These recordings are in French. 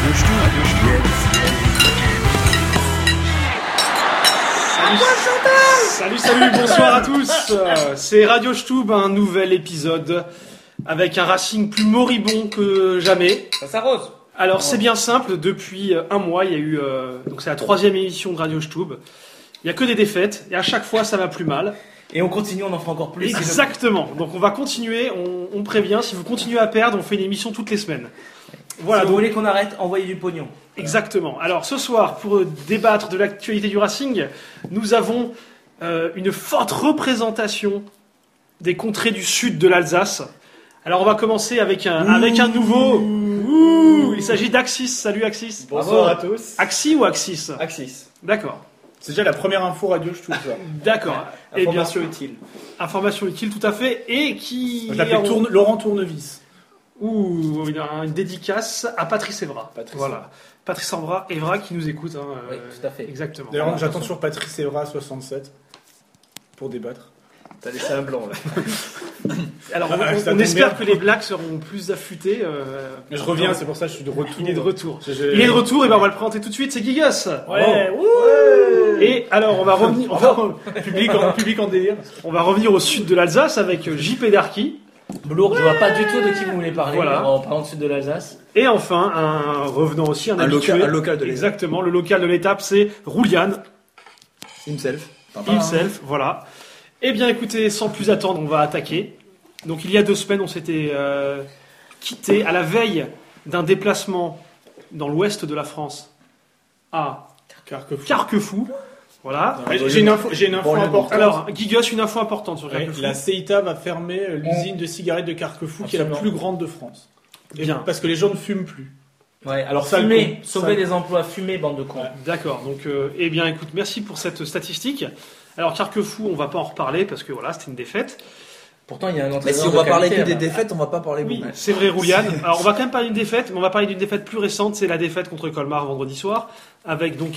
Radio Stub. Salut, bonsoir à tous. C'est Radio Stub, un nouvel épisode avec un Racing plus moribond que jamais. Ça s'arrose. Alors c'est bien simple, depuis un mois, il y a eu donc c'est la 3e émission de Radio Stub. Il y a que des défaites et à chaque fois ça va plus mal. Et on continue, on en fera encore plus. Exactement. Donc on va continuer, on prévient, si vous continuez à perdre, on fait une émission toutes les semaines. Voilà, si vous voulez qu'on arrête, envoyez du pognon. Exactement. Alors ce soir, pour débattre de l'actualité du Racing, nous avons une forte représentation des contrées du sud de l'Alsace. Alors on va commencer avec un nouveau. Il s'agit d'Axis. Salut Axis. Bonsoir à tous. Axis ou Axis ? Axis. D'accord. C'est déjà la première info radio, je trouve ça. D'accord. Information utile. Information utile, tout à fait. Et qui. Je l'appelle Laurent Tournevis. Une dédicace à Patrice Evra. Voilà. Patrice Evra qui nous écoute. Oui, tout à fait. Exactement. D'ailleurs, j'attends sur Patrice Evra 67 pour débattre. T'as laissé un blanc là. Alors, on espère que les blagues seront plus affûtées. Je reviens, c'est pour ça que je suis de retour. Il est de retour. Il est de retour, et ben on va le présenter tout de suite, c'est Gigas. Ouais. Et alors, on va revenir. Public en délire. On va revenir au sud de l'Alsace avec JP Darky. Lourd, je vois pas du tout de qui vous voulez parler. Voilà. En parlant du sud de l'Alsace. Et enfin, un revenant aussi, un habitué. Un local de l'étape. Exactement, le local de l'étape, c'est Roulian. Himself, voilà. Eh bien, écoutez, sans plus attendre, on va attaquer. Donc, il y a 2 semaines, on s'était quitté à la veille d'un déplacement dans l'ouest de la France à Carquefou. Voilà. J'ai une info importante. Alors, Gigas, une info importante sur Ouais, Carquefou. la CETA va fermer l'usine de cigarettes de Carquefou, qui est la plus grande de France. Bien. Parce que les gens ne fument plus. Ouais, alors Ça, fumer, le- sauver ça- des emplois, fumer, bande de cons. Ouais. D'accord. Donc, eh bien, écoute, merci pour cette statistique. Alors, Carquefou, on va pas en reparler parce que voilà, c'était une défaite. Pourtant, il y a un Mais entraîneur si on de va parler qualité, que des là-bas. défaites, on va pas parler Oui, beaucoup. c'est vrai, Roulian. Alors, on va quand même parler d'une défaite, mais on va parler d'une défaite plus récente. C'est la défaite contre Colmar vendredi soir, avec donc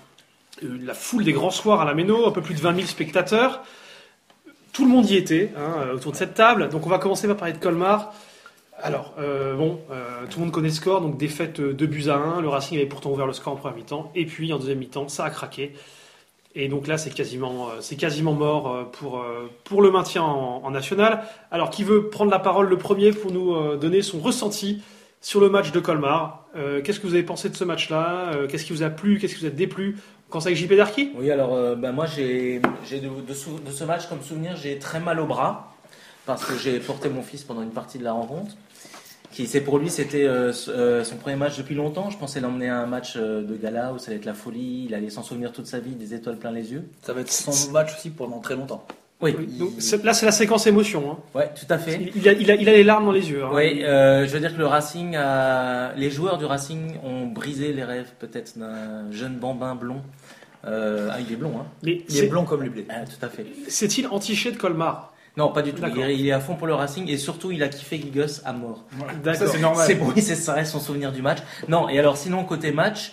la foule des grands soirs à la Méno, un peu plus de 20 000 spectateurs. Tout le monde y était, autour de cette table. Donc, on va commencer par parler de Colmar. Alors, tout le monde connaît le score, donc défaite 2-1. Le Racing avait pourtant ouvert le score en première mi-temps. Et puis, en deuxième mi-temps, ça a craqué. Et donc là, c'est quasiment mort pour le maintien en national. Alors, qui veut prendre la parole le premier pour nous donner son ressenti sur le match de Colmar ? Qu'est-ce que vous avez pensé de ce match-là ? Qu'est-ce qui vous a plu ? Qu'est-ce qui vous a déplu ? On commence avec JP Darky ? Oui, alors moi j'ai de ce match comme souvenir, j'ai très mal au bras parce que j'ai porté mon fils pendant une partie de la rencontre. Pour lui, c'était son premier match depuis longtemps. Je pensais l'emmener à un match de gala où ça allait être la folie. Il allait s'en souvenir toute sa vie, des étoiles plein les yeux. Ça va être son match aussi pendant très longtemps. Oui, Donc, là, c'est la séquence émotion. Hein. ouais, tout à fait. Il a les larmes dans les yeux. Hein. Oui, je veux dire que le Racing, les joueurs du Racing ont brisé les rêves peut-être d'un jeune bambin blond. Il est blond, hein. Mais Il est blond comme le blé. Tout à fait. c'est-il entiché de Colmar ? Non, pas du tout. D'accord. Il est à fond pour le Racing et surtout il a kiffé Gigas à mort. D'accord. Ça, c'est normal. Ça reste son souvenir du match. Non, et alors sinon côté match,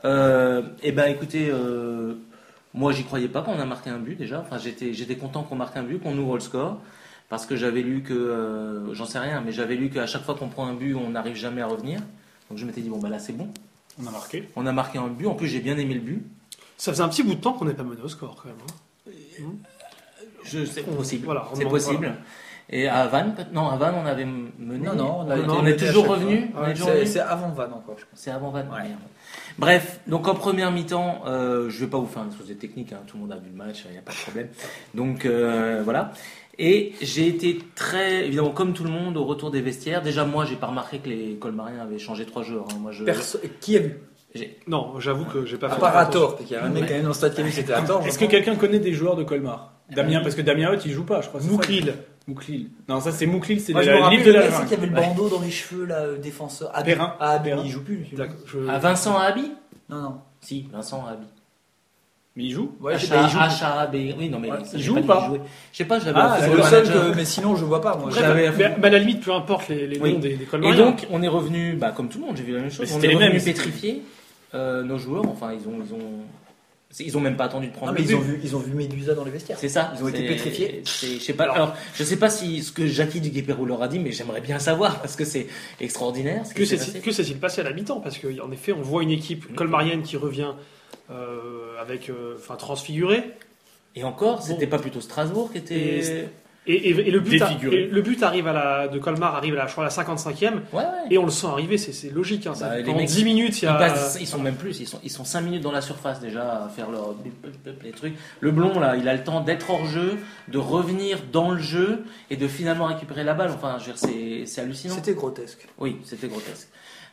écoutez, moi j'y croyais pas qu'on a marqué un but déjà. Enfin, j'étais content qu'on marque un but, qu'on ouvre le score, parce que j'avais lu que, j'en sais rien, mais j'avais lu qu'à chaque fois qu'on prend un but, on n'arrive jamais à revenir. Donc je m'étais dit bon bah là c'est bon. On a marqué. On a marqué un but. En plus j'ai bien aimé le but. Ça faisait un petit bout de temps qu'on n'est pas mené au score, quand même. Hein. C'est possible. Voilà, c'est possible. Et à Vannes, on avait mené. Non, on est toujours revenu. C'est avant Vannes encore, je pense. C'est avant Vannes. Ouais. Merde. Bref, donc en première mi-temps, je vais pas vous faire une exposé technique, tout le monde a vu le match, il n'y a pas de problème. Donc voilà. Et j'ai été très, évidemment, comme tout le monde, au retour des vestiaires. Déjà, moi, j'ai pas remarqué que les Colmariens avaient changé 3 joueurs. Qui a vu? Non, j'avoue que j'ai pas À fait. part à tort, parce qu'il y a un mec quand même dans le stade qui a vu, c'était à tort. Est-ce que quelqu'un connaît des joueurs de Colmar? Damien, parce que Damien Hutt, il joue pas, je crois. Mouklil. Mouklil. Non, ça c'est Mouklil, c'est Moi, je me l'île rappelle de le la mec Jungle. qui avait le bandeau dans les cheveux, là, défenseur. Perrin. Il joue plus, lui. D'accord. À Vincent Abi. Non. Si, Vincent Abi. Mais il joue? Ouais, il joue. H-A-B. Oui, non, mais Ouais. ça, Il j'ai joue pas ou dit pas qu'il jouait. Je sais pas, je l'avais Ah, fait c'est le le seul manager. que. Mais sinon, je vois pas, moi. Bref, J'avais- mais à la limite, peu importe les Oui. noms des Et Colmariens. donc, on est revenu, comme tout le monde, j'ai vu la même chose. Mais On c'était est les revenu mêmes, pétrifiés. Nos joueurs, enfin, Ils ont même pas attendu de prendre Non, le mais but. ils ont vu Médusa dans les vestiaires. C'est ça. Ils ont été pétrifiés. Je sais pas. Alors, je sais pas si ce que Jackie du Guépérou leur a dit, mais j'aimerais bien savoir parce que c'est extraordinaire. Que s'est-il passé à la mi-temps? Parce qu'en effet, on voit une équipe colmarienne qui revient transfigurée. Et encore, c'était pas plutôt Strasbourg qui était. Et le but, Défiguré. le but arrive de Colmar arrive à la 55e. Ouais. Et on le sent arriver, c'est logique. Hein, Bah, les pendant mecs, 10 minutes, ils sont même plus, ils sont 5 minutes dans la surface déjà à faire les trucs. Le Blond, là, il a le temps d'être hors jeu, de revenir dans le jeu et de finalement récupérer la balle. Enfin, je veux dire, c'est hallucinant. C'était grotesque. Oui, c'était grotesque.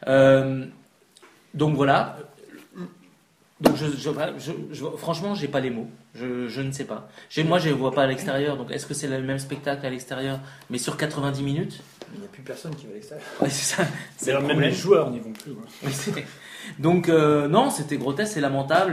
Donc voilà. Donc franchement, j'ai pas les mots. Je ne sais pas. Moi, je ne vois pas à l'extérieur. Donc, est-ce que c'est le même spectacle à l'extérieur, mais sur 90 minutes? Il n'y a plus personne qui va à l'extérieur. Ouais, c'est ça. C'est D'ailleurs, le même problème. les joueurs n'y vont plus. Ouais. Oui, donc non, c'était grotesque, c'est lamentable.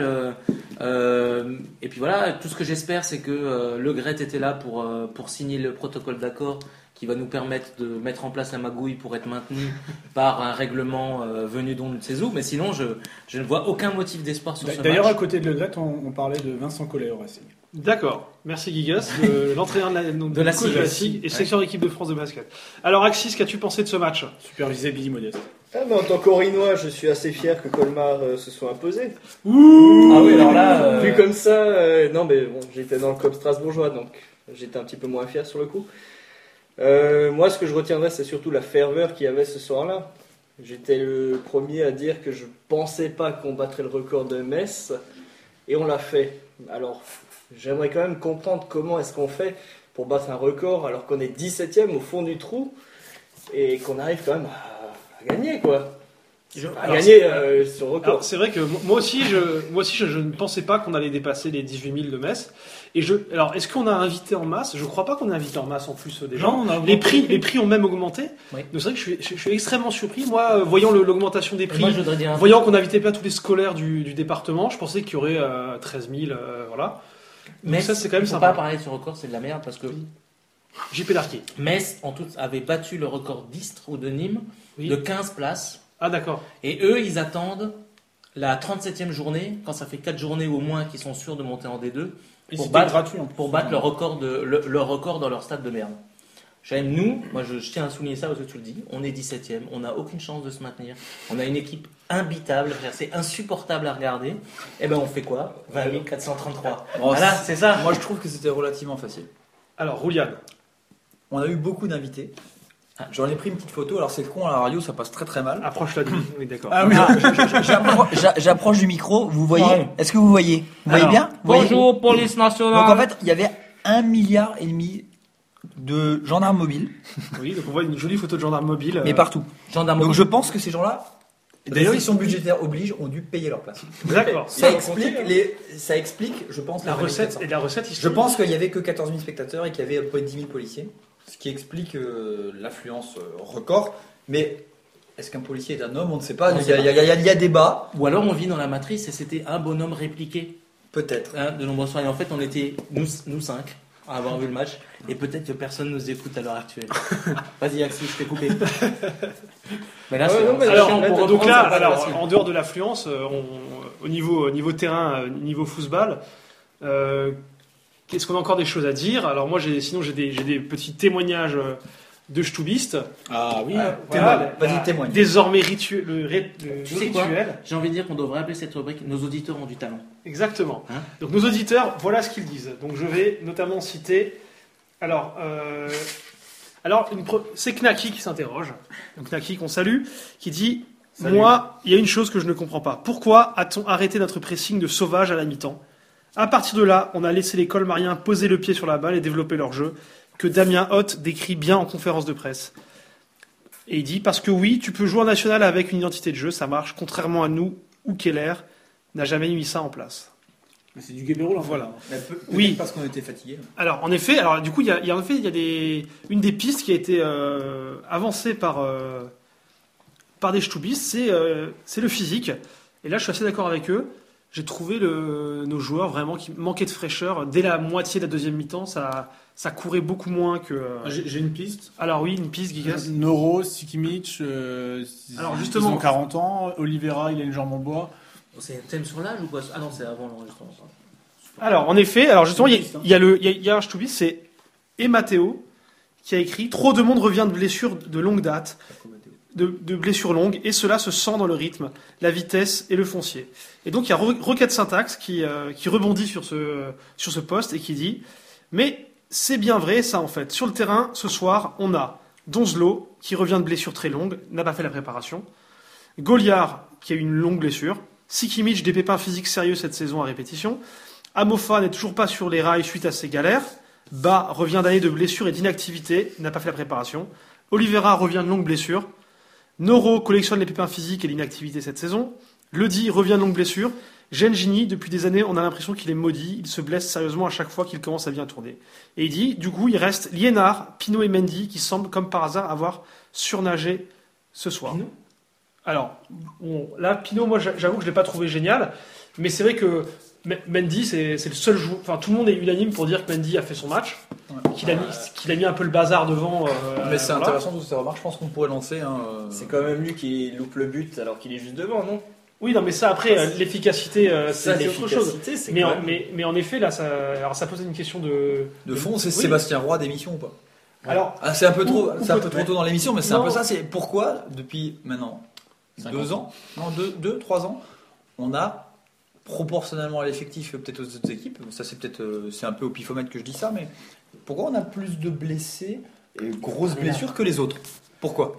Et puis voilà, tout ce que j'espère, c'est que Le Gret était là pour signer le protocole d'accord qui va nous permettre de mettre en place la magouille pour être maintenu par un règlement venu d'on ne sait où. Mais sinon, je ne vois aucun motif d'espoir sur ce match. D'ailleurs, à côté de Le Gret, on parlait de Vincent Collet au Racing. D'accord. Merci Gigas, l'entraîneur de la SIG et section équipe de France de basket. Alors Axis, qu'as-tu pensé de ce match? Supervisé Billy Modeste. En tant qu'Orinois, je suis assez fier que Colmar se soit imposé. Ah oui, alors là... Vu comme ça, non mais bon, j'étais dans le club strasbourgeois, donc j'étais un petit peu moins fier sur le coup. Moi, ce que je retiendrai, c'est surtout la ferveur qu'il y avait ce soir-là. J'étais le premier à dire que je pensais pas qu'on battrait le record de Metz, et on l'a fait. Alors, j'aimerais quand même comprendre comment est-ce qu'on fait pour battre un record alors qu'on est 17e au fond du trou et qu'on arrive quand même à gagner, quoi. Gagner sur record. Alors, c'est vrai que moi aussi, je ne pensais pas qu'on allait dépasser les 18 000 de Metz. Alors, est-ce qu'on a invité en masse? Je crois pas qu'on a invité en masse en plus des gens. Non, les prix ont même augmenté. Oui. Donc c'est vrai que je suis extrêmement surpris. Moi, voyant l'augmentation des prix, Moi, je voudrais dire voyant qu'on n'invitait pas tous les scolaires du département, je pensais qu'il y aurait 13 000. Voilà. Donc Mais ça, c'est quand même faut sympa. pas parler de ce record, c'est de la merde parce que JP Darky. Metz en tout avait battu le record d'Istres ou de Nîmes Oui. de 15 places. Ah d'accord. Et eux, ils attendent la 37e journée, quand ça fait 4 journées au moins qu'ils sont sûrs de monter en D2, Et pour c'était battre, gratuit en plus. pour battre leur record dans leur stade de merde. Moi je tiens à souligner ça parce que tu le dis, on est 17e, on n'a aucune chance de se maintenir, on a une équipe imbitable, c'est insupportable à regarder. Et ben on fait quoi? 20 433. Voilà, c'est ça. Moi, je trouve que c'était relativement facile. Alors Roulian. On a eu beaucoup d'invités. J'en ai pris une petite photo. Alors, c'est con, à la radio, ça passe très très mal. Approche-la. Oui, d'accord. Ah oui, J'approche du micro, vous voyez? Ouais. Est-ce que vous voyez? Vous voyez bien? Vous voyez? Bonjour, police nationale. Donc en fait, il y avait 1,5 milliard de gendarmes mobiles, Oui, donc on voit une jolie photo de gendarme mobile. mais partout. Gendarme. Donc je pense que ces gens-là, D'ailleurs, restrictions budgétaires obligent, ont dû payer leur place. D'accord. Ça explique, je pense, La les recette 2400. et la recette Je historique. pense qu'il n'y avait que 14 000 spectateurs et qu'il y avait à peu près 10 000 policiers, ce qui explique l'affluence record. Mais est-ce qu'un policier est un homme? On ne sait pas. On Il sait y a débat. Ou alors on vit dans la matrice et c'était un bonhomme répliqué. Peut-être. De nombreuses fois. Et en fait, on était nous 5 à avoir vu le match. Et peut-être que personne nous écoute à l'heure actuelle. Vas-y, Axel, je t'ai coupé. Mais là, Ouais, c'est non, mais Alors, chiant pour donc reprendre, là, c'est pas alors, facile. en dehors de l'affluence, au niveau terrain, niveau football, qu'est-ce qu'on a encore des choses à dire? Alors moi, j'ai des petits témoignages de Stubistes. Ah oui. Voilà, Vas-y, témoigne. désormais rituel, le Tu sais quoi? rituel. J'ai envie de dire qu'on devrait appeler cette rubrique Nos auditeurs ont du talent. Exactement. Hein? Donc nos auditeurs, voilà ce qu'ils disent. Donc je vais notamment citer. Alors, c'est Knaki qui s'interroge. Donc Knaki qu'on salue, qui dit Salut. Moi, il y a une chose que je ne comprends pas. Pourquoi a-t-on arrêté notre pressing de sauvage à la mi-temps? À partir de là, on a laissé les colmariens poser le pied sur la balle et développer leur jeu, que Damien Hoth décrit bien en conférence de presse. Et il dit parce que oui, tu peux jouer en national avec une identité de jeu, ça marche, contrairement à nous où Keller n'a jamais mis ça en place. Mais c'est du Guébéro là. Voilà. Oui, parce qu'on était fatigués. Alors, en effet, du coup, il y a une des pistes qui a été avancée par des Stubis, c'est le physique. Et là, je suis assez d'accord avec eux. J'ai trouvé nos joueurs vraiment qui manquaient de fraîcheur. Dès la moitié de la deuxième mi-temps, ça courait beaucoup moins que... J'ai une piste. Alors oui, une piste, Gigas. Noro, Sikimic, Alors, ils justement- ont 40 ans. Oliveira, il a une jambe en bois. C'est un thème sur l'âge ou quoi? Ah non, c'est avant l'enregistrement. Alors, en effet, justement, il y a un Stubis, c'est et Matteo qui a écrit trop de monde revient de blessures de longue date, de blessures longues, et cela se sent dans le rythme, la vitesse et le foncier. Et donc, il y a Roquette Syntax qui rebondit sur ce poste et qui dit mais c'est bien vrai, ça, en fait. Sur le terrain, ce soir, on a Donzelot, qui revient de blessure très longue, n'a pas fait la préparation. Goliard, qui a eu une longue blessure. Sikimic, des pépins physiques sérieux cette saison à répétition. Amofa n'est toujours pas sur les rails suite à ses galères. Ba revient d'années de blessure et d'inactivité, n'a pas fait la préparation. Oliveira revient de longue blessure. Noro collectionne les pépins physiques et l'inactivité cette saison. Ledi revient de longue blessure. Gengini, depuis des années, on a l'impression qu'il est maudit. Il se blesse sérieusement à chaque fois qu'il commence à bien tourner. Et il dit, du coup, il reste Liénard, Pinot et Mendy qui semblent, comme par hasard, avoir surnagé ce soir. Pinot Alors, là, Pinot, moi, j'avoue que je ne l'ai pas trouvé génial. Mais c'est vrai que Mendy, c'est le seul joueur. Enfin, tout le monde est unanime pour dire que Mendy a fait son match. Qu'il a mis un peu le bazar devant. Mais c'est intéressant toutes ces remarques. Je pense qu'on pourrait lancer. C'est quand même lui qui loupe le but alors qu'il est juste devant, non? Oui, non, mais ça, après, l'efficacité, c'est autre chose. C'est Mais en effet, là, ça posait une question de fond. C'est Oui. Sébastien Roy d'émission ou pas? Alors, C'est un peu trop, Ou c'est un peu trop tôt dans l'émission, mais c'est un Non. peu ça. C'est pourquoi depuis maintenant 2 ans, non 3 ans, on a proportionnellement à l'effectif peut-être aux autres équipes. Ça c'est un peu au pifomètre que je dis ça, mais pourquoi on a plus de blessés et grosses blessures que les autres? Pourquoi?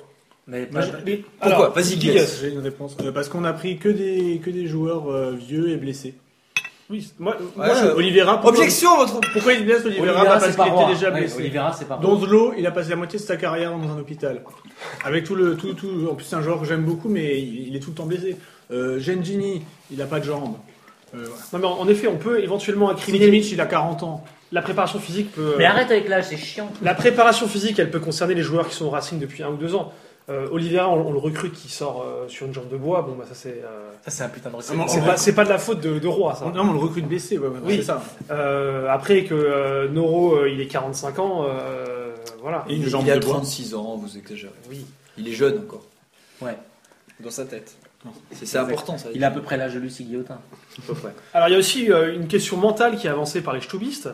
Pourquoi? Vas-y, Guy. J'ai une réponse. Parce qu'on a pris que des joueurs vieux et blessés. oui, Oliveira. Objection, votre. Pourquoi il blesse Oliveira? Oliveira, Parce c'est qu'il pas était Roy. déjà Ouais, blessé. Oliveira, c'est pas Roy. Donzelot, il a passé la moitié de sa carrière dans un hôpital. Avec tout. En plus, c'est un joueur que j'aime beaucoup, mais il est tout le temps blessé. Gengini, il n'a pas de jambes. Voilà. Non, mais en effet, on peut éventuellement incriminer. Sikimic, il a 40 ans. La préparation physique peut. Mais arrête avec l'âge, c'est chiant. La préparation physique, elle peut concerner les joueurs qui sont au Racing depuis 1 ou 2 ans. Oliveira, on le recrute qui sort sur une jambe de bois. Bon, bah ça c'est. Ça, c'est un putain de recette. C'est pas de la faute de Roy, ça. Non, on le recrute blessé. Oui. C'est ça. Après que Noro, il est 45 ans, voilà. Et une Il jambe a de bois. 36 ans, vous exagérez. Oui. Il est jeune encore. Ouais. dans sa tête. C'est important ça. Il a à peu près l'âge de Lucie Guillotin. à peu près. Alors il y a aussi une question mentale qui est avancée par les Stubistes,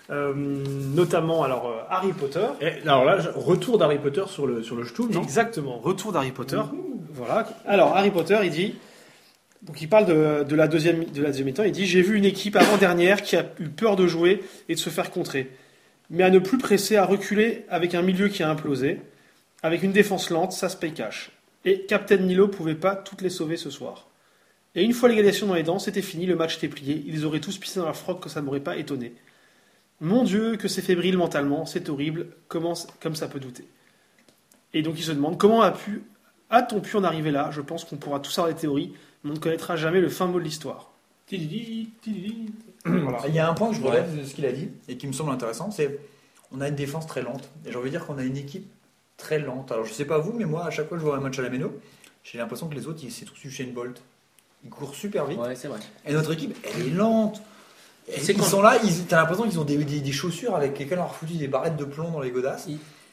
notamment Harry Potter. Et alors là, retour d'Harry Potter sur le Stub, non? Exactement, retour d'Harry Potter. Voilà. Alors Harry Potter, il dit, donc il parle de la deuxième mi-temps, il dit: j'ai vu une équipe avant-dernière qui a eu peur de jouer et de se faire contrer, mais à ne plus presser, à reculer avec un milieu qui a implosé, avec une défense lente, ça se paye cash. Et Captain Nilo pouvait pas toutes les sauver ce soir. Et une fois l'égalisation dans les dents, c'était fini, le match était plié, ils auraient tous pissé dans leur froc que ça ne m'aurait pas étonné. Mon Dieu, que c'est fébrile mentalement, c'est horrible, comme ça peut douter. Et donc il se demande, comment a-t-on pu en arriver là? Je pense qu'on pourra tous avoir des théories, mais on ne connaîtra jamais le fin mot de l'histoire. Voilà. Il y a un point que je relève de ce qu'il a dit et qui me semble intéressant, c'est on a une défense très lente. Et j'ai envie de dire qu'on a une équipe très lente. Alors je sais pas vous, mais moi à chaque fois que je vois un match à la Méno, j'ai l'impression que les autres c'est tous Usain Bolt. Ils courent super vite. Ouais, c'est vrai. Et notre équipe, elle est lente. C'est Ils quand- sont là, t'as l'impression qu'ils ont des chaussures avec lesquelles on leur a foutu des barrettes de plomb dans les godasses.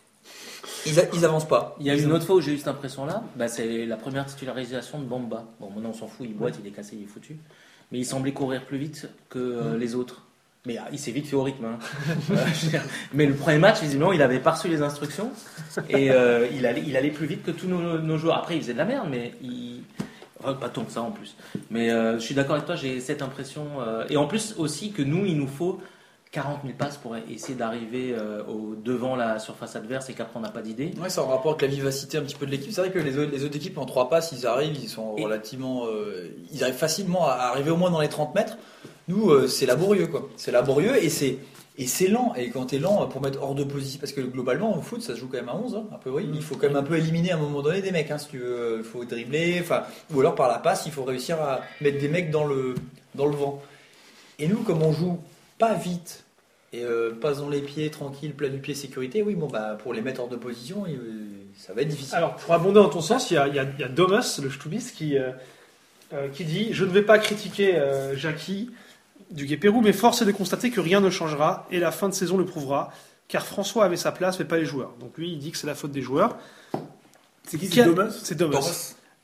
Ils avancent pas. Il y a une autre fois où j'ai eu cette impression-là, c'est la première titularisation de Bamba. Bon, maintenant on s'en fout, il boite, il est cassé, il est foutu. Mais il semblait courir plus vite que les autres. Mais il s'est vite fait au rythme. Hein. Mais le premier match, visiblement, il avait pas reçu les instructions. Et il allait plus vite que tous nos joueurs. Après, il faisait de la merde, mais enfin, pas tant que ça en plus. Mais je suis d'accord avec toi, j'ai cette impression. Et en plus aussi que nous, il nous faut 40 000 passes pour essayer d'arriver devant la surface adverse et qu'après on n'a pas d'idée. Ouais, c'est en rapport avec la vivacité un petit peu de l'équipe. C'est vrai que les autres équipes en 3 passes, ils sont relativement. Ils arrivent facilement à arriver au moins dans les 30 mètres. Nous, c'est laborieux, quoi. C'est laborieux et c'est lent. Et quand t'es lent, pour mettre hors de position, parce que globalement, au foot, ça se joue quand même à 11, hein, un peu, oui. Il faut quand même un peu éliminer à un moment donné des mecs, hein, si tu veux. Il faut dribbler, ou alors par la passe, il faut réussir à mettre des mecs dans le vent. Et nous, comme on joue pas vite, et passe dans les pieds, tranquille, plat du pied, sécurité, oui, bon, bah, pour les mettre hors de position, ça va être difficile. Alors, pour abonder dans ton sens, il y a Domus, le Stubis, qui dit: je ne vais pas critiquer Jackie du Guépérou, mais force est de constater que rien ne changera, et la fin de saison le prouvera, car François avait sa place, mais pas les joueurs. Donc lui, il dit que c'est la faute des joueurs. C'est qui, c'est Domus? C'est Domus.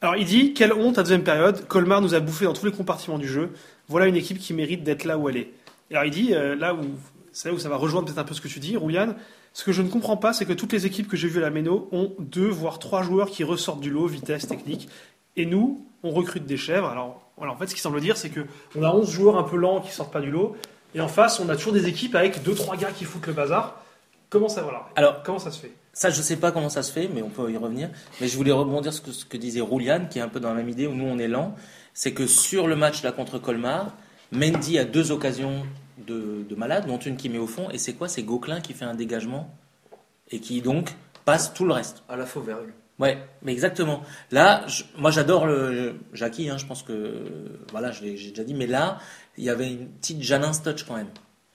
Alors il dit, quelle honte à deuxième période, Colmar nous a bouffé dans tous les compartiments du jeu, voilà une équipe qui mérite d'être là où elle est. Et alors il dit, c'est là où ça va rejoindre peut-être un peu ce que tu dis, Rouliane, ce que je ne comprends pas, c'est que toutes les équipes que j'ai vues à la Méno ont 2 voire 3 joueurs qui ressortent du lot, vitesse, technique, et nous, on recrute des chèvres. Alors voilà, en fait ce qui semble dire, c'est qu'on a 11 joueurs un peu lents qui sortent pas du lot, et en face on a toujours des équipes avec 2-3 gars qui foutent le bazar. Comment ça se fait? Ça, je sais pas comment ça se fait, mais on peut y revenir. Mais je voulais rebondir sur ce que disait Rouliane, qui est un peu dans la même idée, où nous on est lent. C'est que sur le match là contre Colmar, Mendy a 2 occasions de malade, dont une qui met au fond. Et c'est quoi? C'est Gauquelin qui fait un dégagement et qui donc passe tout le reste. À la Fauvergue. Ouais, mais exactement. Là, moi j'adore le Jackie, je pense que voilà, j'ai déjà dit, mais là, il y avait une petite Janin touch quand même.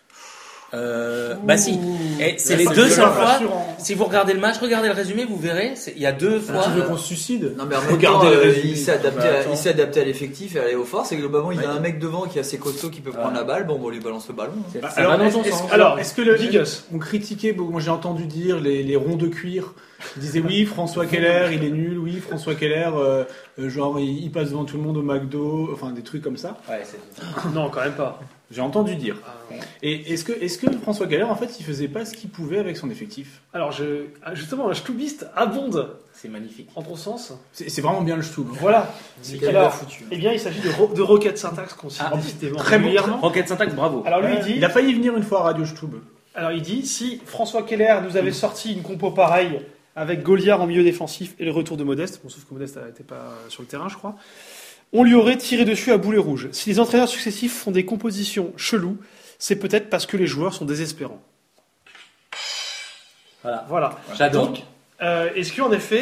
Si. Et c'est les 2 seules fois. Si vous regardez le match, regardez le résumé, vous verrez. Il y a 2 fois. Tu veux qu'on se suicide? Non mais en même Regardez temps, le résumé. il s'est adapté à l'effectif et à aller au fort. C'est que globalement il y a un mec devant qui est assez costaud qui peut prendre la balle. Bon, on lui balance le ballon. Est-ce que on critiquait, moi j'ai entendu dire les ronds de cuir. Ils disaient oui, François Keller il est nul, oui, François Keller genre il passe devant tout le monde au McDo, enfin des trucs comme ça. Ouais, Non, quand même pas. J'ai entendu dire. Et est-ce que François Keller en fait il faisait pas ce qu'il pouvait avec son effectif? Alors justement, un Stubiste abonde c'est magnifique. en ton sens. C'est vraiment bien le Stub. Voilà. C'est quand même bien foutu. Eh bien, il s'agit de Rocket Syntax qu'on cite décidément régulièrement. Rocket Syntax, bravo. Alors lui, il dit. Il a failli venir une fois à Radio Stub. Alors il dit, si François Keller nous avait sorti une compo pareille avec Goliard en milieu défensif et le retour de Modeste, bon, sauf que Modeste n'était pas sur le terrain, je crois, on lui aurait tiré dessus à boulet rouge. Si les entraîneurs successifs font des compositions cheloues, c'est peut-être parce que les joueurs sont désespérants. Voilà. J'adore. Donc, est-ce qu'en effet,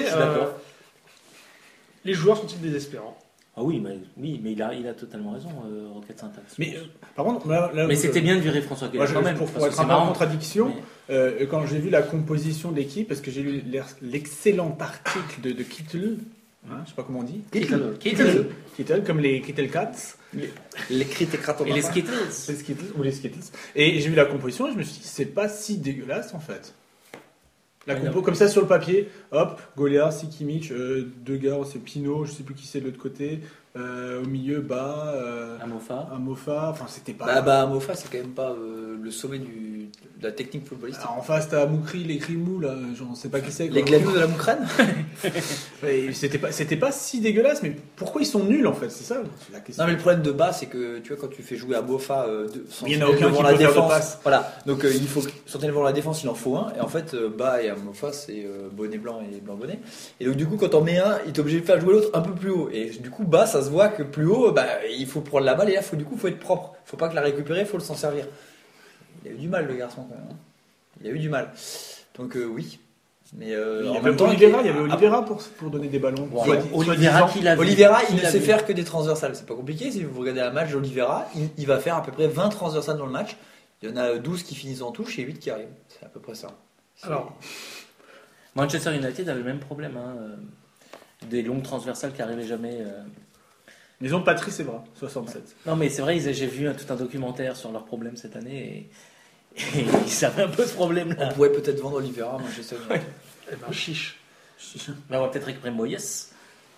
les joueurs sont-ils désespérants? Ah oui, mais il a totalement raison, Rocket Syntax. Mais par contre, là, mais c'était bien de virer François Keller quand même. Pour être un peu en contradiction, quand j'ai vu la composition de l'équipe, parce que j'ai lu l'excellent article de Kittel, je sais pas comment on dit. Kittel, comme les Kittel Cats. Les critécrates et les Skittles. Les Skittles. Et j'ai vu la composition et je me suis dit, c'est pas si dégueulasse en fait. La compo, comme ça sur le papier, hop, Goliath, Sikimic, 2 gars, c'est Pinot, je sais plus qui c'est de l'autre côté, au milieu, Amofa, enfin c'était pas. Amofa, c'est quand même pas le sommet de la technique footballistique. Alors, en face, t'as Moukri, les Grimou, là, j'en sais pas qui c'est. Les Glanous de la Moukrane. C'était pas si dégueulasse, mais pourquoi ils sont nuls en fait, c'est ça la question. Non, mais le problème de bas, c'est que tu vois, quand tu fais jouer Amofa, il n'y en a aucun qui la peut faire de défense. passe. Voilà, donc il faut sentinelle devant la défense, il en faut un, et en fait, bas et Amofa, c'est bonnet blanc et blanc bonnet. Et donc, du coup, quand on met un, il est obligé de faire jouer l'autre un peu plus haut. Et du coup, bas, ça se voit que plus haut, il faut prendre la balle, et là, faut être propre. Faut pas que la récupérer, faut le s'en servir. Il a eu du mal, le garçon, quand même. Il a eu du mal. Donc, oui. Mais il y avait Oliveira pour donner des ballons. Oliveira, il ne sait faire que des transversales. C'est pas compliqué. Si vous regardez un match d'Oliveira, il va faire à peu près 20 transversales dans le match. Il y en a 12 qui finissent en touche et 8 qui arrivent. C'est à peu près ça. Alors, Manchester United avait le même problème. Des longues transversales qui n'arrivaient jamais. Ils ont Patrice Evra, 67. Non, mais c'est vrai, j'ai vu tout un documentaire sur leurs problèmes cette année et ils avaient un peu ce problème-là. On pourrait peut-être vendre Oliveira à Manchester United. Eh ben, chiche. Mais on va peut-être récupérer Moyes.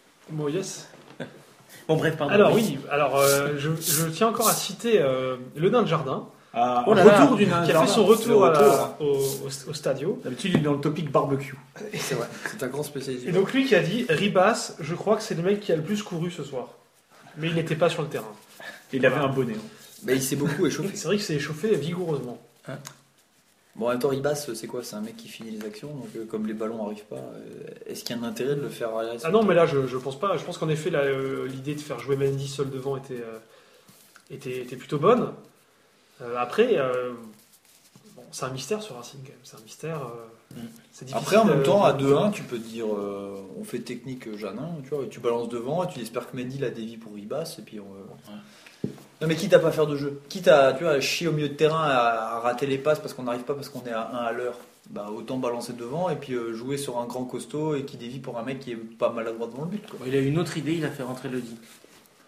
Bon, bref, pardon. Alors, je tiens encore à citer le nain de Jardin. Retour du nain qui a fait son retour au stadio. D'habitude, il est dans le topic barbecue. C'est vrai, c'est un grand spécialiste. Et donc, lui qui a dit Ribas, je crois que c'est le mec qui a le plus couru ce soir. Mais il n'était pas sur le terrain. Il avait un bonnet. Il s'est beaucoup échauffé. C'est vrai qu'il s'est échauffé vigoureusement. Bon, en même temps, Ribas, c'est quoi? C'est un mec qui finit les actions, donc comme les ballons n'arrivent pas, est-ce qu'il y a un intérêt de le faire arrière? Ah non, mais là, je pense pas. Je pense qu'en effet, l'idée de faire jouer Mendy seul devant était plutôt bonne. Après, c'est un mystère ce Racing, quand même. C'est un mystère. C'est difficile. Après, en même temps, à 2-1, tu peux te dire, on fait technique Janin, tu vois, et tu balances devant, et tu espères que Mendy la dévie pour Ribas, et puis Non, mais quitte à pas faire de jeu, quitte à, à chier au milieu de terrain, à rater les passes parce qu'on n'arrive pas, parce qu'on est à 1 à l'heure, autant balancer devant et puis jouer sur un grand costaud et qui dévie pour un mec qui est pas maladroit devant le but. Quoi. Il a eu une autre idée, il a fait rentrer Lodi.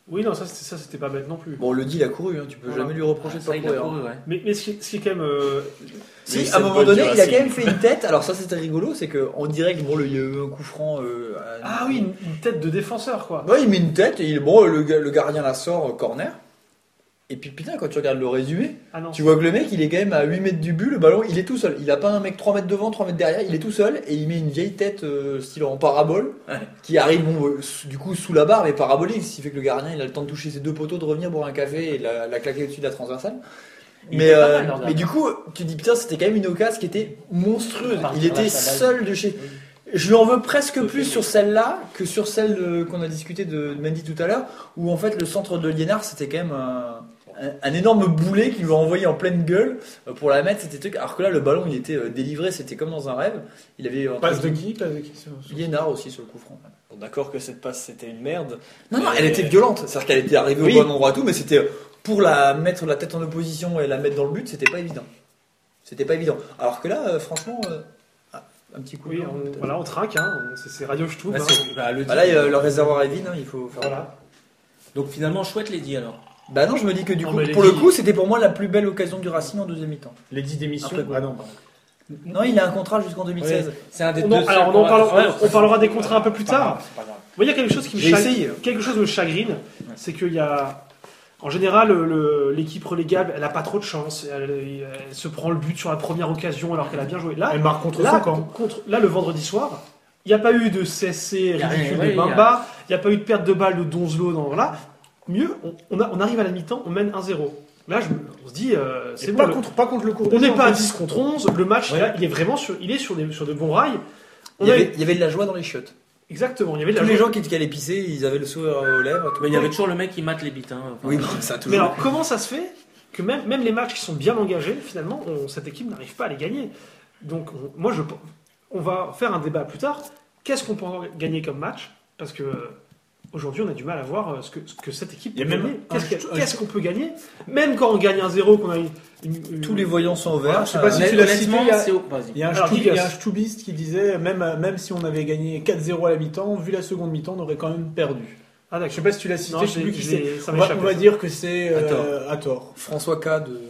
Oui, non, ça c'était pas bête non plus. Bon, le dit, il a couru, hein, tu peux Voilà. jamais lui reprocher de Ça, pas il a courir. couru, ouais. Mais ce qui est quand même. Si, Oui, à c'est un le moment bol donné, du il a quand Racing. même fait une tête. Alors ça, c'était rigolo, c'est qu'en direct, bon, il y a eu un coup franc. Ah oui, une tête de défenseur, quoi. Ouais, il met une tête et le gardien la sort corner. Et puis putain, quand tu regardes le résumé, Ah non. tu vois que le mec, il est quand même à 8 mètres du but, le ballon, il est tout seul. Il a pas un mec 3 mètres devant, 3 mètres derrière, il est tout seul et il met une vieille tête style en parabole qui arrive du coup sous la barre mais parabolique, ce qui fait que le gardien il a le temps de toucher ses 2 poteaux, de revenir boire un café et la claquer au-dessus de la transversale. Il était pas mal, leur Mais gardien. du coup, tu te dis putain, c'était quand même une occasion qui était monstrueuse. Partir Il était à sa balle. seul de chez. Je lui en veux presque plus sur celle-là que sur celle qu'on a discuté de Mendy tout à l'heure, où en fait le centre de Liénard c'était quand même un énorme boulet qu'il lui a envoyé en pleine gueule pour la mettre. C'était truc. Alors que là, le ballon il était délivré, c'était comme dans un rêve. Il avait Passe de qui Liénard aussi sur le coup franc. Bon, d'accord que cette passe c'était une merde. Non, non, Mais- elle était violente. C'est-à-dire qu'elle était arrivée Oui. au bon endroit et tout, mais c'était pour la mettre la tête en opposition et la mettre dans le but, c'était pas évident. C'était pas évident. Alors que là, franchement, un petit coup. Oui, de main, peut-être. voilà, on trinque, hein. C'est Radio Stub. Bah, Hein. le Bah là, le réservoir est vide, hein, il faut faire. Voilà. Donc finalement, chouette Lady alors. Bah non, je me dis que du Non, coup, mais pour les le coup, c'était pour moi la plus belle occasion du Racing en deuxième mi-temps. Les 10 démissions. Après, Ah non, pardon. Non, il a un contrat jusqu'en 2016. Ouais. C'est un des On deux. en- alors, seuls on, en qu'on parlera, va- on parlera des contrats un peu plus tard. C'est pas grave. Moi, il y a quelque chose qui me J'ai essayé. quelque chose me chagrine, c'est qu'il y a, en général, l'équipe relégable, elle a pas trop de chance. Elle se prend le but sur la première occasion alors qu'elle a bien joué. Là, Elle marque contre là, son camp. là, le vendredi soir, il n'y a pas eu de CSC Y a ridicule rien, de ouais, Bamba, il n'y a pas eu de perte de balle de Donzelo. Voilà. Mieux, on arrive à la mi-temps, on mène 1-0. Là, on se dit, c'est C'est bon. pas contre le cours. On n'est des pas à gens. 10 contre 11. Le match, Ouais. là, il est vraiment sur de bons rails. Il y avait de la joie dans les chiottes. Exactement. Il y avait de la Tous les joie. gens qui allaient pisser, ils avaient le sourire aux lèvres. Mais il y avait toujours le mec qui mate les bites. Hein. Enfin, Oui, bon, ça a Mais toujours. alors, comment ça se fait que même les matchs qui sont bien engagés, finalement, cette équipe n'arrive pas à les gagner. Donc, on va faire un débat plus tard. Qu'est-ce qu'on peut gagner comme match? Parce que aujourd'hui, on a du mal à voir ce que cette équipe Il y peut a même gagner. un- Qu'est-ce qu'on peut gagner? Même quand on gagne 1-0, qu'on a Tous les voyants sont au vert. Je sais pas si Honnêtement, tu l'as cité, il y a- c'est vas-y. Il y a un Alors, Stoubi- Gigas. il y a un Stoubiste qui disait même si on avait gagné 4-0 à la mi-temps, vu la seconde mi-temps, on aurait quand même perdu. Ah, Je d'accord. sais pas si tu l'as cité, Non, je sais plus qui c'est. ça On m'échappe. va dire que c'est À tort. à tort. François K de.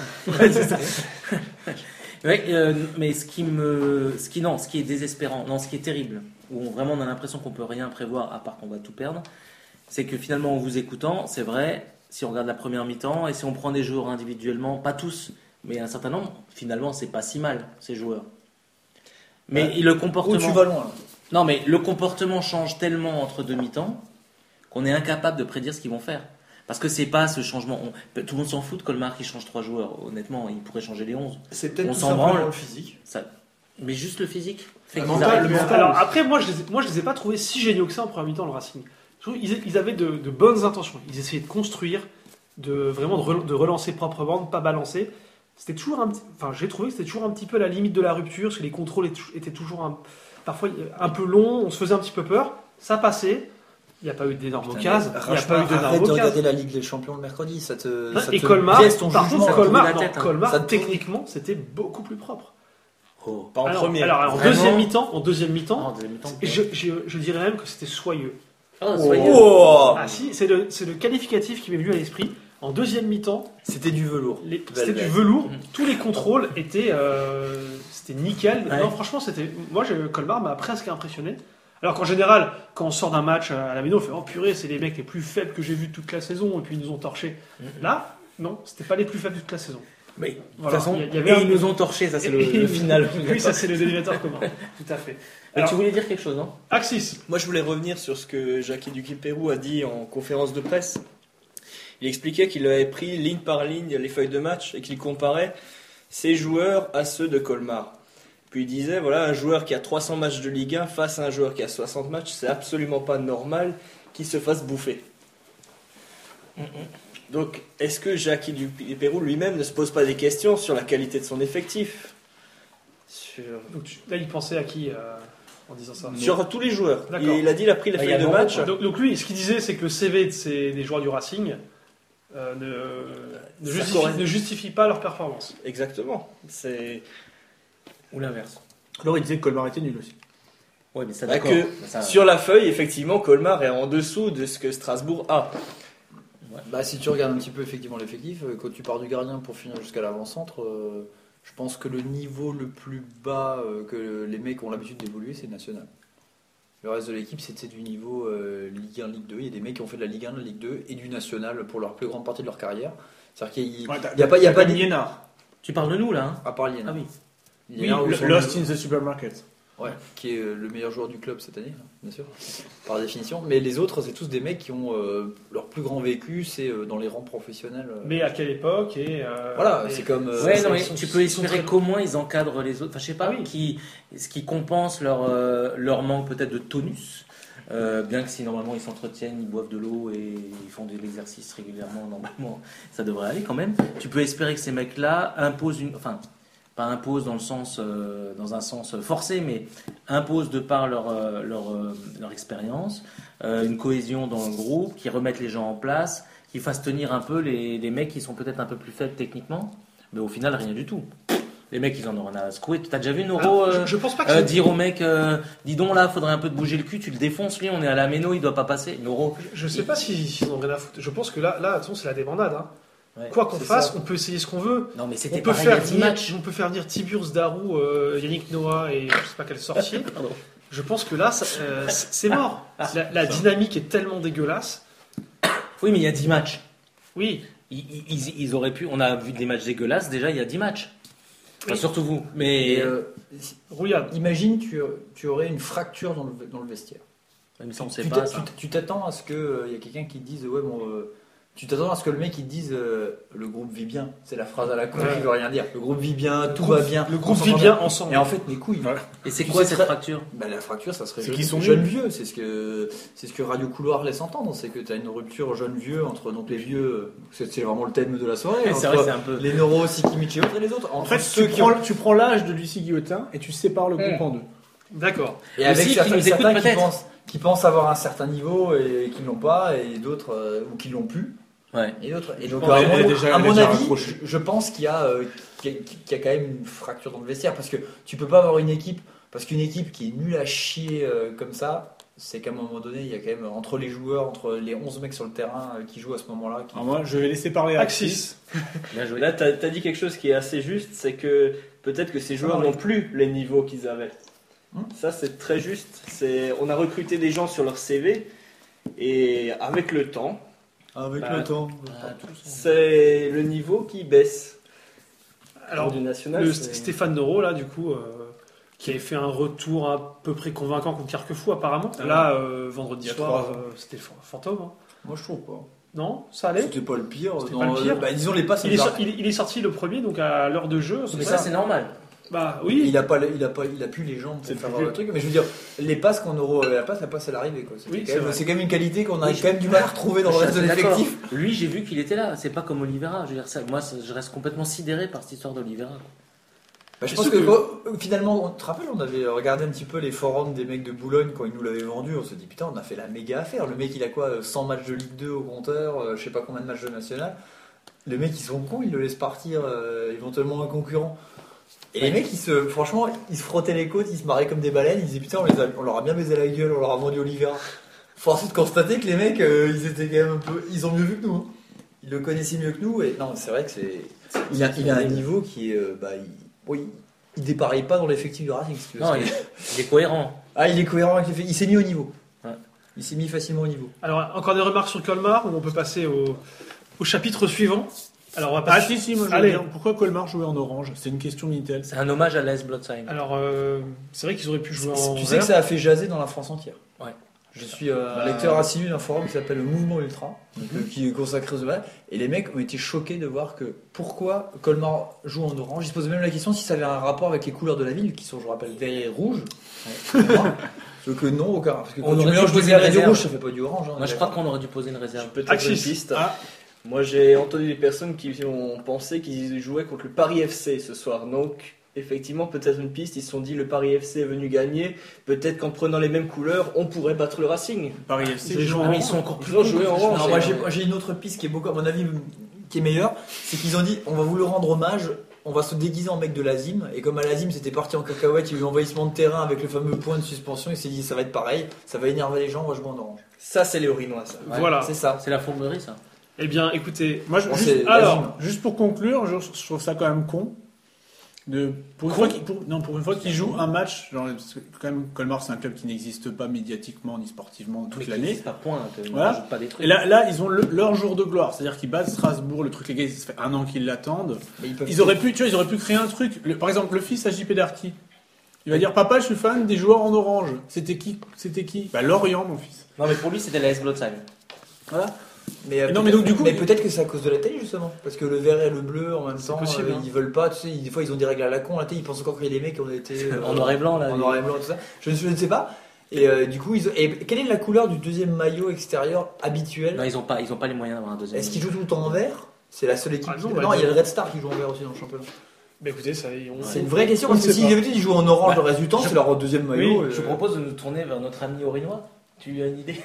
Ouais, mais ce qui est désespérant, non, ce qui est terrible, où vraiment on a l'impression qu'on peut rien prévoir à part qu'on va tout perdre, c'est que finalement en vous écoutant, c'est vrai, si on regarde la première mi-temps et si on prend des joueurs individuellement, pas tous, mais un certain nombre, finalement c'est pas si mal ces joueurs. Mais Ouais. le Oh, comportement, tu vas loin. Là. non mais le comportement change tellement entre deux mi-temps qu'on est incapable de prédire ce qu'ils vont faire. Parce que c'est pas ce changement. Tout le monde s'en fout de Colmar qui change 3 joueurs. Honnêtement, il pourrait changer les 11. C'est peut-être On tout s'en simplement branle. le physique. Ça... Mais juste le physique. Fait Le qu'ils mental, arrêtent. le mental. Alors après, moi je les ai pas trouvés si géniaux que ça en première mi-temps, le Racing. Je trouve ils avaient de bonnes intentions. Ils essayaient de construire, de relancer proprement, de pas balancer. C'était toujours j'ai trouvé que c'était toujours un petit peu à la limite de la rupture, parce que les contrôles étaient toujours parfois un peu longs, on se faisait un petit peu peur. Ça passait. Il n'y a pas eu d'énormes occasions. Il n'y a pas eu Arrête de d'énormes regarder occasions. la Ligue des Champions le mercredi. Ça te Et Colmar, biaise ton par jugement. contre, ça te Colmar, brûle la tête, hein. Colmar, Ça te- techniquement, c'était beaucoup plus propre. Oh. Pas en premier. Alors, en Vraiment deuxième mi-temps, Oh, deuxième mi-temps. je dirais même que c'était soyeux. Oh, soyez- Oh, Ah si, c'est le qualificatif qui m'est venu à l'esprit. En deuxième mi-temps, c'était du velours. c'était du Velvet. velours. Mhm. Tous les contrôles étaient c'était nickel. Ouais. Non, franchement, Colmar m'a presque impressionné. Alors qu'en général, quand on sort d'un match à la Méno, on fait oh purée, c'est les mecs les plus faibles que j'ai vus toute la saison et puis ils nous ont torchés. Mhm. Là, non, c'était pas les plus faibles de toute la saison. Mais, de Voilà. toute façon, Il y avait et un- ils nous ont torchés, ça c'est le final. Oui, ça c'est le dénominateur commun. Tout à fait. Mais Alors, tu voulais dire quelque chose, non? Axis. Moi, je voulais revenir sur ce que Jackie Duquet-Pérou a dit en conférence de presse. Il expliquait qu'il avait pris ligne par ligne les feuilles de match et qu'il comparait ses joueurs à ceux de Colmar. Puis il disait, voilà, un joueur qui a 300 matchs de Ligue 1 face à un joueur qui a 60 matchs, c'est absolument pas normal qu'il se fasse bouffer. Donc, est-ce que Jackie Duquet-Pérou lui-même ne se pose pas des questions sur la qualité de son effectif? Donc, là, il pensait à qui en disant ça Sur tous les joueurs. D'accord. Il a dit, il a pris les Bah, il y feuilles a de vraiment match. pas. Donc lui, ce qu'il disait, c'est que le CV des joueurs du Racing ne justifie pas leur performance. Exactement. C'est Ou l'inverse. Alors il disait que Colmar était nul aussi. Ouais, mais ça Bah, d'accord. que Mais ça- sur la feuille, effectivement, Colmar est en dessous de ce que Strasbourg a. Bah, si tu regardes un petit peu effectivement l'effectif, quand tu pars du gardien pour finir jusqu'à l'avant-centre, je pense que le niveau le plus bas que les mecs ont l'habitude d'évoluer, c'est national. Le reste de l'équipe, c'était du niveau Ligue 1, Ligue 2. Il y a des mecs qui ont fait de la Ligue 1, de la Ligue 2 et du national pour leur plus grande partie de leur carrière. C'est-à-dire qu'il n'y a pas de Liénard. Tu parles de nous là, hein? À part Liénard. Ah oui. Liénard, Oui, Lost in the Supermarket. Ouais, qui est le meilleur joueur du club cette année, bien sûr, par définition. Mais les autres, c'est tous des mecs qui ont leur plus grand vécu, c'est dans les rangs professionnels. Mais à quelle époque Voilà, c'est comme. Ouais, non, mais tu peux espérer qu'au moins ils encadrent les autres. Enfin, je sais pas, ce qui compense leur manque peut-être de tonus. Bien que si normalement ils s'entretiennent, ils boivent de l'eau et ils font de l'exercice régulièrement, normalement ça devrait aller quand même. Tu peux espérer que ces mecs-là imposent pas imposent dans un sens forcé, mais imposent de par leur expérience, une cohésion dans le groupe, qui remettent les gens en place, qui fassent tenir un peu les mecs qui sont peut-être un peu plus faibles techniquement, mais au final rien du tout. Les mecs, ils en ont rien à secouer. T'as déjà vu Noro je pense pas que dire au mec, dis donc là, faudrait un peu te bouger le cul, tu le défonces, lui, on est à la méno, il doit pas passer. Noro. Je sais pas s'ils en ont rien à foutre. Je pense que là attention, c'est la débandade. Hein. Ouais, quoi qu'on fasse, ça. on peut essayer ce qu'on veut. Non, mais c'était On peut pareil il y a faire 10 venir, matchs. on peut faire venir Tiburce, Darou, Yannick Noah et je sais pas quel sorcier. Pardon. Je pense que là, c'est mort. La dynamique est tellement dégueulasse. Oui, mais il y a 10 matchs. Oui. Ils auraient pu. On a vu des matchs dégueulasses déjà il y a 10 matchs. Enfin, Oui. surtout vous. Mais. Rouillade. Imagine, tu aurais une fracture dans le vestiaire. Mais ça, on sait Tu pas. t'a- Ça. tu t'attends à ce qu'il y ait quelqu'un qui te dise ouais bon tu t'attends à ce que le mec il te dise le groupe vit bien, c'est la phrase à la con qui veut rien dire, le groupe vit bien, tout va bien, Le on groupe s'entend vit bien ensemble. et en fait mes couilles Et c'est Tu quoi sais cette très- fracture? bah, la fracture ça serait C'est qu'ils sont jeune nuls. vieux, c'est ce que Radio Couloir laisse entendre, c'est que tu as une rupture jeune vieux entre donc les vieux, c'est vraiment le thème de la soirée, C'est entre vrai, c'est un peu. les Noro, Sikimic et autres et les autres, En entre fait, ceux qui ont... tu prends l'âge de Lucie Guillotin et tu sépares le groupe en deux. D'accord. et avec Aussi, qui nous certains écoutent peut-être. qui pensent avoir un certain niveau et qui l'ont pas et d'autres ou qui l'ont plus. Ouais. Et d'autres. Et donc, pense à qu'elle est mon, déjà- à elle est mon déjà avis, raccrochée. je pense qu'il y a quand même une fracture dans le vestiaire parce que tu peux pas avoir une équipe, parce qu'une équipe qui est nulle à chier comme ça, c'est qu'à un moment donné, il y a quand même entre les joueurs, entre les 11 mecs sur le terrain qui jouent à ce moment-là. Alors moi, je vais laisser parler Axis. Bien joué. Là, t'as dit quelque chose qui est assez juste, c'est que peut-être que ces joueurs n'ont plus les niveaux qu'ils avaient. Ça, c'est très juste. On a recruté des gens sur leur CV et avec le temps, Avec Bah, le temps. Ah, tout ça. c'est le niveau qui baisse. Alors, du national, le c'est- Stéphane Noro, là, du coup, qui avait fait un retour à peu près convaincant contre Carquefou, apparemment. Là, vendredi Il y a soir, 3 ans. c'était fantôme. Hein. Moi, je trouve pas. Non, ça allait. C'était pas le pire. C'était pas le pire. Bah, disons les passes. Il est sorti le premier, donc à l'heure de jeu. Mais ça, c'est normal. Bah oui. Il a plus les jambes C'est pour faire plus le truc. Mais je veux dire, les passes qu'on aura, la passe à l'arrivée. Quoi. Oui, C'est quand même une qualité qu'on a Oui, quand même du mal à retrouver dans le reste de Je suis d'accord. l'effectif. Lui, j'ai vu qu'il était là. C'est pas comme Oliveira. Je veux dire, je reste complètement sidéré par cette histoire d'Oliveira. Bah, je C'est pense sûr que finalement, on te rappelle, on avait regardé un petit peu les forums des mecs de Boulogne quand ils nous l'avaient vendu. On se dit putain, on a fait la méga affaire. Le mec, il a quoi 100 matchs de Ligue 2 au compteur, je sais pas combien de matchs de national. Les mecs, ils sont cons, ils le laissent partir éventuellement un concurrent. Et les mecs, franchement, ils se frottaient les côtes, ils se marraient comme des baleines. Ils disaient putain, on leur a bien baisé la gueule, on leur a vendu Oliveira. Force est de constater que les mecs, ils étaient quand même un peu, ils ont mieux vu que nous. Hein. Ils le connaissaient mieux que nous. Et non, c'est vrai que il a un niveau qui est, il dépareille pas dans l'effectif du Racing. Si tu veux. Non, il est cohérent. Ah, il est cohérent avec l'effectif. Il s'est mis au niveau. Ouais. Il s'est mis facilement au niveau. Alors, encore des remarques sur Colmar, ou on peut passer au chapitre suivant. Alors, on va Ah passer. si, moi je veux Allez. dire, pourquoi Colmar jouait en orange? C'est une question Minitel. C'est un hommage à Les Bloodsign. Alors, c'est vrai qu'ils auraient pu jouer en Tu sais vert. que ça a fait jaser dans la France entière. Ouais. Je suis un lecteur assidu d'un forum qui s'appelle le Mouvement Ultra, qui est consacré aux Ovales, et les mecs ont été choqués de voir que pourquoi Colmar joue en orange. Ils se posaient même la question si ça avait un rapport avec les couleurs de la ville, qui sont, je rappelle, vert et rouge. Sauf que non, aucun. Parce que On quand tu aurait mélanges dû du poser vert une et du réserve. rouge, ça fait pas du orange. Hein, Moi, je crois qu'on aurait dû poser une réserve. Peut-être Axis. une piste. Ah. Moi, j'ai entendu des personnes qui ont pensé qu'ils jouaient contre le Paris FC ce soir. Donc, effectivement, peut-être une piste. Ils se sont dit le Paris FC est venu gagner. Peut-être qu'en prenant les mêmes couleurs, on pourrait battre le Racing. Paris FC. Ils jouent Ah, mais ils sont encore plus Ils ont joué en cons, orange. Non, moi j'ai une autre piste qui est beaucoup, à mon avis, qui est meilleure. C'est qu'ils ont dit on va vous le rendre hommage, on va se déguiser en mec de l'Azim. Et comme à l'Azim c'était parti en cacahuète, il y a eu envahissement de terrain avec le fameux point de suspension. Il s'est dit ça va être pareil, ça va énerver les gens, on va jouer en orange. Ça, c'est les Orinois, ça. Ouais. Voilà. C'est ça. C'est la fourberie, ça. Eh bien, écoutez, Moi, Bon, c'est juste pour conclure, je trouve ça quand même con. Pour une fois qu'ils jouent un match, genre, parce que quand même, Colmar, c'est un club qui n'existe pas médiatiquement ni sportivement toute l'année. C'est pas point, ils Voilà. rajoutent pas des trucs. Et là, ils ont leur jour de gloire. C'est-à-dire qu'ils battent Strasbourg, le truc, les gars, ça fait 1 an qu'ils l'attendent. Mais Ils auraient pu créer un truc. Par exemple, le fils à JP Darky. Il va dire, papa, je suis fan des joueurs en orange. C'était qui? Bah, Lorient, mon fils. Non, mais pour lui, c'était la S Blotzheim. Voilà. Mais, non, mais donc, du coup, peut-être que c'est à cause de la télé justement, parce que le vert et le bleu en même temps, possible, hein. ils veulent pas. Tu sais, des fois ils ont des règles à la con. La télé, ils pensent encore qu'il y a des mecs qui ont été En noir et blanc, là. en noir et blanc, tout ça. Je ne sais pas. Et du coup, et quelle est la couleur du deuxième maillot extérieur habituel? Non, ils ont pas les moyens d'avoir un deuxième. Est-ce qu'ils jouent tout le temps en vert? C'est la seule équipe. Ah non, Non, il y a le Red Star qui joue en vert aussi dans le championnat. bah, écoutez, C'est une vraie question parce que si d'habitude ils jouent en orange le reste du temps, c'est leur deuxième maillot. Je vous propose de nous tourner vers notre ami Orinois. Tu as une idée?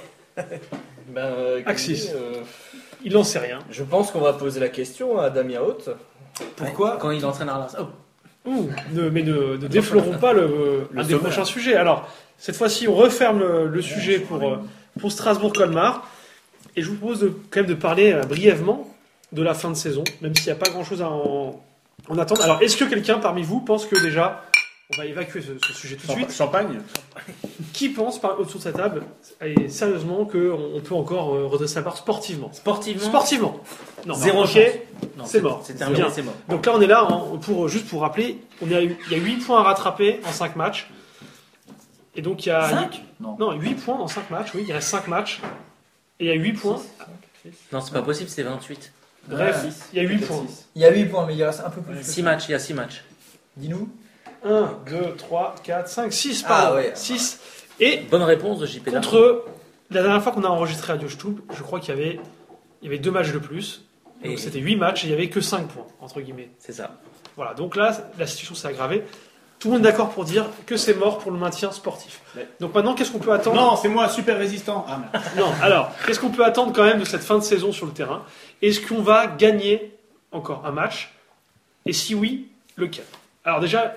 Axis. Il n'en sait rien. Je pense qu'on va poser la question à Damien Haute. Pourquoi Quand il entraîne Arlas. Oh. Ouh, ne déflorons pas un des prochains sujets. Alors, cette fois-ci, on referme le sujet pour Strasbourg-Colmar. Et je vous propose quand même de parler brièvement de la fin de saison, même s'il n'y a pas grand-chose à en attendre. Alors, est-ce que quelqu'un parmi vous pense que déjà, on va évacuer ce sujet tout de suite, Champagne. qui pense autour de cette table, et sérieusement, qu'on peut encore redresser la barre sportivement? Sportivement. Non, Zéro ok. chance. Non, C'est mort. C'est terminé, Bien. c'est mort. Donc là, on est là, juste pour rappeler, il y a 8 points à rattraper en 5 matchs. Et donc il y a... 5 Non. Non, 8 points en 5 matchs, oui, il reste 5 matchs. Et il y a 8 points. Non, c'est pas possible, c'est 28. Bref, il y a 8 points. Il y a 8 points, mais il reste un peu plus. 6 matchs, il y a 6 matchs. Dis-nous. 1, 2, 3, 4, 5, 6, Ah pardon. ouais. 6. Et Bonne réponse de JP. contre... La dernière fois qu'on a enregistré Radio Stub, je crois qu'il y avait 2 matchs de plus. Donc Et- c'était 8 matchs et il n'y avait que 5 points, entre guillemets. C'est ça. Voilà, donc là, la situation s'est aggravée. Tout le monde est d'accord pour dire que c'est mort pour le maintien sportif. Ouais. Donc maintenant, qu'est-ce qu'on peut attendre? Non, c'est moi, super résistant. Ah, merde. Non, alors, qu'est-ce qu'on peut attendre quand même de cette fin de saison sur le terrain? Est-ce qu'on va gagner encore un match? Et si oui, lequel? Alors déjà,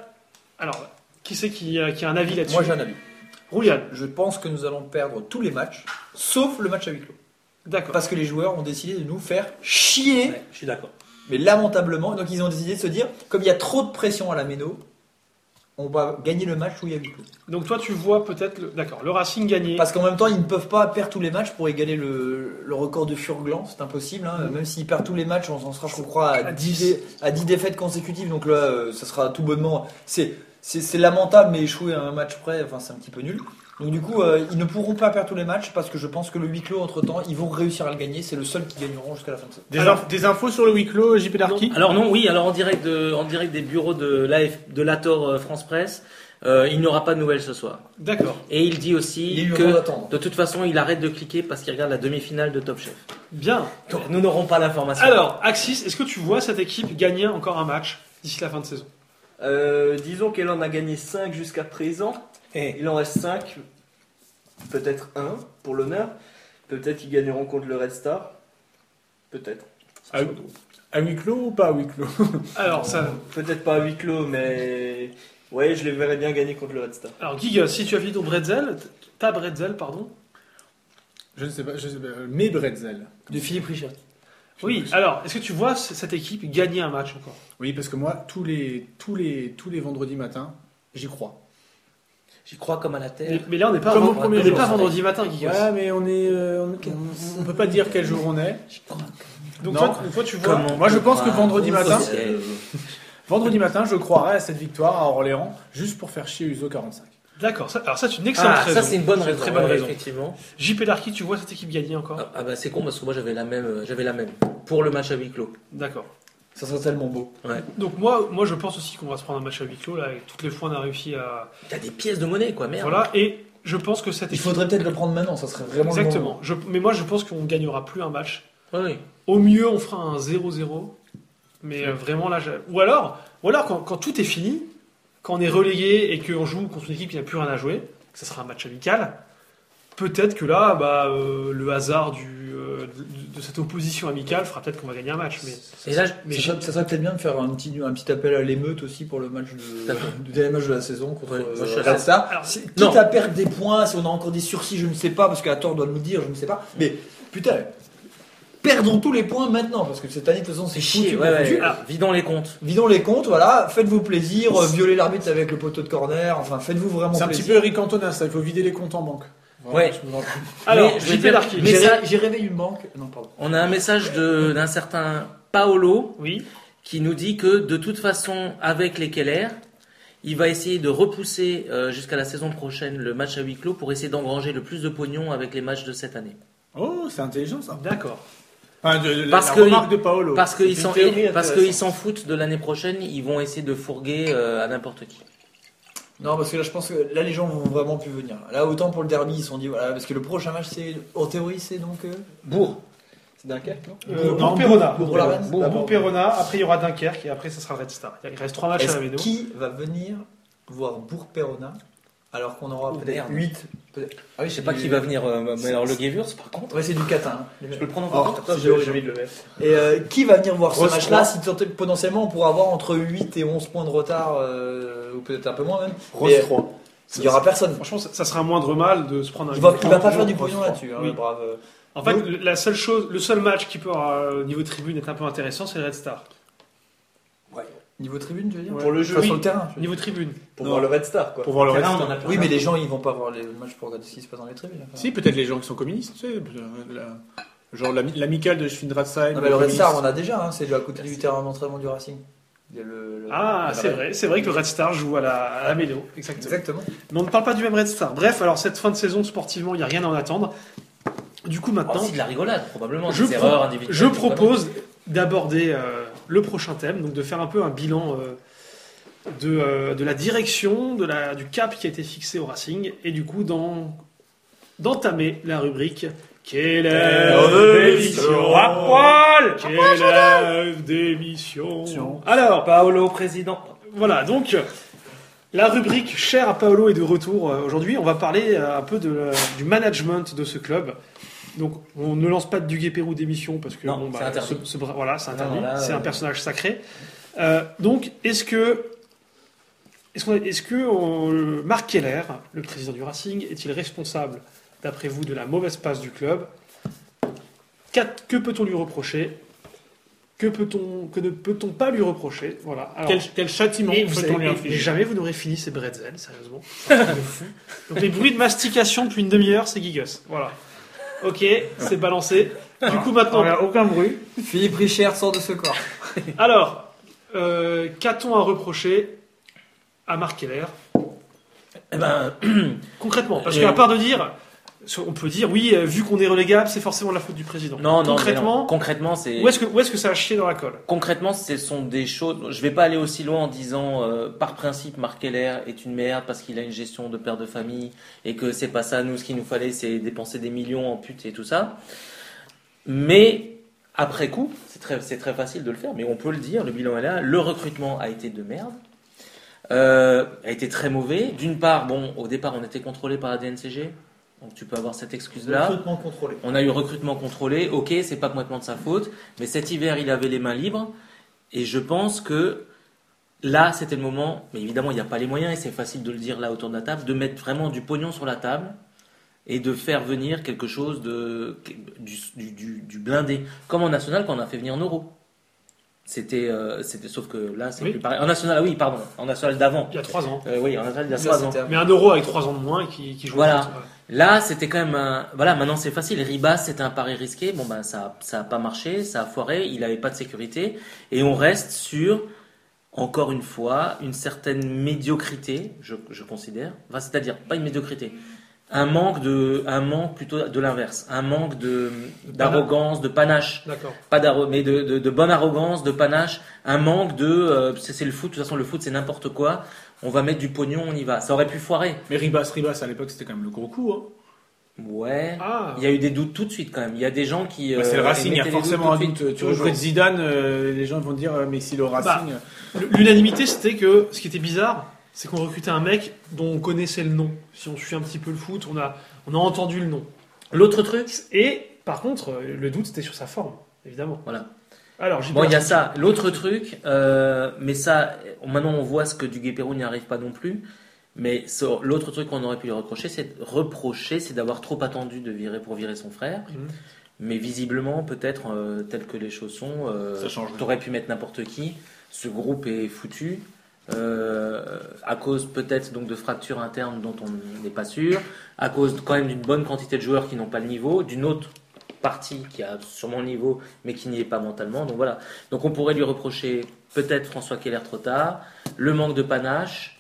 qui c'est qui a un avis là-dessus? Moi j'ai un avis. Roulian, Je pense que nous allons perdre tous les matchs, sauf le match à huis clos. d'accord. Parce que les joueurs ont décidé de nous faire chier, Ouais, je suis d'accord. mais lamentablement. Donc ils ont décidé de se dire, comme il y a trop de pression à la méno, on va gagner le match où il y a huis clos. Donc toi, tu vois peut-être, le Racing gagner. Parce qu'en même temps, ils ne peuvent pas perdre tous les matchs pour égaler le record de Furglan, c'est impossible. Hein. Même s'ils perdent tous les matchs, on s'en sera, je crois, à 10 défaites consécutives. Donc là, ça sera tout bonnement. C'est lamentable, mais échouer à un match près, enfin, c'est un petit peu nul. Donc du coup, ils ne pourront pas perdre tous les matchs parce que je pense que le huis clos, entre-temps, ils vont réussir à le gagner. C'est le seul qui gagneront jusqu'à la fin de saison. Des infos sur le huis clos, JP Darky? Alors non, oui, alors en direct des bureaux de l'ATOR France Presse, il n'y aura pas de nouvelles ce soir. D'accord. Et il dit aussi Il est urgent que d'attendre. de toute façon, il arrête de cliquer parce qu'il regarde la demi-finale de Top Chef. Bien. Donc nous n'aurons pas l'information. Alors, Axis, est-ce que tu vois cette équipe gagner encore un match d'ici la fin de saison? Disons qu'elle en a gagné 5 jusqu'à présent. Il en reste 5. Peut-être 1 pour l'honneur. Peut-être qu'ils gagneront contre le Red Star. Peut-être. À huis clos ou pas à huis clos? Alors, Peut-être pas à huis clos, mais ouais, je les verrais bien gagner contre le Red Star. alors Guy, si tu as vu ton Bretzel, ta Bretzel, pardon. Je ne sais pas, mes bretzels. De Philippe Richard. Oui, alors, est-ce que tu vois cette équipe gagner un match encore? Oui, parce que moi, tous les vendredis matins, j'y crois. J'y crois comme à la terre. Mais là, on n'est pas, Comme au on premier n'est jour, pas ça. vendredi matin, Guy. Ouais, mais on peut pas dire quel jour on est. Donc Non. toi, tu vois. Comment moi, je pense que croire vendredi au matin- ciel. Vendredi matin, je croirais à cette victoire à Orléans, juste pour faire chier Uso 45. D'accord, alors ça, c'est une excellente Ah, raison. ça c'est une bonne C'est raison. très bonne ouais, raison. Effectivement. JP Darky, tu vois cette équipe gagner encore? Ah bah c'est con parce que moi j'avais la même pour le match à huis clos. D'accord. Ça serait tellement beau. Ouais. Donc moi, je pense aussi qu'on va se prendre un match à huis clos, là, avec toutes les fois on a réussi à... T'as des pièces de monnaie quoi, merde. Voilà, et je pense que cette Il équipe... faudrait peut-être le prendre maintenant, ça serait vraiment le Exactement. Mais moi, je pense qu'on gagnera plus un match. Oui. Au mieux, on fera un 0-0. Mais vraiment, là... Ou alors quand tout est fini, quand on est relégué et qu'on joue contre une équipe qui n'a plus rien à jouer, que ça sera un match amical, peut-être que là, le hasard de cette opposition amicale fera peut-être qu'on va gagner un match. Mais Et là, Ça serait peut-être bien de faire un petit appel à l'émeute aussi pour le match du dernier match de la saison contre Ouais, moi, je suis Red Star. alors, Quitte non. à perdre des points, si on a encore des sursis, je ne sais pas, parce qu'Ator doit nous le dire, je ne sais pas. Mais putain, perdons tous les points maintenant, parce que cette année, de toute façon, c'est Chier, foutu. ouais. Alors, Vidons les comptes. vidons les comptes, voilà, faites-vous plaisir, violez l'arbitre avec le poteau de corner, enfin, faites-vous vraiment C'est un plaisir. petit peu Eric Cantona, ça, il faut vider les comptes en banque. Ouais. Je me rends compte. Alors, Mais je vais JP dire- Darky. mais ça- J'ai rêvé une banque. Non, pardon. On a un message d'un certain Paolo Oui. qui nous dit que de toute façon, avec les Keller, il va essayer de repousser jusqu'à la saison prochaine le match à huis clos pour essayer d'engranger le plus de pognon avec les matchs de cette année. Oh, c'est intelligent ça. D'accord. Enfin, Parce la que- remarque de Paolo. Parce qu'ils C'est s'en, une théorie parce intéressante. qu'ils s'en foutent de l'année prochaine, ils vont essayer de fourguer à n'importe qui. Non, parce que là, je pense que là, les gens vont vraiment plus venir. Là, autant pour le derby, ils se sont dit, voilà, parce que le prochain match, c'est, en théorie, c'est donc. Bourg. C'est Dunkerque, non Bourg-Perona. Bourg-la-Reine. Bourg-Perona. Après, il y aura Dunkerque et après, ça sera Red Star. Il reste 3 matchs à la Méno. Qui va venir voir Bourg-Perona alors qu'on aura Oh, peut-être merde. 8 Ah oui, Je sais pas qui va venir, mais alors le Gewürz par contre. Ouais, c'est du catin. Je peux le prendre en Oh, compte. Attends, c'est j'ai horrible. envie de le mettre. Et qui va venir voir ce Rose match-là 3. si potentiellement on pourra avoir entre 8 et 11 points de retard, ou peut-être un peu moins même. Rose Mais, 3. il n'y aura personne. Franchement, ça sera un moindre mal de se prendre un Il va but. pas faire du pognon là-dessus, hein, Oui. le brave. En fait, le seul match qui peut, au niveau tribune, être un peu intéressant, c'est le Red Star. Niveau tribune, tu veux dire Ouais. Pour le jeu, Enfin, oui. sur le terrain. Niveau tribune. pour Non. voir le Red Star, quoi. Pour voir le reste. Terrain, on en a plein. Oui, mais les gens ils vont pas voir les matchs pour regarder ce qui se passe dans les tribunes. Enfin. Si, peut-être les gens qui sont communistes, tu sais. Genre l'amicale de Schwindratsheim. Non, mais le Red Star, on a déjà, hein, c'est à côté du terrain d'entraînement du Racing. Il y a Ah, c'est vrai. C'est vrai que le Red Star joue à la Méno. Exactement. Exactement. Mais on ne parle pas du même Red Star. Bref, alors cette fin de saison, sportivement, il n'y a rien à en attendre. Du coup, maintenant, Oh, c'est de la rigolade, probablement. Je Des pro- erreurs individuelles. je des propose d'aborder le prochain thème, donc de faire un peu un bilan de la direction, du cap qui a été fixé au Racing, et du coup d'entamer la rubrique Quelle démission à poil Quelle démission Alors, Paolo, président. voilà, donc la rubrique chère à Paolo est de retour aujourd'hui. On va parler un peu du management de ce club. Donc, on ne lance pas de Duguay-Pérou d'émission parce que Non, c'est interdit. voilà, c'est interdit. Non, là, c'est un personnage sacré. Donc, est-ce que Marc Keller, le président du Racing, est-il responsable, d'après vous, de la mauvaise passe du club? Que peut-on lui reprocher? Que ne peut-on pas lui reprocher? Voilà. Alors, Quel châtiment et vous peut-on lui savez, infliger? jamais vous n'aurez fini ces bretzels, sérieusement. C'est un truc de fou. Donc les bruits de mastication depuis une demi-heure, c'est Gigas. Voilà. Ok, c'est balancé. Du coup, maintenant. aucun bruit. Philippe Richard sort de ce corps. Alors, qu'a-t-on à reprocher à Marc Keller? Eh ben, Concrètement, parce qu'à part de dire, on peut dire, oui, vu qu'on est relégable, c'est forcément la faute du président. non, non, mais Concrètement, non. Concrètement, c'est. où est-ce que ça a chié dans la colle? Concrètement, ce sont des choses. Je vais pas aller aussi loin en disant, par principe, Marc Keller est une merde parce qu'il a une gestion de père de famille et que c'est pas ça. Nous, ce qu'il nous fallait, c'est dépenser des millions en pute et tout ça. Mais après coup, c'est très facile de le faire, mais on peut le dire. Le bilan est là. Le recrutement a été de merde. A été très mauvais. D'une part, bon, au départ, on était contrôlé par la DNCG. Donc tu peux avoir cette excuse-là. Recrutement contrôlé. On a eu recrutement contrôlé, ok, c'est pas complètement de sa faute, mais cet hiver il avait les mains libres, et je pense que là c'était le moment, mais évidemment il n'y a pas les moyens, et c'est facile de le dire là autour de la table, de mettre vraiment du pognon sur la table, et de faire venir quelque chose du blindé, comme en national quand on a fait venir Noro. C'était sauf que là c'est Oui. plus pareil. En national, ah oui, pardon, en national d'avant. Il y a 3 ans. Oui, en national il y a Ça, 3 ans. c'était- Mais un euro avec 3 ans de moins et qui joue Voilà. au foot, ouais. Là, c'était quand même voilà, maintenant c'est facile. Ribas, c'était un pari risqué. Bon, ben, ça a pas marché, ça a foiré. Il avait pas de sécurité. Et on reste sur, encore une fois, une certaine médiocrité, je considère. Enfin, c'est-à-dire, pas une médiocrité. Un manque plutôt de l'inverse. Un manque d'arrogance, de panache. D'accord. Pas mais de bonne arrogance, de panache. Un manque c'est le foot. De toute façon, le foot, c'est n'importe quoi. On va mettre du pognon, on y va. Ça aurait pu foirer. Mais Ribas à l'époque, c'était quand même le gros coup. Hein. Ouais. Ah. Il y a eu des doutes tout de suite quand même. Il y a des gens qui. Bah, c'est le Racing, il y a émettaient des forcément un doutes tout de doute. suite, Tu toujours. recrutes Zidane, les gens vont dire, mais si le Racing. L'unanimité, c'était que ce qui était bizarre, c'est qu'on recrutait un mec dont on connaissait le nom. Si on suit un petit peu le foot, on a entendu le nom. L'autre truc. Et par contre, le doute, c'était sur sa forme, évidemment. Voilà. Alors, Bon, il y a ça. L'autre truc, mais ça, maintenant on voit ce que Duguay-Pérou n'y arrive pas non plus. Mais l'autre truc qu'on aurait pu lui reprocher, c'est d'avoir trop attendu pour virer son frère. Mhm. Mais visiblement, peut-être, tel que les choses sont, Ça change. t'aurais pu mettre n'importe qui. Ce groupe est foutu. À cause peut-être donc de fractures internes dont on n'est pas sûr, à cause quand même d'une bonne quantité de joueurs qui n'ont pas le niveau, d'une autre partie qui a sûrement le niveau mais qui n'y est pas mentalement. Donc voilà. Donc on pourrait lui reprocher peut-être François Keller trop tard, le manque de panache.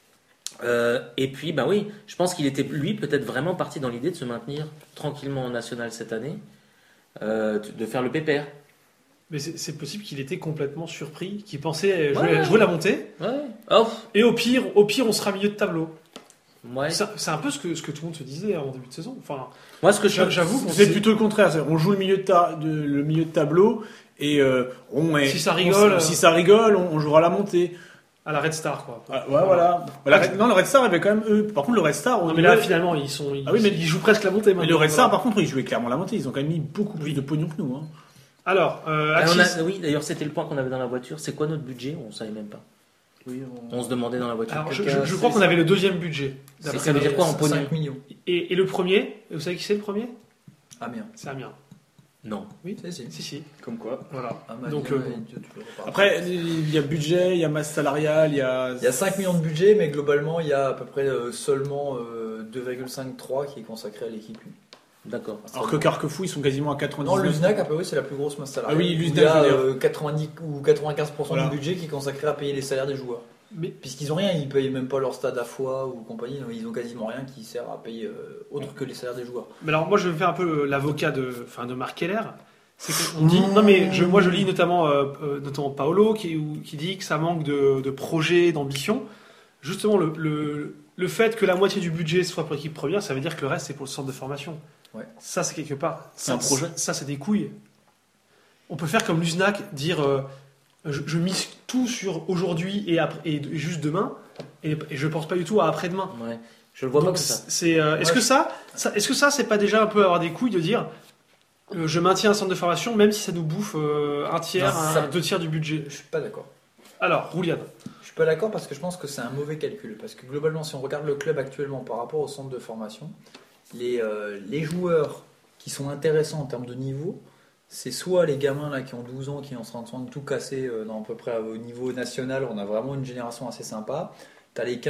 Et puis bah oui, je pense qu'il était lui peut-être vraiment parti dans l'idée de se maintenir tranquillement en national cette année, de faire le pépère. Mais c'est possible qu'il était complètement surpris, qu'il pensait jouer la montée. Ouais. Oh. Et au pire, on sera milieu de tableau. Ouais. C'est un peu ce que tout le monde se disait en début de saison. Enfin, Moi, ce que j'avoue qu'on C'est plutôt le contraire. C'est-à-dire, on joue le milieu de tableau et Si ça rigole, on jouera la montée. à la Red Star, quoi. Ah, ouais, voilà. Non, le Red Star avait quand même eux. Par contre, le Red Star. Non, mais là, finalement, ils jouent presque la montée. Mais le Red Star, par contre, ils jouaient clairement la montée. Ils ont quand même mis beaucoup plus de pognon que nous. Hein. Alors, oui, d'ailleurs, c'était le point qu'on avait dans la voiture. C'est quoi notre budget? On ne savait même pas. Oui, On se demandait dans la voiture. Alors, je crois qu'on avait le deuxième budget. Ça veut dire quoi en pognon? 5 millions. Et le premier, vous savez qui c'est le premier? Amiens. C'est Amiens. Non. Oui, Si. si. Comme quoi. Voilà. Amiens, Donc, tu bon. peux reparler. Après, il y a budget, il y a masse salariale, il y a. Il y a 5 millions de budget, mais globalement, il y a à peu près seulement 2,53 qui est consacré à l'équipe 1. D'accord. Alors que Carquefou, ils sont quasiment à 90. Non, l'USNAC, a priori, c'est la plus grosse masse salariale. Ah oui, Où l'USNAC, il y je a veux dire. 90 ou 95% Voilà. du budget qui est consacré à payer les salaires des joueurs. Mais Puisqu'ils ont rien, ils payent même pas leur stade à foi ou compagnie, donc ils ont quasiment rien qui sert à payer autre que les salaires des joueurs. Mais alors moi je vais faire un peu l'avocat de Marc Keller. C'est qu'on dit non mais moi je lis notamment Paolo qui dit que ça manque de projet, d'ambition. Justement le fait que la moitié du budget soit pour l'équipe première, ça veut dire que le reste c'est pour le centre de formation. Ouais. Ça c'est quelque part. C'est un projet. Ça c'est des couilles. On peut faire comme l'USNAC, dire je mise tout sur aujourd'hui et juste demain et je pense pas du tout à après-demain. Ouais. Je le vois pas Donc comme ça. est-ce que ça c'est pas déjà un peu avoir des couilles de dire je maintiens un centre de formation même si ça nous bouffe un tiers, Non, deux tiers du budget. Je suis pas d'accord. Alors Rouliane. Je suis pas d'accord parce que je pense que c'est un mauvais calcul. Parce que globalement, si on regarde le club actuellement par rapport au centre de formation, les joueurs qui sont intéressants en termes de niveau, c'est soit les gamins là qui ont 12 ans qui sont en train de tout casser dans à peu près au niveau national, on a vraiment une génération assez sympa. T'as les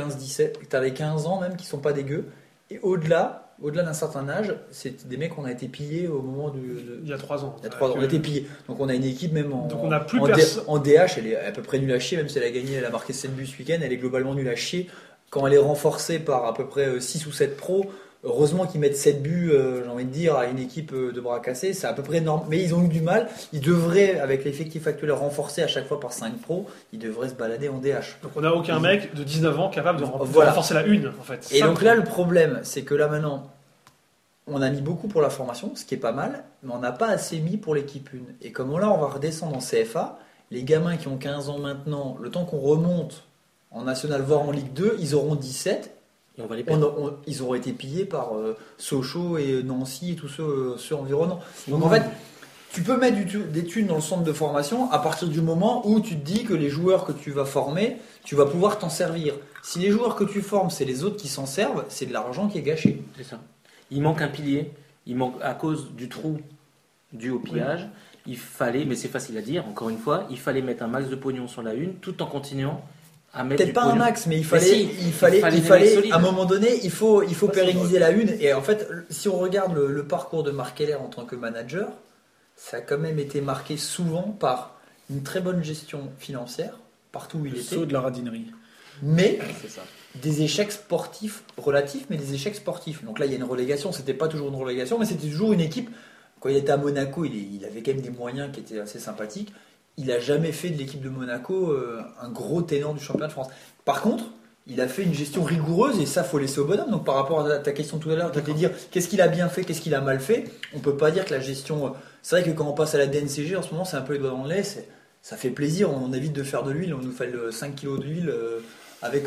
15 ans même qui sont pas dégueux. Et au-delà d'un certain âge, c'est des mecs qu'on a été pillés au moment Il y a 3 ans. il y a 3 ans. On a été pillés. Donc on a une équipe même en, Donc on a plus en, personne. en DH, elle est à peu près nulle à chier, même si elle a gagné, elle a marqué 7 buts ce week-end, elle est globalement nulle à chier. Quand elle est renforcée par à peu près 6 ou 7 pros, heureusement qu'ils mettent 7 buts, j'ai envie de dire, à une équipe de bras cassés, c'est à peu près normal. Mais ils ont eu du mal. Ils devraient, avec l'effectif actuel renforcé à chaque fois par 5 pros, ils devraient se balader en DH. Donc on n'a aucun mec de 19 ans capable de Voilà. renforcer la une en fait. Et Ça, donc là, le problème, c'est que là maintenant, on a mis beaucoup pour la formation, ce qui est pas mal, mais on n'a pas assez mis pour l'équipe 1. Et comme là, on va redescendre en CFA, les gamins qui ont 15 ans maintenant, le temps qu'on remonte en National, voire en Ligue 2, ils auront 17. Et on va les perdre. Ils auront été pillés par Sochaux et Nancy et tous ceux environnants. Donc en fait, tu peux mettre des thunes dans le centre de formation à partir du moment où tu te dis que les joueurs que tu vas former, tu vas pouvoir t'en servir. Si les joueurs que tu formes, c'est les autres qui s'en servent, c'est de l'argent qui est gâché. C'est ça. Il manque un pilier. Il manque à cause du trou dû au pillage. Il fallait, mais c'est facile à dire, encore une fois, il fallait mettre un max de pognon sur la une tout en continuant à mettre Peut-être du pas pognon. un max, mais il si, fallait des mecs solides. à un moment donné, il faut pérenniser c'est la une. Et en fait, si on regarde le parcours de Marc Keller en tant que manager, ça a quand même été marqué souvent par une très bonne gestion financière, partout où il Le était, saut de la radinerie. mais C'est ça. des échecs sportifs relatifs, mais des échecs sportifs. Donc là, il y a une relégation, c'était pas toujours une relégation, mais c'était toujours une équipe. Quand il était à Monaco, il avait quand même des moyens qui étaient assez sympathiques. Il n'a jamais fait de l'équipe de Monaco un gros ténor du championnat de France. Par contre, il a fait une gestion rigoureuse et ça, faut laisser au bonhomme. Donc par rapport à ta question tout à l'heure, tu étais dire qu'est-ce qu'il a bien fait, qu'est-ce qu'il a mal fait. On peut pas dire que la gestion. C'est vrai que quand on passe à la DNCG en ce moment, c'est un peu les doigts dans le lait. Ça fait plaisir. On évite de faire de l'huile. On nous fait 5 kilos d'huile avec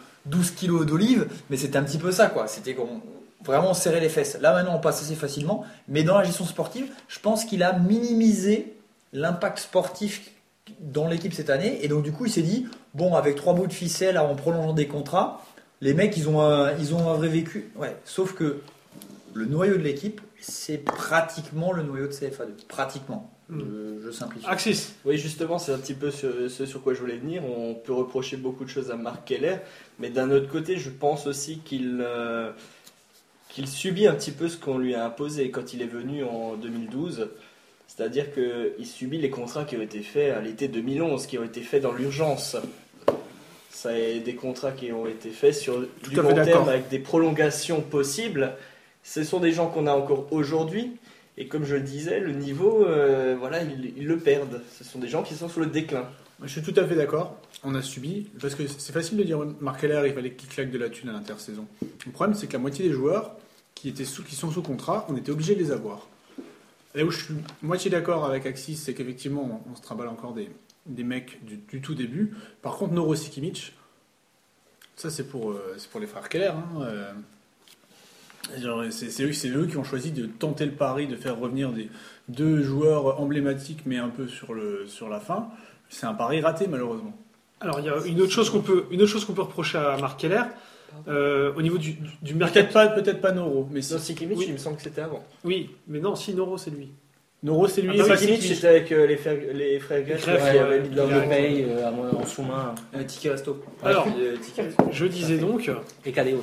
12 kilos d'olive. Mais c'était un petit peu ça, quoi. C'était vraiment serrer les fesses. Là maintenant, on passe assez facilement. Mais dans la gestion sportive, je pense qu'il a minimisé l'impact sportif dans l'équipe cette année, et donc du coup il s'est dit bon, avec 3 bouts de ficelle en prolongeant des contrats, les mecs ils ont un vrai vécu, ouais, sauf que le noyau de l'équipe c'est pratiquement le noyau de CFA2. Pratiquement. Je simplifie. Axis. Oui, justement, c'est un petit peu ce sur quoi je voulais venir. On peut reprocher beaucoup de choses à Marc Keller, mais d'un autre côté, je pense aussi qu'il subit un petit peu ce qu'on lui a imposé quand il est venu en 2012. C'est-à-dire qu'il subit les contrats qui ont été faits à l'été 2011, qui ont été faits dans l'urgence. C'est des contrats qui ont été faits sur du long terme avec des prolongations possibles. Ce sont des gens qu'on a encore aujourd'hui. Et comme je le disais, le niveau, ils le perdent. Ce sont des gens qui sont sur le déclin. Je suis tout à fait d'accord. On a subi, parce que c'est facile de dire Marc Keller, il fallait qu'il claque de la thune à l'intersaison. Le problème, c'est que la moitié des joueurs qui sont sous contrat, on était obligé de les avoir. Là où je suis moitié d'accord avec Axis, c'est qu'effectivement, on se trimballe encore des mecs du tout début. Par contre, Noro Sikimic, ça c'est pour les frères Keller. C'est eux qui ont choisi de tenter le pari, de faire revenir deux joueurs emblématiques, mais un peu sur la fin. C'est un pari raté, malheureusement. Alors, il y a une autre chose qu'on peut reprocher à Marc Keller. Au niveau du mercato. Peut-être pas Noro, mais Non, Sikimic, il me semble que c'était avant. Oui, mais non, si Noro, c'est lui. Noro, c'est lui. Sikimic, c'était avec les frères Grèce qui avaient mis de leur paye en sous-main. Tiki Resto. Alors, Tiki Resto. je disais donc. Et Cadeos.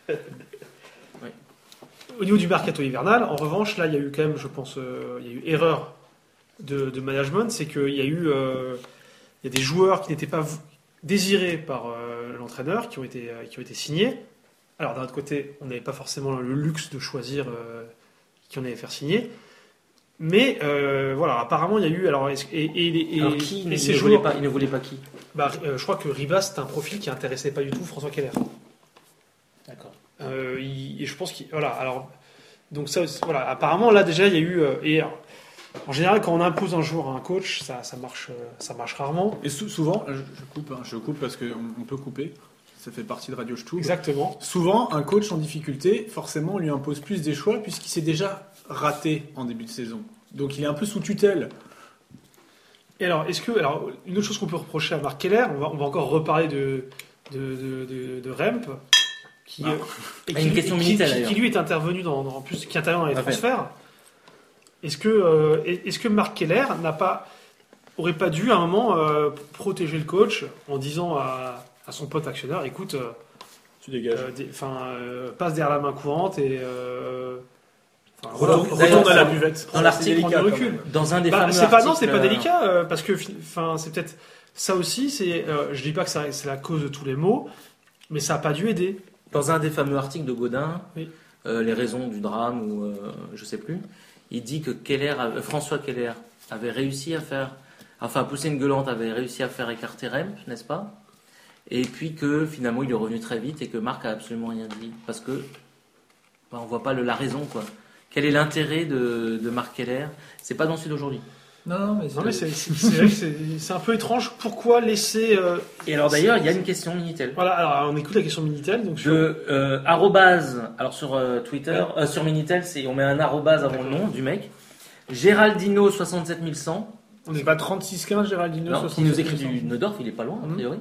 Au niveau du mercato hivernal, en revanche, là, il y a eu quand même, je pense, il y a eu erreur de management, c'est qu'il y a eu il y a des joueurs qui n'étaient pas désirés par l'entraîneur, qui ont été signés. Alors d'un autre côté, on n'avait pas forcément le luxe de choisir qui on allait faire signer. Mais voilà, apparemment il y a eu alors alors qui et il ces ne joueurs, voulait pas qui. Je crois que Rivas c'est un profil qui intéressait pas du tout François Keller. D'accord. Et je pense qu'il voilà alors donc ça voilà apparemment là déjà il y a eu et en général quand on impose un joueur à un coach ça marche rarement. Et souvent je coupe parce qu'on peut couper. Ça fait partie de Radio Stub. Exactement. Souvent, un coach en difficulté, forcément, on lui impose plus des choix puisqu'il s'est déjà raté en début de saison. Donc, il est un peu sous tutelle. Et alors, une autre chose qu'on peut reprocher à Marc Keller, on va encore reparler de Remp, qui lui est intervenu en plus, qui intervient dans les transferts. Est-ce que Marc Keller aurait pas dû à un moment protéger le coach en disant à son pote actionnaire, écoute, tu dégages. Passe derrière la main courante et retourne à la buvette. Dans l'article, prends du recul. Dans un des fameux articles, c'est pas délicat parce que c'est peut-être ça aussi. Je dis pas que c'est la cause de tous les maux, mais ça a pas dû aider. Dans un des fameux articles de Godin, oui. Les raisons du drame ou je sais plus, il dit que François Keller avait réussi à pousser une gueulante, avait réussi à faire écarter Remp, n'est-ce pas? Et puis que finalement il est revenu très vite et que Marc a absolument rien dit parce que on voit pas la raison quoi. Quel est l'intérêt de Marc Keller? C'est pas dans celui d'aujourd'hui. Non, mais c'est vrai que c'est un peu étrange. Pourquoi laisser Et alors d'ailleurs il y a une question Minitel. Voilà, alors on écoute la question Minitel donc arrobase. Alors sur Twitter, sur Minitel, on met un arrobase avant le nom du mec. Géraldino 67100. On n'est pas 3615 Géraldino. Non, qui nous écrit du Neudorf, il est pas loin a priori.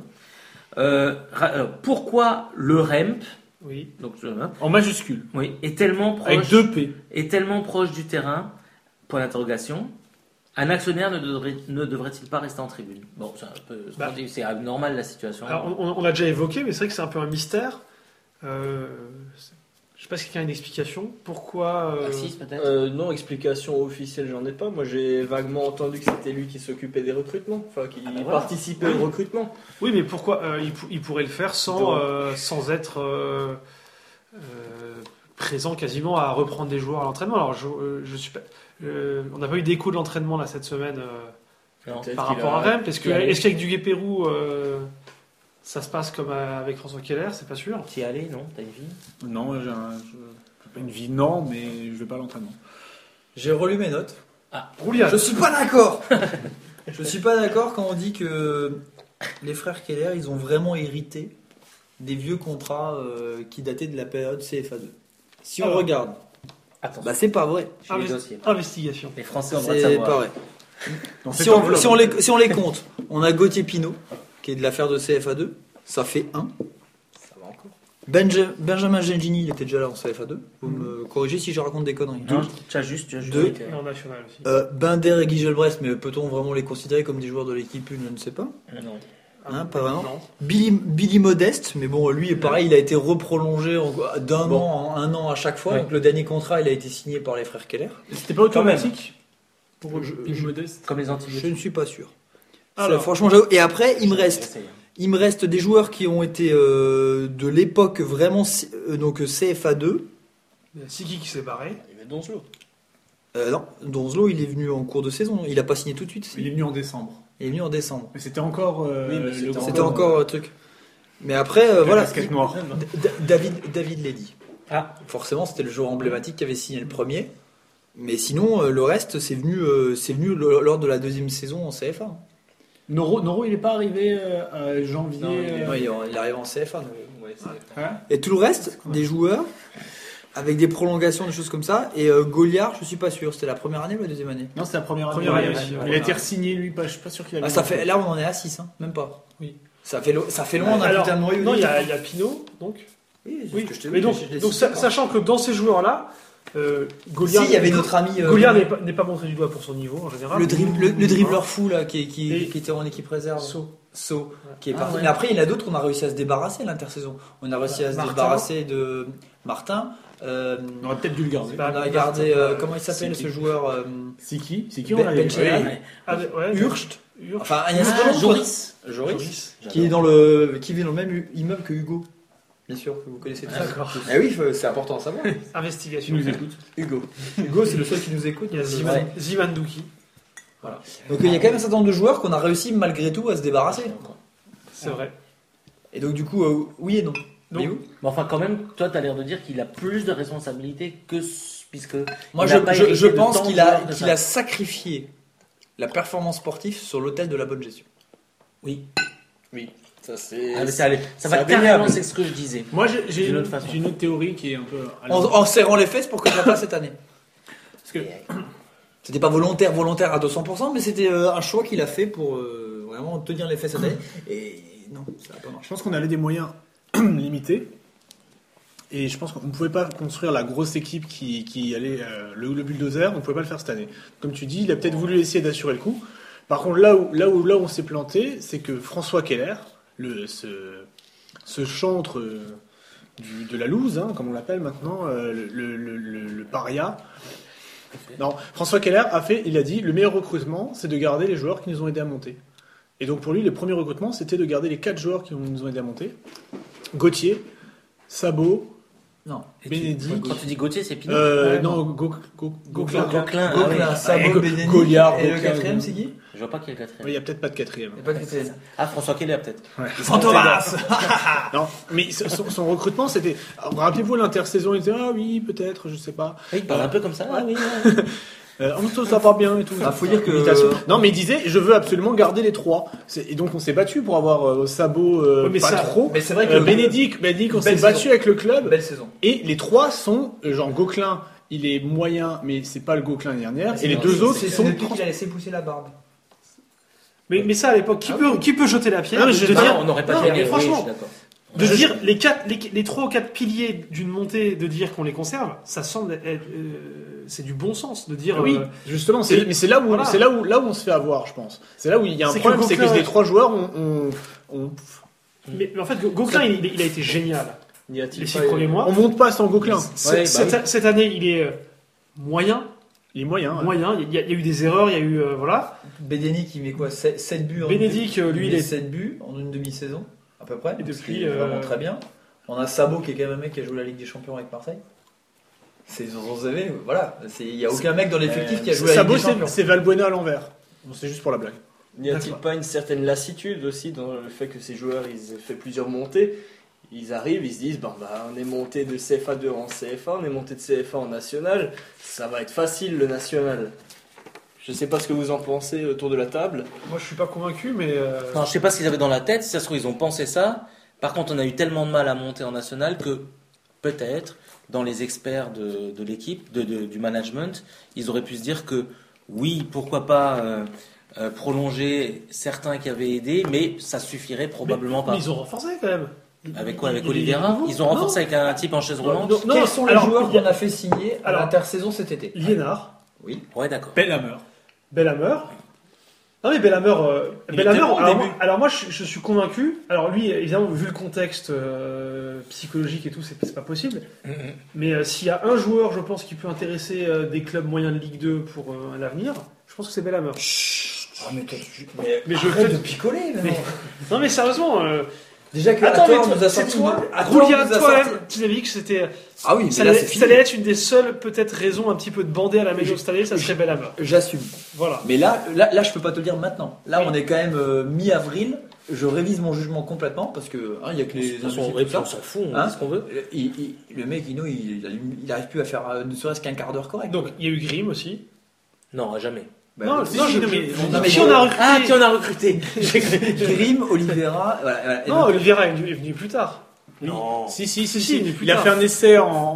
Pourquoi le Remp, oui. Donc, en majuscule, oui, est tellement proche, avec 2 P, est tellement proche du terrain, point d'interrogation. Un actionnaire ne devrait-il pas rester en tribune? Bon, c'est abnormal la situation. Alors, on l'a déjà évoqué, mais c'est vrai que c'est un peu un mystère. Je sais pas si quelqu'un a une explication. Pourquoi Axis, peut-être Non, explication officielle, j'en ai pas. Moi, j'ai vaguement entendu que c'était lui qui s'occupait des recrutements, qui participait au recrutement. Oui, mais pourquoi il pourrait le faire sans être présent quasiment à reprendre des joueurs à l'entraînement. Alors, je suis pas. On n'a pas eu d'écho de l'entraînement là cette semaine par rapport à Remp. Est-ce qu'avec Duguay-Pérou ça se passe comme avec François Keller? C'est pas sûr. T'y es allé, non? T'as une vie? Non, j'ai pas une vie, non, mais je vais pas à l'entraînement. J'ai relu mes notes. Rouliard. Je suis pas d'accord. Je suis pas d'accord quand on dit que les frères Keller, ils ont vraiment hérité des vieux contrats qui dataient de la période CFA2. Si on regarde, c'est pas vrai. Investigation. Les Français ont le droit de savoir. C'est pas vrai. Si on les compte, on a Gauthier Pinot, qui est de l'affaire de CFA2, ça fait 1. Ça va encore. Benjamin Gengini, il était déjà là en CFA2. Vous me corrigez si je raconte des conneries. Non, tu as juste. Deux. Et en national aussi. Binder et Guy Gelbrest, mais peut-on vraiment les considérer comme des joueurs de l'équipe 1? Je ne sais pas. Non. Hein, pas vraiment. Non. Billy Modeste, mais bon, lui, pareil, il a été reprolongé d'un an en un an à chaque fois. Ouais. Donc le dernier contrat, il a été signé par les frères Keller. C'était pas automatique pour Modeste. Comme les Je antibiotiques. ne suis pas sûr. Alors. Franchement, j'avoue. Et après, il me reste. J'essaye. Il me reste des joueurs qui ont été de l'époque vraiment donc CFA2. Il y a Siki qui s'est barré. Il y avait Donzelot. Non, Donzelot, il est venu en cours de saison. Il a pas signé tout de suite. Il est venu en décembre. Il est venu en décembre. Mais c'était encore. Oui, mais c'était C'était encore truc. Mais après, voilà. Casquette noire. David Ledy. Ah. Forcément, c'était le joueur emblématique qui avait signé le premier. Mais sinon, le reste, c'est venu lors de la deuxième saison en CFA. Noro, il est pas arrivé à janvier. Non, il est- Il arrive en CFA. Ouais, c'est- Hein Et tout le reste, des joueurs avec des prolongations, des choses comme ça. Et Goliard, je suis pas sûr. C'était la première année ou la deuxième année? Non, c'était la première Première année. année aussi, ouais. Il a été re-signé, lui, je suis pas sûr qu'il avait. Ah, ça fait, là, on en est à 6, hein, même pas. Oui. Ça fait loin d'un Alors, putain de noyau. non, il y a Pinot, donc. Oui, c'est Oui, ce que je t'ai mais dit, donc, je l'ai donc cité, sachant que dans ces joueurs-là, Goliard, Si, il y avait notre ami. Goliard n'est pas montré du doigt pour son niveau en général. le dribbleur fou là, qui Et- était en équipe réserve. So. Qui est Ah, parti. ouais. Mais après, il y en a d'autres qu'on a réussi à se débarrasser l'intersaison. On a réussi à se Martin. débarrasser de Martin. On aurait peut-être dû le garder. On a gardé. Comment il s'appelle ce joueur C'est qui Ben- on a Bencheri. Ouais, Hurst. Hurst. Enfin, il y a ce nom, Joris. Joris. Qui vit dans le même immeuble que Hugo. Bien sûr, que vous connaissez tous. D'accord. Eh oui, c'est important à savoir. Investigation. Tu nous écoutes. Hugo. Hugo, c'est le seul qui nous écoute. Il y a Ouais. Ziman Douki. Donc il y a quand même un certain nombre de joueurs qu'on a réussi malgré tout à se débarrasser. C'est vrai. Et donc du coup, oui et non. Donc- Voyez-vous Mais enfin, quand même, toi, t'as l'air de dire qu'il a plus de responsabilités puisque. Moi, il n'a pas hérité je de pense tant de qu'il joueurs que a ça. sacrifié la performance sportive sur l'autel de la bonne gestion. Oui. Ça, c'est. Ah, mais ça c'est va indéniable. carrément, c'est ce que je disais. Moi, j'ai D'une une, autre façon. j'ai une autre théorie qui est un peu. En serrant les fesses pour que ça passe cette année. Parce que C'était pas volontaire à 200%, mais c'était un choix qu'il a fait pour vraiment tenir les fesses cette année. Et non, ça n'a pas je marché. pense qu'on avait des moyens limités. Et je pense qu'on ne pouvait pas construire la grosse équipe qui allait le bulldozer. On ne pouvait pas le faire cette année. Comme tu dis, il a peut-être voulu essayer d'assurer le coup. Par contre, là où on s'est planté, c'est que François Keller, ce chantre de la loose, hein, comme on l'appelle maintenant, le paria. Non, François Keller il a dit, le meilleur recrutement, c'est de garder les joueurs qui nous ont aidés à monter. Et donc pour lui, le premier recrutement, c'était de garder les 4 joueurs qui nous ont aidés à monter. Gauthier, Sabot, Non. Bénédicte. Quand tu dis Gauthier, c'est Pinot. Non, Gauquelin. Gauquelin, Gauquelin, Sabot, Go- Bénédicte, Goliard, et le Gauquelin. quatrième, c'est qui? Je vois pas qui est le Il quatrième. n'y a peut-être pas de quatrième. Il y a pas de quatrième. Ah, François Keller, peut-être. Fantomas. Non, mais son recrutement, c'était. Rappelez-vous, l'intersaison, il disait ah oui, peut-être, je sais pas. Oui, il parle un peu comme ça. Ah oui. Ça part bien et tout. Ah, faut dire que- Imitation. Non, mais il disait je veux absolument garder les 3. Et donc on s'est battu pour avoir Sabot, Ouais, mais pas ça- trop. Mais c'est vrai que Bénédicte, on s'est Belle battu saison. avec le club. belle saison. Et les 3 sont genre Gauquelin, il est moyen, mais c'est pas le Gauquelin dernière. Et les deux autres, ils sont. Il a laissé pousser la barbe. Mais ça, à l'époque, qui peut jeter la pierre Non, mais de je- dire, on n'aurait pas Non, gagné. mais Oui, franchement, je suis d'accord. de dire les 3 ou 4 piliers d'une montée, de dire qu'on les conserve, ça semble être, c'est du bon sens de dire. Oui, justement, mais c'est là où on se fait avoir, je pense. C'est là où il y a un C'est que problème, c'est que Gauquelin- les 3 joueurs Mais en fait, Gauquelin, il a été génial N'y a-t-il les 6 pas- premiers mois. on monte pas sans Gauquelin. Ouais, Cette année, il est moyen. Il est moyen. ouais. Moyen. Il y a eu des erreurs, il y a eu voilà. Bénédicte, il met quoi 7 buts en Bénédicte, lui, il est 7 buts en une demi-saison, à peu près. Et Donc, depuis, ce qui est vraiment très bien. On a Sabot qui est quand même un mec qui a joué la Ligue des Champions avec Marseille. C'est vous savez, voilà. Il n'y a aucun mec dans l'effectif qui a joué la Ligue Sabot, des Champions. c'est Valbuena à l'envers. Bon, c'est juste pour la blague. N'y a-t-il D'accord. pas une certaine lassitude aussi dans le fait que ces joueurs ils aient fait plusieurs montées? Ils arrivent, ils se disent on est monté de CFA2 en CFA, on est monté de CFA en national, ça va être facile le national. Je sais pas ce que vous en pensez autour de la table. Moi, je suis pas convaincu, mais Non, je sais pas ce qu'ils avaient dans la tête. Si ça se trouve, ils ont pensé ça. Par contre, on a eu tellement de mal à monter en national que peut-être, dans les experts de l'équipe, du management, ils auraient pu se dire que oui, pourquoi pas prolonger certains qui avaient aidé, mais ça suffirait probablement mais pas. ils ont renforcé quand même. Avec quoi? Avec il est Oliveira? nouveau. Ils ont renforcé avec un type en chaise roulante? Non, Quels sont les alors, joueurs il y a- qu'on a fait signer à Alors- l'intersaison cet été? Liénard, Ouais, d'accord. Belhammer. Belhammer. Non mais Belhammer, Il était bon au alors, début. alors moi je suis convaincu. Alors lui, évidemment, vu le contexte psychologique et tout, c'est pas possible. Mais s'il y a un joueur, je pense, qui peut intéresser des clubs moyens de Ligue 2 pour l'avenir, je pense que c'est Belhammer. Ah, mais toi, Mais je arrête fais de picoler. mais- Non mais sérieusement, Déjà que attends, Hathor mais nous a c'est sorti toi, Hathor Roulia, nous a toi-même, sorti- tu avais dit que c'était. Ah oui, mais Ça là allait, c'est ça fini. allait être une des seules peut-être raisons un petit peu de bander à la Méno cette année, ça serait Belhammer. J'assume. Voilà. Mais là, je peux pas te le dire maintenant. Là, on est quand même mi-avril. Je révise mon jugement complètement parce que il y a que les On s'en industries, tout ça. fout, on Hein dit ce qu'on veut. Le mec, il arrive plus à faire ne serait-ce qu'un quart d'heure correct. Donc il y a eu Grimm aussi. Non, jamais. Bah, non, si, non, si, je- non, mais- je- non, mais qui on a recruté Ah, qui on a recruté? Grimm, Oliveira, voilà. Et Non, donc, Oliveira est venu plus tard. Non. Si, Si, il est plus il a tard. fait un essai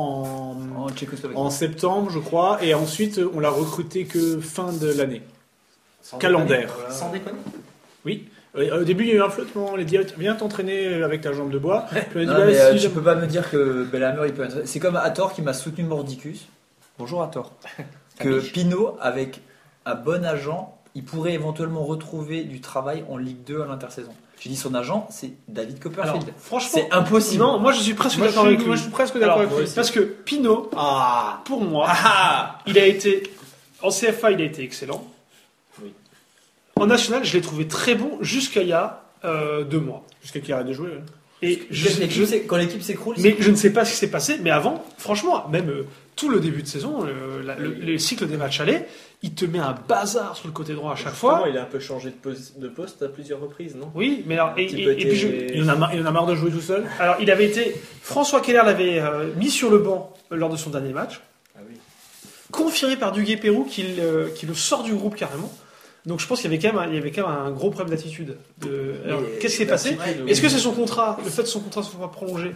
en Tchécoslovaquie. en septembre, je crois, et ensuite on l'a recruté que fin de l'année. Sans Calendaire. déconner. Sans déconner. Oui. Au début, il y a eu un flottement. On a dit viens t'entraîner avec ta jambe de bois. Puis on a dit, Non, bah, mais, si, tu j'aime- peux pas me dire que Belhammer il peut être... C'est comme Hathor qui m'a soutenu Mordicus. Bonjour Hathor. Que Pinot, avec un bon agent, il pourrait éventuellement retrouver du travail en Ligue 2 à l'intersaison. J'ai dit son agent, c'est David Alors, Copperfield. franchement, C'est impossible. non, moi je suis presque Moi, d'accord avec lui. je suis presque d'accord Alors, avec lui. parce que Pinot, Ah. pour moi, il a été en CFA, il a été excellent. Oui. En national, je l'ai trouvé très bon jusqu'à il y a 2 mois. Jusqu'à qu'il arrête de jouer. Ouais. Et Quand l'équipe s'écroule, mais je ne sais pas ce qui s'est passé. Mais avant, franchement, même tout le début de saison, le cycle des matchs allés, il te met un bazar sur le côté droit à chaque Justement, fois. il a un peu changé de poste à plusieurs reprises, non? Oui, mais alors, Un petit peu et puis Il en a marre de jouer tout seul. alors il avait été François Keller l'avait mis sur le banc lors de son dernier match, Ah oui. confirmé par Duguay-Pérou qui le sort du groupe carrément. Donc je pense qu'il y avait quand même un gros problème d'attitude. Alors, qu'est-ce qui s'est passé? Est-ce que c'est son contrat, le fait que son contrat soit pas prolongé?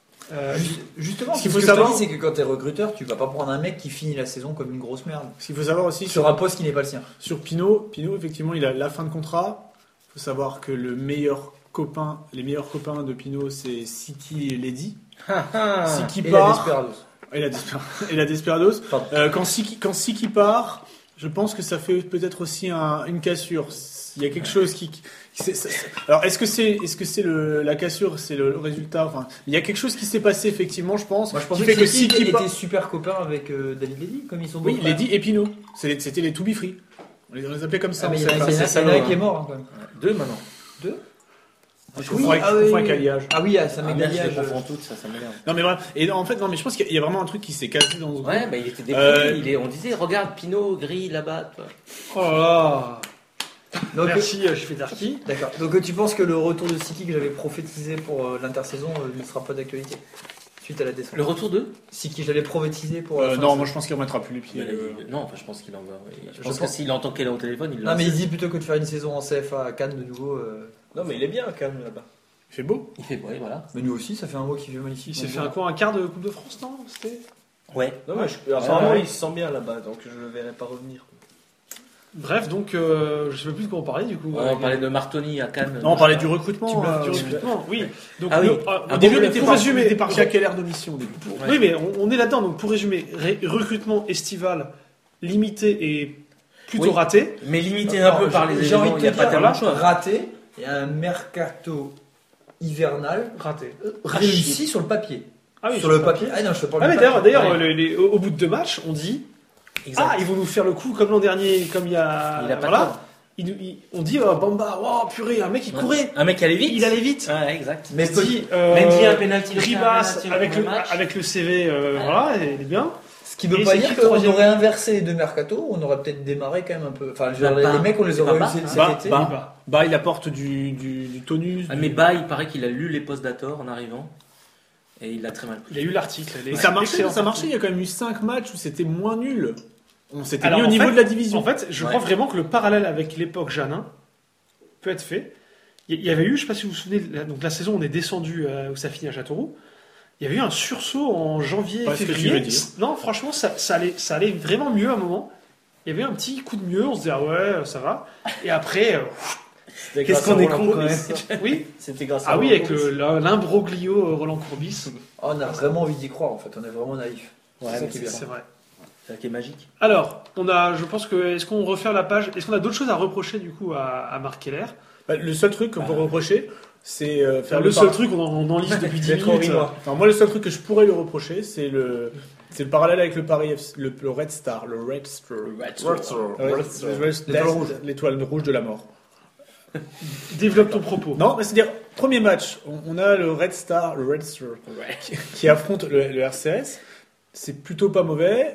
Justement, Ce ce qu'il qu'il faut faut savoir, savoir- c'est que quand t'es recruteur, tu vas pas prendre un mec qui finit la saison comme une grosse merde. Ce qu'il faut savoir aussi Sur un poste qui n'est pas le sien. sur Pinot, effectivement, il a la fin de contrat. Il faut savoir que les meilleurs copains de Pinot, c'est Siki et Lady. Siki Et la part. Desperados. Et la Desperados. Pardon. Quand Siki part, je pense que ça fait peut-être aussi une cassure. Il y a quelque chose qui alors est-ce que c'est la cassure, c'est le résultat, enfin il y a quelque chose qui s'est passé effectivement, je pense. Moi, je qui pensais fait que Siki Siki part. était super copain avec David Ledy, comme ils sont Oui, beaux-frères. Lady et Pinot. C'était les To Be Free. On les appelait comme ça. Ah, mais on il y en sait a pas. il y en a- c'est il y en a salaud, un qui est hein. mort, hein, quand même. 2 maintenant. Je Oui, confonds avec- ah je oui, confonds avec oui. Alliage. Ah oui, ça Ah, mec merde, je d'alliage. les confonds toutes, ça m'énerve. Non mais voilà. Et en fait, non mais je pense qu'il y a vraiment un truc qui s'est cassé dans ce groupe. Ouais, bah il était déprimé. Euh, On disait, regarde, Pinot, gris là-bas. toi. Oh là là. Donc, Merci, je fais Darky. d'accord. Donc tu penses que le retour de Siki que j'avais prophétisé pour l'intersaison ne sera pas d'actualité suite à la descente? Le retour de Siki, j'avais prophétisé pour. la fin de Non, saison. moi je pense qu'il remettra plus les pieds. Non, enfin, je pense qu'il en va. Je Je pense que pense- s'il entend qu'elle est au téléphone, il Non, mais il dit plutôt que de faire une saison en CFA à Cannes de nouveau. Non, mais il est bien, quand même, là-bas. Il fait beau. Il fait, ouais, voilà. Mais nous aussi, ça fait un mois qu'il fait magnifique. Il s'est fait un quart de Coupe de France, non? C'était. Ouais. Non, mais apparemment, ouais. il se sent bien là-bas, donc je le verrai pas revenir. Bref, donc je sais même plus de quoi on parlait du coup. On parlait de Martoni à Cannes. Non, on parlait du recrutement. Du recrutement, oui. Donc, Ah oui. Au début, on était pour parti résumer, à quelle aire de mission au début. Ouais. Oui, mais on est là-dedans. Donc, pour résumer, recrutement estival limité et plutôt Oui. raté. Mais limité un peu par les J'ai envie événements, de il n'y a te pas dire, tellement de choix. raté. Il y a un mercato hivernal Raté. réussi sur le papier. Ah oui, Sur le papier. Ah non, je te parle Ah, mais du d'ailleurs, papier. au bout de 2 matchs, on dit Exact. ah, ils vont nous faire le coup comme l'an dernier, comme il y a. Il a pas voilà. tort. On dit oh, Bamba, wow, purée, un mec il courait. Un mec qui allait vite. Il allait vite. Ouais, exact. Mais On dit, Même s'il y a un penalty, Ribas avec le CV, voilà, il est bien. ce qui veut Et pas c'est dire qui le qu'on troisième aurait inversé les deux mercato, on aurait peut-être démarré quand même un peu. Enfin, je veux dire, Bah, les mecs, on les aurait eu bah, cet bah, été. bah, il apporte du tonus. Ah, mais Bah, il paraît qu'il a lu les posts d'Ator en arrivant. Et il l'a très mal pris. Il a eu l'article. Et ça marchait, il y a quand même eu 5 matchs où c'était moins nul. On s'était Alors, mis au en niveau fait- de la division. En fait, je Ouais. crois vraiment que le parallèle avec l'époque Janin peut être fait. Il y avait eu, je ne sais pas si vous vous souvenez, donc la saison on est descendu où ça finit à Châteauroux. Il y avait eu un sursaut en janvier, Pas ce que tu février. veux dire. Non, franchement, ça allait vraiment mieux à un moment. Il y avait un petit coup de mieux, on se disait ah ouais, ça va. Et après, C'était Qu'est-ce grâce à qu'on est Roland con quand Courbis, même. ça. Oui. C'était grâce à Ah oui, Roland avec Courbis. l'imbroglio Roland Courbis. Oh, on a vraiment envie d'y croire en fait, on est vraiment naïf. Ouais, C'est ça mais qui est c'est bien. ça. C'est vrai. C'est ça qui est magique. Alors, je pense que, est-ce qu'on refait la page? Est-ce qu'on a d'autres choses à reprocher du coup à Marc Keller? Bah, le seul truc qu'on peut reprocher, c'est faire Le seul truc, on en liste depuis 10 D'être minutes. Rinois. Alors moi, le seul truc que je pourrais lui reprocher, c'est le parallèle avec le Paris FC, le Red Star, le Red Star. L'étoile rouge de la mort. Développe ton propos. Non, mais c'est-à-dire, premier match, on a le Red Star qui affronte le RCS. C'est plutôt pas mauvais.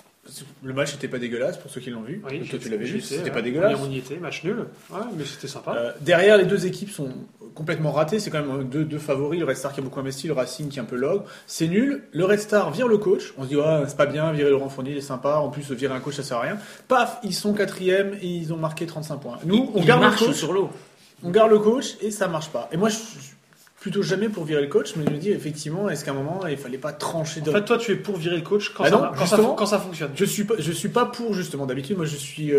Le match n'était pas dégueulasse pour ceux qui l'ont vu. Oui, Toi, tu l'avais vu, j'étais, c'était ouais. pas dégueulasse. On y était, match nul. Ouais, mais c'était sympa. Derrière, les deux équipes sont complètement ratées. C'est quand même deux favoris. Le Red Star qui a beaucoup investi, le Racing qui est un peu log. C'est nul. Le Red Star vire le coach. On se dit, c'est pas bien, virer Laurent Fournier, il est sympa. En plus, virer un coach, ça sert à rien. Paf, ils sont 4e et ils ont marqué 35 points. Nous, on garde le coach. Sur l'eau. On garde le coach et ça marche pas. Et moi, je suis plutôt jamais pour virer le coach, mais je me dis effectivement, est-ce qu'à un moment, il fallait pas trancher de. En fait, toi, tu es pour virer le coach quand, Ah non, justement. quand ça fonctionne. Je suis pas pour justement. D'habitude, moi, je suis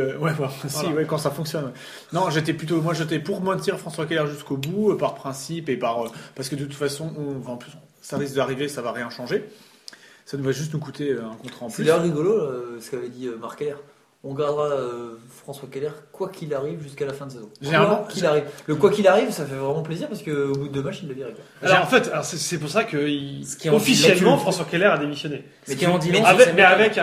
quand ça fonctionne. Ouais. Non, j'étais pour maintenir François Keller jusqu'au bout, par principe et parce que de toute façon, en plus, ça risque d'arriver, ça va rien changer. Ça va juste nous coûter un contrat en C'est plus. d'ailleurs rigolo ce qu'avait dit Marc Keller. On gardera François Keller quoi qu'il arrive jusqu'à la fin de saison. Généralement, Quoi qu'il arrive. Le quoi qu'il arrive, ça fait vraiment plaisir parce qu'au bout de 2 matchs, il l'a viré. Alors en fait, c'est pour ça que Ce qui est en officiellement dit- François Keller a démissionné. Ce qui est en dit long sur Avec, ces mais mecs. avec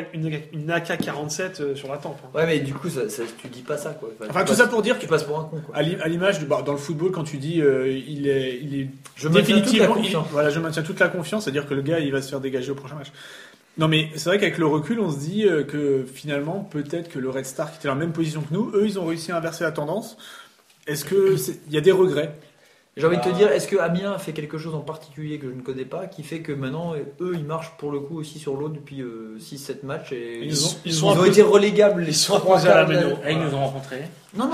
une AK-47 sur la tempe. Ouais, mais du coup, tu dis pas ça quoi. Enfin, tu tout passes- ça pour dire tu passes pour un con quoi. à l'image dans le football, quand tu dis il est Je maintiens toute la définitivement, confiance. voilà, je maintiens toute la confiance, c'est-à-dire que le gars il va se faire dégager au prochain match. Non mais c'est vrai qu'avec le recul, on se dit que finalement peut-être que le Red Star qui était dans la même position que nous, eux ils ont réussi à inverser la tendance. Est-ce que il y a des regrets? J'ai envie de te dire, est-ce que Amiens a fait quelque chose en particulier que je ne connais pas qui fait que maintenant eux ils marchent pour le coup aussi sur l'eau depuis 6-7 matchs et Ils ont un ont peu- été relégables les 3 croisés à la Méno. Là, ils nous ont rencontrés. Non,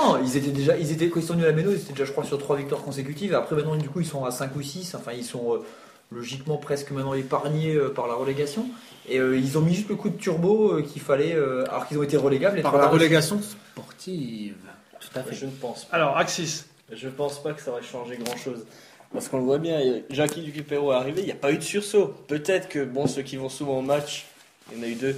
quand ils sont venus à la Méno, ils étaient déjà je crois sur 3 victoires consécutives et après maintenant du coup ils sont à 5 ou 6, enfin ils sont logiquement presque maintenant épargnés par la relégation et ils ont mis juste le coup de turbo qu'il fallait alors qu'ils ont été relégables Par la relégation sportive. Tout à fait. Je ne pense pas. Alors, Axis. Je pense pas que ça aurait changé grand chose. Parce qu'on le voit bien, Jackie Ducupero est arrivé, il n'y a pas eu de sursaut. Peut-être que, ceux qui vont souvent au match, il y en a eu 2,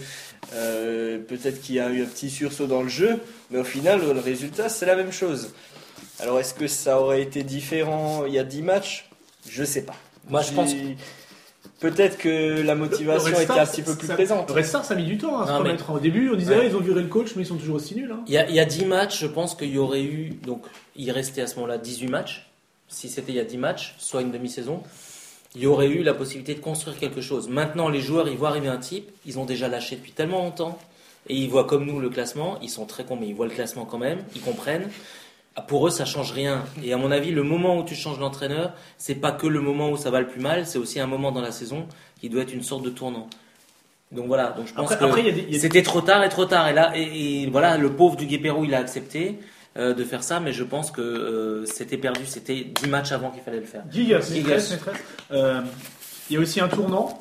peut-être qu'il y a eu un petit sursaut dans le jeu, mais au final, le résultat, c'est la même chose. Alors, est-ce que ça aurait été différent il y a 10 matchs? Je sais pas. Moi, je pense. Peut-être que la motivation Le Red était Star, un petit peu plus présente. Le Red Star, ça a mis du temps à se Non, mais- remettre. Au début, on disait Ouais. ils ont viré le coach, mais ils sont toujours aussi nuls. Hein. Il y a 10 matchs, je pense qu'il y aurait eu. Donc, il restait à ce moment-là 18 matchs. Si c'était il y a 10 matchs, soit une demi-saison, il y aurait eu la possibilité de construire quelque chose. Maintenant, les joueurs, ils voient arriver un type, ils ont déjà lâché depuis tellement longtemps, et ils voient comme nous le classement, ils sont très cons, mais ils voient le classement quand même, ils comprennent. Pour eux, ça change rien. Et à mon avis, le moment où tu changes d'entraîneur, c'est pas que le moment où ça va le plus mal, c'est aussi un moment dans la saison qui doit être une sorte de tournant. Donc voilà, donc je pense Après, que il y a c'était trop tard. Et là, et voilà, le pauvre du Guépérou, il a accepté de faire ça, mais je pense que c'était perdu. C'était 10 matchs avant qu'il fallait le faire. Gigas, Gigas. maîtresse. Il y a aussi un tournant.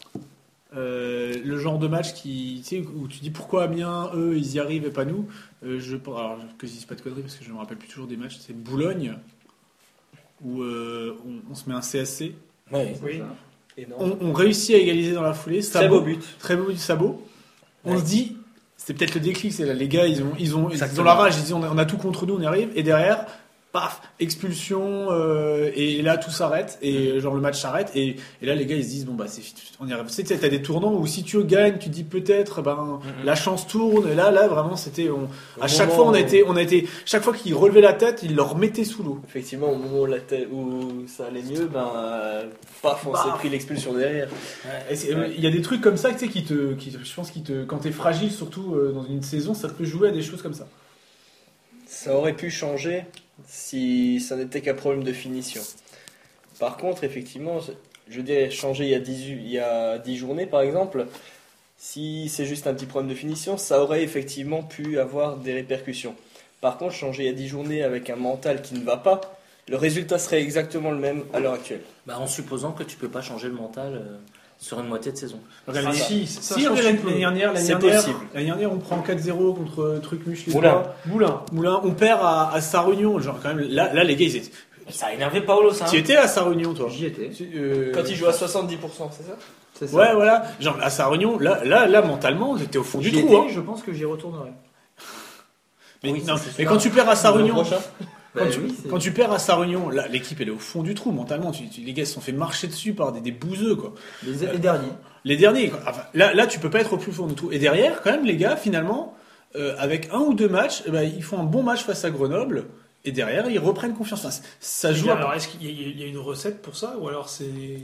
Le genre de match tu sais, où tu dis pourquoi Amiens, eux, ils y arrivent et pas nous. Alors, que je dise pas de conneries parce que je me rappelle plus toujours des matchs. C'est Boulogne où on se met un CSC. Ouais. Oui. Énorme. On réussit à égaliser dans la foulée. Très beau but. Très beau but du Sabot. On Ouais. se dit, c'est peut-être le déclic. C'est là, les gars, ils ont Exactement. la rage. Ils disent, on a tout contre nous, on y arrive. Et derrière, paf, expulsion. Et là, tout s'arrête. Et genre le match s'arrête. Et là, les gars, ils se disent, on y arrive. Tu sais, t'as des tournants où si tu gagnes, tu dis peut-être, la chance tourne. Et là, vraiment, c'était. À chaque fois, on a été. Chaque fois qu'ils relevaient la tête, ils leur mettaient sous l'eau. Effectivement, au moment où ça allait mieux, paf, on s'est pris l'expulsion derrière. Et il y a des trucs comme ça, tu sais, je pense, quand t'es fragile, surtout dans une saison, ça peut jouer à des choses comme ça. Ça aurait pu changer si ça n'était qu'un problème de finition. Par contre, effectivement, je dirais changer il y a 10 journées par exemple, si c'est juste un petit problème de finition, ça aurait effectivement pu avoir des répercussions. Par contre, changer il y a 10 journées avec un mental qui ne va pas, le résultat serait exactement le même à l'heure actuelle. En supposant que tu peux pas changer le mental sur une moitié de saison. Regarde, Ah, les- si, ça, si, je pense regarde, que l'année c'est dernière, possible. l'année dernière, on prend 4-0 contre Trucmuche. Moulin. Moulin, on perd à Sarre-Union. Genre, quand même, là, les gars, ils étaient. Ça a énervé Paolo, ça. Tu étais à Sarre-Union, toi? J'y étais. Quand il joue à 70%, c'est ça? C'est ça. Ouais, voilà. Genre, à Sarre-Union, là, mentalement, j'étais au fond du J'y trou, étais, hein. je pense que j'y retournerai. Mais, Oui, non, ça, c'est mais sûr. quand tu perds à Sarre-Union, Prochain. Bah Quand, tu, oui, c'est- quand tu perds à Sarre-Union, là, l'équipe elle est au fond du trou mentalement. Les gars se sont fait marcher dessus par des bouseux, quoi. les derniers. Les derniers, quoi. Enfin, là, tu peux pas être au plus fond du trou. Et derrière, quand même, les gars, finalement, avec 1 ou 2 matchs, ils font un bon match face à Grenoble. Et derrière, ils reprennent confiance. Enfin, ça joue. Alors, est-ce qu'il y a une recette pour ça ou alors c'est.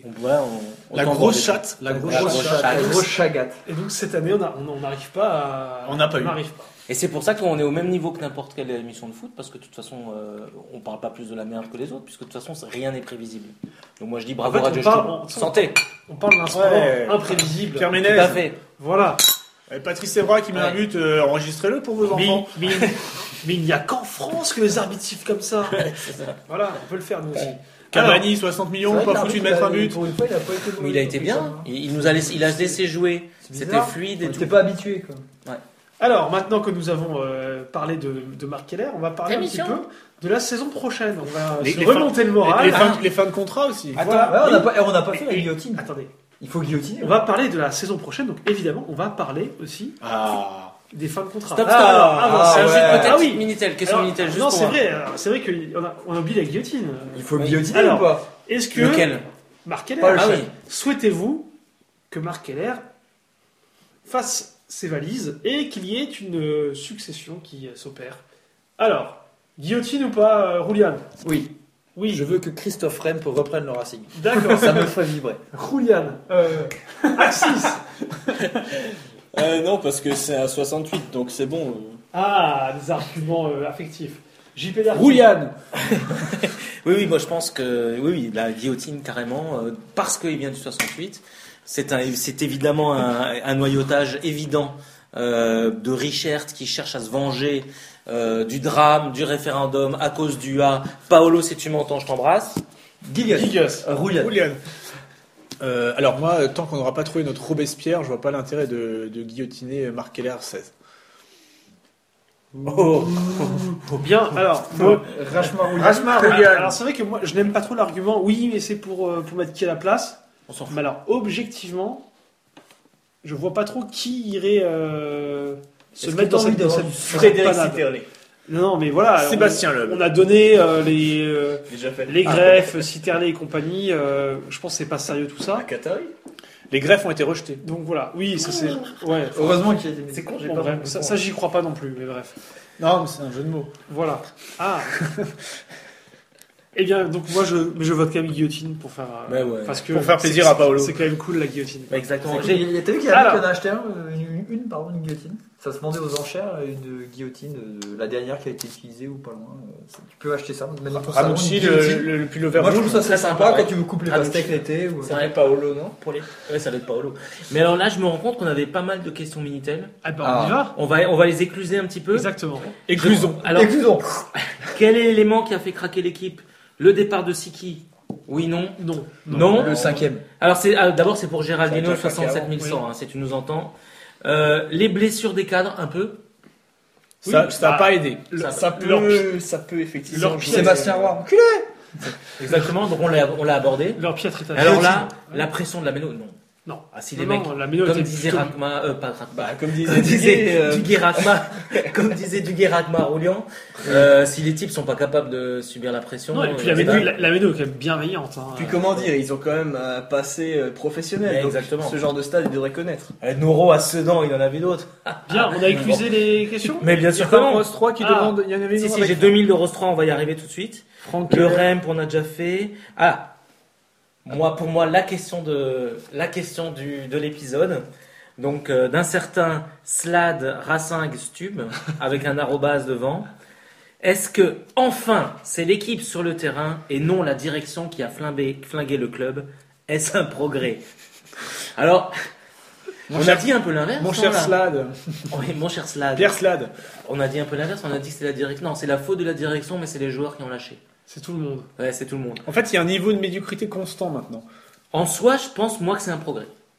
La grosse chatte. La grosse chatte. La grosse chagate. Et donc cette année, on n'arrive pas à. On n'a pas eu. n'arrive pas. Et c'est pour ça qu'on est au même niveau que n'importe quelle émission de foot, parce que de toute façon, on parle pas plus de la merde que les autres, puisque de toute façon, rien n'est prévisible. Donc moi je dis bravo En fait, Radio on parle- Ch'ti. on- Santé. On parle d'un sport Ouais. imprévisible. Pierre Tout Ménez. à fait. Voilà. Patrice Evra qui met un but, enregistrez-le pour vos Mais, enfants. mais il n'y a qu'en France que les arbitres sifflent comme ça. Voilà, on peut le faire nous aussi. Cavani, 60 millions, pas foutu de mettre un but. Pour une fois, il a pas été Mais il a été bien. Il nous a laissé, il a laissé jouer. C'était bizarre. fluide On et n'était tout. pas habitué, quoi. Alors, maintenant que nous avons parlé de Marc Keller, on va parler un petit Émission. peu de la saison prochaine. On va Les- se les remonter le moral. Les fins de contrat aussi. Attends, Ouais, on n'a pas fait la guillotine. Attendez, Il faut guillotiner. on va parler de la saison prochaine, donc évidemment, on va parler aussi Ah. des fins de contrat. Stop, Ah, stop. ah, C'est ouais. peut-être Ah oui. Minitel, question Alors, Minitel, juste non, pour c'est moi. vrai, c'est vrai qu'on a oublié la guillotine. Il faut Oui. guillotiner Alors, ou pas? Est-ce que Lequel Marc Keller, Pas le Ah chef. oui. souhaitez-vous que Marc Keller fasse ses valises et qu'il y ait une succession qui s'opère? Alors, guillotine ou pas, Roulian? Oui. Oui, Je veux que Christophe Rem reprenne le Racing. d'accord. Ça me ferait vibrer. Roulian. Axis. Non, parce que c'est à 68, donc c'est bon. Ah, des arguments affectifs. JP Darty. Roulian. Oui, moi je pense que oui, la guillotine carrément, parce qu'il vient du 68, c'est évidemment un noyautage évident de Richert qui cherche à se venger du drame, du référendum à cause du A. Paolo, si tu m'entends, je t'embrasse. Gigas. Roulian. Roulian. Alors moi, tant qu'on n'aura pas trouvé notre Robespierre, je vois pas l'intérêt de guillotiner Marc Keller 16. Oh. Bien, alors, moi, Rachmar Roulian. Rachmar Roulian. alors c'est vrai que moi je n'aime pas trop l'argument, oui, mais c'est pour mettre qui à la place. On s'en fout. Mais alors, objectivement, je vois pas trop qui irait se Est-ce mettre que dans t'as envie cette, d'avoir cette du Frédéric panade. Citerlet. Non, mais voilà. Sébastien Loeb. On a donné les Déjà fait. greffes, Citerlet et compagnie. Je pense que c'est pas sérieux tout ça. À Qatari. Les greffes ont été rejetés. Donc voilà, oui, ça c'est. Ouais. Heureusement qu'il a été C'est con, j'ai Bon, pas bref, compris. ça j'y crois pas non plus, mais bref. Non, mais c'est un jeu de mots. Voilà. Ah. Eh bien, donc moi je vote quand même guillotine pour faire. Ouais, ouais. Parce que Pour faire plaisir c'est- à Paolo. C'est quand même cool la guillotine. Bah, exactement. T'as vu qu'il y a Alors. qui en a acheté une guillotine. Ça se vendait aux enchères, une guillotine, la dernière qui a été utilisée ou pas loin. Tu peux acheter ça. Même pour salon, Ramoussi, une guillotine. le pull over Moi je rouge. trouve ça très Très sympa sympa, quand ouais. tu veux couper les Ramoussi. pastèques l'été. Ou... C'est vrai. Paolo, non Pour les... Ouais, ça va être Paolo. Mais alors là, je me rends compte qu'on avait pas mal de questions Minitel. Ah ben on y va. On va les écluser un petit peu. Exactement. Écluson. Alors, Écoutons. quel est l'élément qui a fait craquer l'équipe? Le départ de Siki? Oui, non. Non. Non. Le 5e. Alors d'abord c'est pour Géraldino Ça a déjà 67 craqué 100 si tu nous entends. Les blessures des cadres un peu. Ça Oui, n'a pas aidé. Ça peut effectivement. leur pied- Sébastien Roy. Enculé. Exactement, donc on l'a abordé. Leur piètre est à Alors guillotine. là, la pression de la méno, non. Non. Ah si Non, les mecs, non, la méno comme était disait plutôt- Rakma, pas Rakma, Bah, comme comme disait disait Didier, Duguay Rakma, comme disait Duguay Rakma Roulian, si les types sont pas capables de subir la pression, Non, et puis la c'est méno, pas- la méno est quand même bienveillante. Hein. Puis comment dire, ils ont quand même un passé professionnel. Ouais, donc exactement. Ce genre de stade, ils devraient connaître. Noro à Sedan, il en avait d'autres. Bien, on a éclusé les questions. Mais bien Il y sûr a que pas non. Rose 3 qui Ah. demande. Il y en avait une Si, autre si, avec j'ai 2000 de Rose 3, on va y arriver tout de suite. Franck Le Keller. REMP, on a déjà fait. Ah, pour moi, la question de l'épisode. Donc, d'un certain Slad Racing Stube, avec un arrobase devant. Est-ce que, enfin, c'est l'équipe sur le terrain et non la direction qui a flingué le club? Est-ce un progrès? Alors, on a dit un peu l'inverse. Mon non, cher là Slad. Oui, mon cher Slad. Pierre Slad. On a dit un peu l'inverse, on a dit que c'est la direction. Non, c'est la faute de la direction, mais c'est les joueurs qui ont lâché. C'est tout le monde. Ouais, c'est tout le monde. En fait, il y a un niveau de médiocrité constant maintenant. En soi, je pense, moi, que c'est un progrès.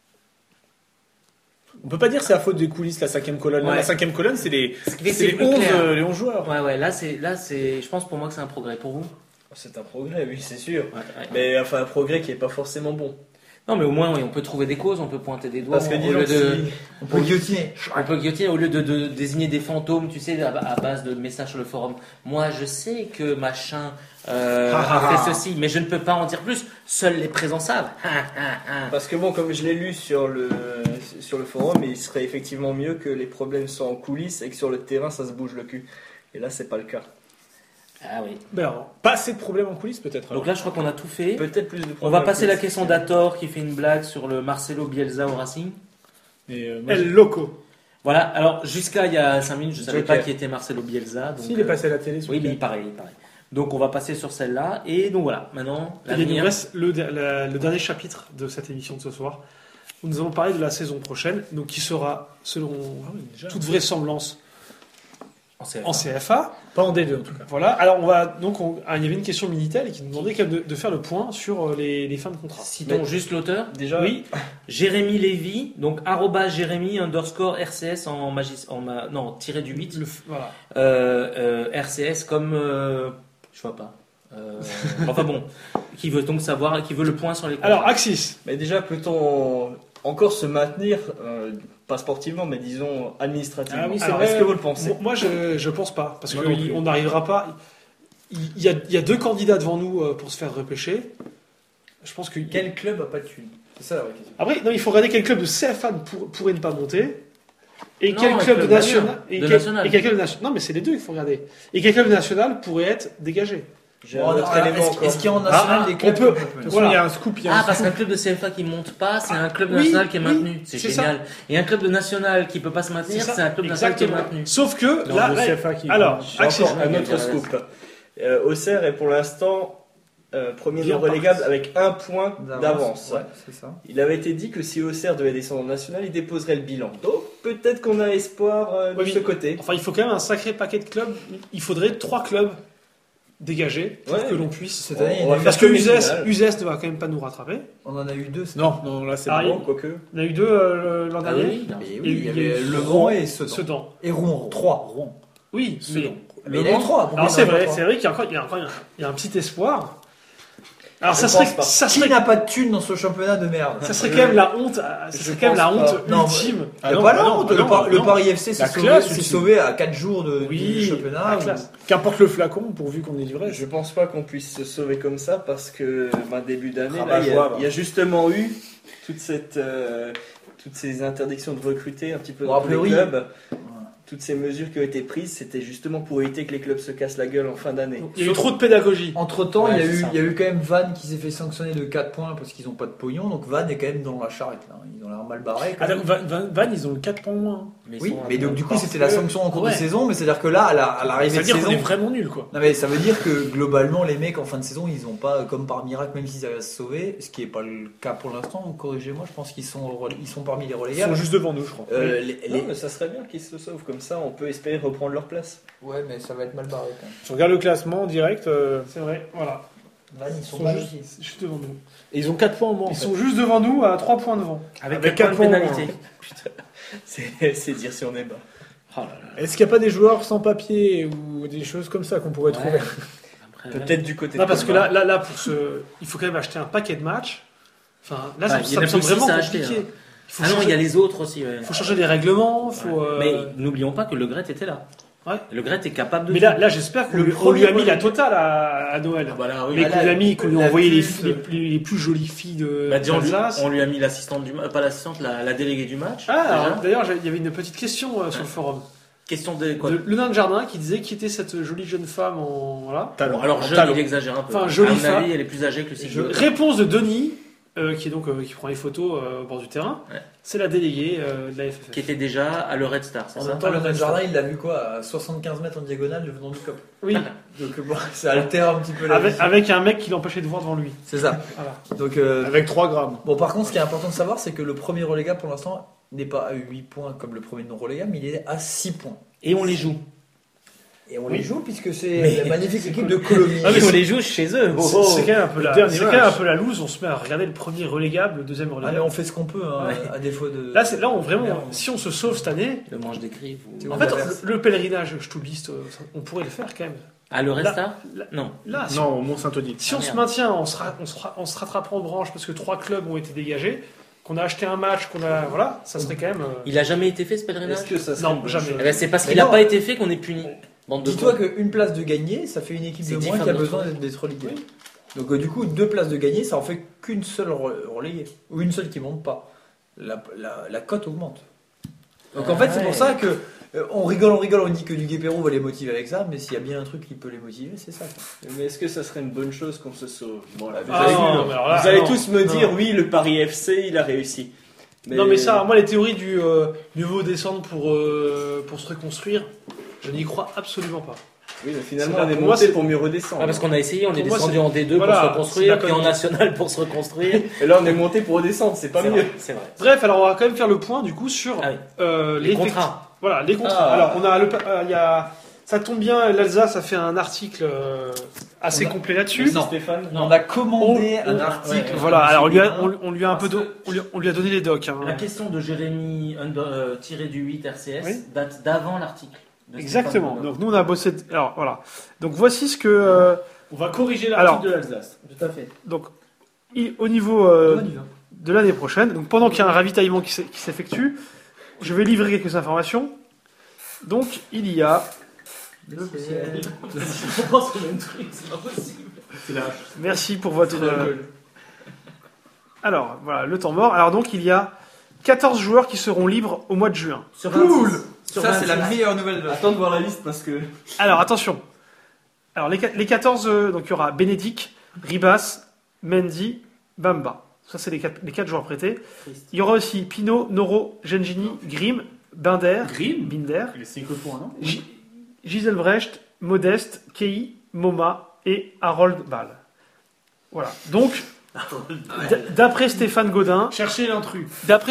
On peut pas dire que c'est la faute des coulisses, la 5e colonne. Ouais. La 5e colonne, c'est les, Ce qui fait que c'est c'est les plus 11, clair. les 11 joueurs. Ouais, là, je pense pour moi que c'est un progrès. Pour vous? C'est un progrès, oui, c'est sûr. Ouais. Mais enfin, un progrès qui est pas forcément bon. Non, mais au moins, oui, on peut trouver des causes, on peut pointer des doigts. Parce que au disons lieu que de, si- On peut guillotiner. on peut guillotiner au lieu de désigner des fantômes, tu sais, à base de messages sur le forum. Moi, je sais que machin a fait ceci, mais je ne peux pas en dire plus. Seuls les présents savent. Parce que bon, comme je l'ai lu sur le forum, il serait effectivement mieux que les problèmes soient en coulisses et que sur le terrain ça se bouge le cul. Et là, c'est pas le cas. Ah oui. Ben alors, pas assez de problèmes en coulisses peut-être. alors. Donc là, je crois qu'on a tout fait. Peut-être plus de problèmes. On va passer en la coulisses. question d'Ator qui fait une blague sur le Marcelo Bielsa au Racing. Et, moi, El Loco. Voilà, alors jusqu'à il y a 5 minutes, je ne savais Joker. pas qui était Marcelo Bielsa. Donc, s'il est passé à la télé, oui, mais il paraît. Donc on va passer sur celle-là. Et donc voilà, maintenant, Et il nous l'avenir. reste le dernier chapitre de cette émission de ce soir, où nous allons parler de la saison prochaine, donc qui sera, selon toute vraisemblance, CFA. en CFA. Pas en D2 en tout cas. Voilà. Alors il y avait une question Minitel qui nous demandait quand même de faire le point sur les fins de contrat. Citons juste l'auteur. Déjà, Oui. Jérémy Lévy, donc @Jérémy_RCS tiré du 8. Voilà. RCS comme je vois pas. Enfin bon, qui veut donc savoir, qui veut le point sur les contrats. Alors Axis. mais déjà, peut-on encore se maintenir, pas sportivement, mais disons administrativement. Ah oui, c'est Alors, vrai. Est-ce que vous le pensez? Moi je pense pas, parce Moi non plus. qu'on n'arrivera pas. Il y a 2 candidats devant nous pour se faire repêcher. Je pense que Quel club a pas de thune? C'est ça la vraie question. Après, non, il faut regarder quel club de CFA pourrait ne pas monter. Et Non, quel un club de club national. moyen, Et de quel, national. et quel club de national. Non, mais c'est les deux qu'il faut regarder. Et quel club de national pourrait être dégagé. J'ai Bon, un autre alors, élément est-ce qu'il y a en encore. national des clubs on peut- qui peuvent De toute façon, Voilà. il y a un scoop. Il y a un Ah, parce scoop. qu'un club de CFA qui monte pas, c'est un club oui, national qui est oui, maintenu. C'est c'est génial. Et un club de national qui peut pas se maintenir, C'est ça. c'est un club national qui est Exactement. maintenu. Sauf que Non, là, le là- CFA qui- alors, J'ai Axis. encore un il y a autre la scoop. Auxerre est pour l'instant premier Bien non relégable parti. avec 1 point d'avance. Ouais, c'est ça. Il avait été dit que si Auxerre devait descendre en national, il déposerait le bilan. Donc peut-être qu'on a espoir de Oui, ce côté. Enfin, il faut quand même un sacré paquet de clubs. Il faudrait 3 clubs dégagés pour Ouais. que l'on puisse. Cette année, il y On en a va eu- Parce que demi-finale. Uzès ne va quand même pas nous rattraper. on en a eu 2. Non, non, là c'est Ah, bon. Bon, quoique. On a eu 2 l'an Ah dernier. oui, non. Mais Et oui, il y il y a avait eu Le Mans et Sedan. Sedan. Et Rouen. 3. Rouen. Oui, mais Mais il y en a eu 3. alors c'est vrai qu'il y a encore il y a un petit espoir. Alors ça Je serait, pense pas. ça Qui serait, n'a pas de thune dans ce championnat de merde? ça serait quand même la honte, ça serait quand même la pense honte pas. Non, ultime. Il y a pas la honte. Le Paris FC s'est La sauvé, classe s'est ultime. sauvé à 4 jours du Oui, championnat. la classe. Qu'importe le flacon, pourvu qu'on ait livré. Je pense pas qu'on puisse se sauver comme ça parce que début d'année, Ah là, bah, il y je vois, a- bah. il y a justement eu toute cette, toutes ces interdictions de recruter un petit peu Bon, dans a tous les priori, clubs. Toutes ces mesures qui ont été prises, c'était justement pour éviter que les clubs se cassent la gueule en fin d'année. Il y a eu trop de pédagogie. Entre temps, Ouais, il c'est ça. y a eu quand même Vannes qui s'est fait sanctionner de 4 points parce qu'ils n'ont pas de pognon. Donc Vannes est quand même dans la charrette. Là. Ils ont l'air mal barrés. quand Ah, même. Van, ils ont 4 points moins. Mais ils Oui, sont mais donc du coup, parce c'était que- la sanction en cours Ouais. de saison. Mais c'est-à-dire que là, à l'arrivée Ça veut de dire qu'on saison. est vraiment nul, quoi. Non, mais ça veut dire que globalement, les mecs en fin de saison, ils n'ont pas, comme par miracle, même s'ils arrivent à se sauver, ce qui n'est pas le cas pour l'instant. Corrigez-moi, je pense qu'ils sont parmi les Ils sont relégables. juste devant nous, je crois. Non, mais ça serait bien qu'ils se sauvent comme ça, on peut espérer reprendre leur place. Ouais, mais ça va être mal barré quand même. Tu regardes le classement en direct, C'est vrai, voilà. Vannes, ils Ils sont sont mal juste, aussi. juste devant nous. et ils ont 4 points en moins. en Ils fait. sont juste devant nous à 3 points devant. Avec Avec 4 points de quatre points, pénalité. C'est dire si on est bas. Oh là là. Est-ce qu'il n'y a pas des joueurs sans papier ou des choses comme ça qu'on pourrait Ouais. trouver Après, Peut-être du côté Non, de parce que Colmar. là, il faut quand même acheter un paquet de matchs. Enfin, là, Bah, ça, il y ça en a me semble plus vraiment six à acheter, compliqué. hein. Il faut Ah non, il y a changer, les autres aussi. Ouais. faut changer les règlements. Faut, Mais n'oublions pas que Le Gret était là. Ouais. Le Gret est capable de. mais là j'espère qu'on Le lui, on premier lui a mis relais- la totale à Noël. Ah bah là, oui. Mais Ah, qu'on là, lui a mis, qu'on lui a la envoyé pute. les plus jolies filles de Bah, disons, d'Alsace. on lui a mis l'assistante du match, pas l'assistante, la déléguée du match. Ah, déjà. alors, d'ailleurs, il y avait une petite question sur le forum. Question de quoi De Le Nain de Jardin qui disait qui était cette jolie jeune femme en. Voilà. Talon. Alors, En jeune, talon. il exagère un peu. Enfin, jolie à mon femme. avis, elle est plus âgée que le cycle. Réponse de Denis, qui est donc qui prend les photos au bord du terrain. Ouais. C'est la déléguée de la FFF. Qui était déjà à le Red Star, c'est En ça même temps, le Red Jardin, il l'a vu quoi? À 75 mètres en diagonale venant du COP. Oui, Donc bon, ça altère un petit peu la vie. avec un mec qui l'empêchait de voir devant lui. C'est ça. Voilà. Donc, Avec 3 grammes. bon, par contre, ce qui est important de savoir, c'est que le premier relégable pour l'instant n'est pas à 8 points comme le premier non relégable, mais il est à 6 points. Et on les joue. Et on Oui. les joue puisque c'est la magnifique équipe de Colombie. Ah, mais on les joue chez eux. C'est quand même un peu la, dernier c'est quand match. même un peu la loose. On se met à regarder le premier relégable, le deuxième Ah, mais relégable. on fait ce qu'on peut, hein, à défaut de. Là, on vraiment, Merde. si on se sauve cette année, Le manche des crives. en fait, le pèlerinage Stubiste, on pourrait le faire quand même. Ah, le restart Là- Non. Là, si, Non, au Mont-Saint-Odile. si on se merde. maintient, on se rattrapera en branche parce que 3 clubs ont été dégagés, qu'on a acheté un match, voilà, ça serait quand même. Il a jamais été fait ce pèlerinage Est-ce que ça serait Non, une bonne jamais. chose Eh ben, c'est parce Mais qu'il n'a non. pas été fait qu'on est puni. Bande de Dis-toi cons. qu'une place de gagné, ça fait une équipe C'est de 10 moins fins qui a de besoin retour. d'être reléguée. Oui. Donc du coup, 2 places de gagné, ça en fait qu'une seule reléguée. Ou une seule qui monte pas. La cote augmente. Donc en fait, c'est Ouais. pour ça que on rigole, on dit que du Guépéro va les motiver avec ça, mais s'il y a bien un truc qui peut les motiver, c'est ça. quoi. Mais est-ce que ça serait une bonne chose qu'on se sauve Voilà, vous Ah, allez, non, mais alors là, vous allez non. tous me Non. dire oui, le Paris FC, il a réussi. Non, mais ça, moi, les théories du mieux vaut descendre pour se reconstruire, je n'y crois absolument pas. Oui, mais finalement, C'est là, on est pour moi, monté c'est- pour mieux redescendre. Ah, parce qu'on a essayé, on est Pour moi, descendu c'est- en D2 voilà, pour se c'est reconstruire, la puis en connerie. national pour se reconstruire. Et là, on est monté pour redescendre, c'est pas C'est mieux. vrai, c'est vrai. Bref, alors on va quand même faire le point du coup sur Ah oui. les Les effectifs. contrats. Voilà, les contrats. Ah. Alors, on a il y a, ça tombe bien, l'Alsace a fait un article assez On a- complet là-dessus. Merci Stéphane. On a commandé On- un on- article. Voilà, alors on lui a un peu, on lui a donné les docs. Hein. La question de Jérémy tiré du 8 RCS Oui. date d'avant l'article. de Exactement. Stéphane Donc nous on a bossé. Alors voilà. Donc voici ce que. On va corriger Alors- l'article de l'Alsace. Tout à fait. Donc au niveau de l'année prochaine, donc pendant qu'il y a un ravitaillement qui s'effectue, je vais livrer quelques informations. Donc il y a. On pense au même truc, c'est pas possible. C'est la Merci pour votre. Alors voilà le temps mort. Alors donc il y a 14 joueurs qui seront libres au mois de juin. Sur Cool 26. Sur Ça, c'est la 26. meilleure nouvelle de la Attends de voir la liste parce que. Alors attention. Alors les 14, donc il y aura Bénédicte, Ribas, Mendy, Bamba. Ça c'est les 4 joueurs prêtés. Triste. Il y aura aussi Pinot, Noro, Gengini, Grimm, Binder, Grimm. Binder, Il est 5 points, non Giselbrecht, Modeste, Kei, Moma et Harold Ball. Voilà. Donc d'après Stéphane Godin, Cherchez l'intrus.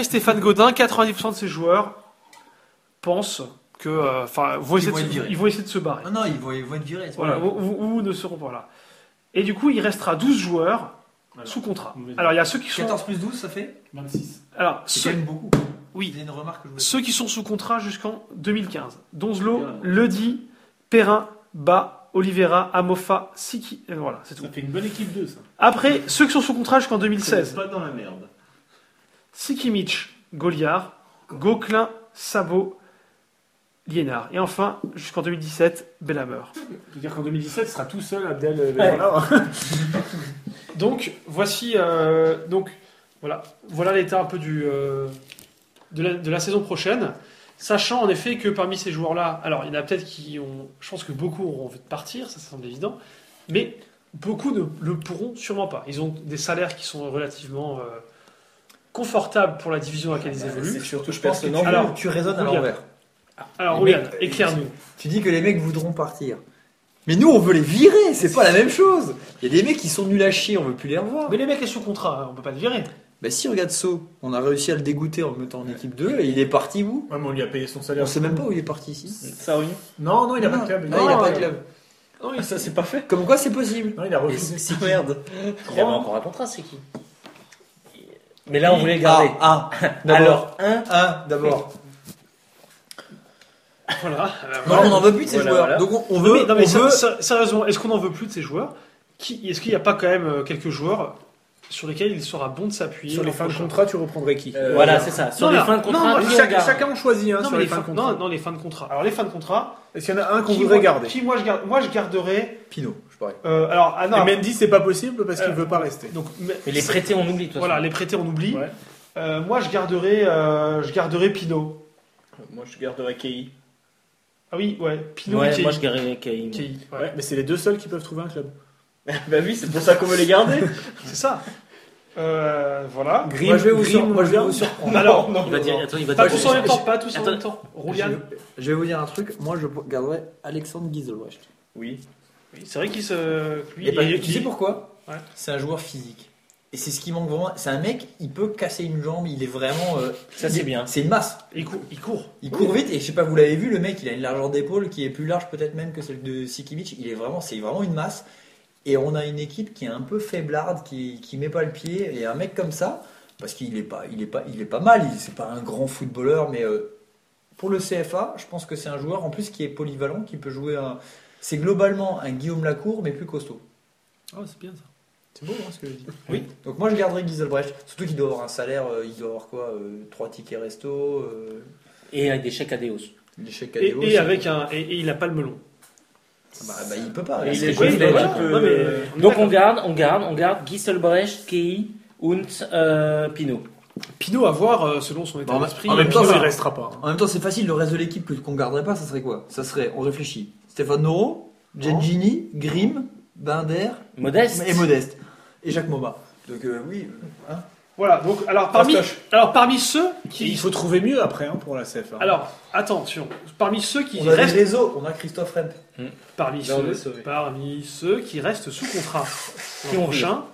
90% de ces joueurs pensent que, vont Ils essayer vont être virés. ils vont essayer de se barrer. Non, non, ils vont être virés. c'est pas Voilà, grave. ou ne seront pas là. Et du coup, il restera 12 joueurs sous contrat. Mauvais. Alors, il y a ceux qui sont. 14 plus 12, ça fait 26. Alors, C'est quand ceux, même beaucoup. oui, C'est une remarque que je voulais ceux qui sont sous contrat jusqu'en 2015. Donzelot, Bien. Ledi, Perrin, Bas, Oliveira, Amofa, Siki. Et voilà, c'est tout. Ça fait une bonne équipe 2, ça. Après, ceux qui sont sous contrat jusqu'en 2016. Pas dans la merde. Sikimic, Goliard, Gauquelin, Sabot, Liénard. Et enfin, jusqu'en 2017, Bellamer. C'est-à-dire qu'en 2017, il sera tout seul, Abdel. Ouais. Voilà. Donc, voici. Voilà l'état un peu de la saison prochaine. Sachant en effet que parmi ces joueurs-là, alors il y en a peut-être qui ont. Je pense que beaucoup auront envie de partir, ça semble évident. Mais beaucoup ne le pourront sûrement pas. Ils ont des salaires qui sont relativement confortables pour la division dans laquelle ils C'est évoluent. surtout Je pense que personnel. Alors, tu raisonnes à Roulian. l'envers. Alors, Les Roulian, mecs, éclaire-nous. Tu dis que les mecs voudront partir. Mais nous, on veut les virer, c'est pas la même chose. Il y a des mecs qui sont nuls à chier, on veut plus les revoir. Mais les mecs sont sous contrat, on peut pas le virer. Bah si, regarde So, on a réussi à le dégoûter en le mettant en équipe 2 et il est parti où Ouais, mais on lui a payé son salaire. On sait même pas où il est parti ici. Ça réunit. Non, non, il a Non, pas de club. non, il a pas de club. Non, mais ça, c'est pas fait. Comme quoi, c'est possible. Non, il a Et refusé. c'est qui Merde. Il avait encore un contrat, c'est qui Mais là, on voulait le garder. Ah, d'abord. Alors, Un, d'abord. Voilà. Non, on n'en veut plus de ces Voilà, joueurs. voilà. Donc on Non, veut. mais, non, mais on veut... sérieusement, est-ce qu'on en veut plus de ces joueurs Est-ce qu'il n'y a pas quand même quelques joueurs sur lesquels il sera bon de s'appuyer Sur les l'an fins de prochain contrat, tu reprendrais qui voilà, c'est ça. Sur non, les non, fins de contrat, non, lui, on Chacun garde. en choisit un Non, sur mais les les fins de fins, contrat. non, les fins de contrat. Alors les fins de contrat. Est-ce qu'il y en a un qu'on qui, voudrait moi- garder Qui moi je garde Moi je garderais. Pinot, je parie. Alors ah, non. Et Mendy, c'est pas possible parce qu'il Euh, veut pas rester. Donc Mais les prêtés, on oublie, de toute voilà, façon. les prêtés on oublie. Ouais. Moi je garderais Pinot. Moi, je garderais Kei. Ah oui, ouais. Pinot et Ouais, Kei. moi, je garderais Kei. Kei, ouais. Ouais, mais c'est les deux seuls qui peuvent trouver un club. Bah oui, c'est pour ça qu'on veut les garder. C'est ça. Voilà. Moi, je vais vous surprendre. Alors, non, Il va dire, attends, il va pas dire. tous en même temps, pas tous en Attends. même temps. Roulian. Je vais vous dire un truc. Moi, je garderais Alexandre Giselbrecht. Oui. Oui, c'est vrai qu'il se. Lui, Et il- tu sais pourquoi Ouais. C'est un joueur physique. Et c'est ce qui manque vraiment. C'est un mec, il peut casser une jambe, il est vraiment. Ça, c'est bien. C'est une masse. Il court. Il court vite et je sais pas, vous l'avez vu, le mec, il a une largeur d'épaule qui est plus large peut-être même que celle de Sikimic. C'est vraiment une masse. Et on a une équipe qui est un peu faiblarde, qui met pas le pied. Et un mec comme ça, parce qu'il est pas mal. C'est pas un grand footballeur, mais pour le CFA, je pense que c'est un joueur en plus qui est polyvalent, qui peut jouer. C'est globalement un Guillaume Lacour, mais plus costaud. Oh, c'est bien ça. C'est beau, ce que je dis. Oui. Donc moi je garderai Giselbrecht, surtout qu'il doit avoir un salaire, il doit avoir quoi, 3 tickets resto, Et avec des chèques Adeos. des chèques cadeaux. Et il a pas le melon. Bah, il peut pas. Et il il est est joué, jeune, il il peut- a un peu- Non, mais- Donc on garde Giselbrecht, Kei und Pinot. Pinot à voir selon son état En d'esprit. même temps, Pinot, ça- il restera pas. En même temps, c'est facile, le reste de l'équipe qu'on garderait pas, ça serait quoi? Ça serait, on réfléchit, Stéphane Noro, Gengini, Grimm, Binder Modeste. et Modeste. Et Jacques Moma. Donc oui. Hein. Voilà. Donc alors parmi ceux Et qui il faut trouver mieux après pour la CFA. alors attention, parmi ceux qui On a des restent réseaux, on a Christophe Remp. parmi Là, on est sauvé. ceux qui restent sous contrat Qui l'an ont prochain,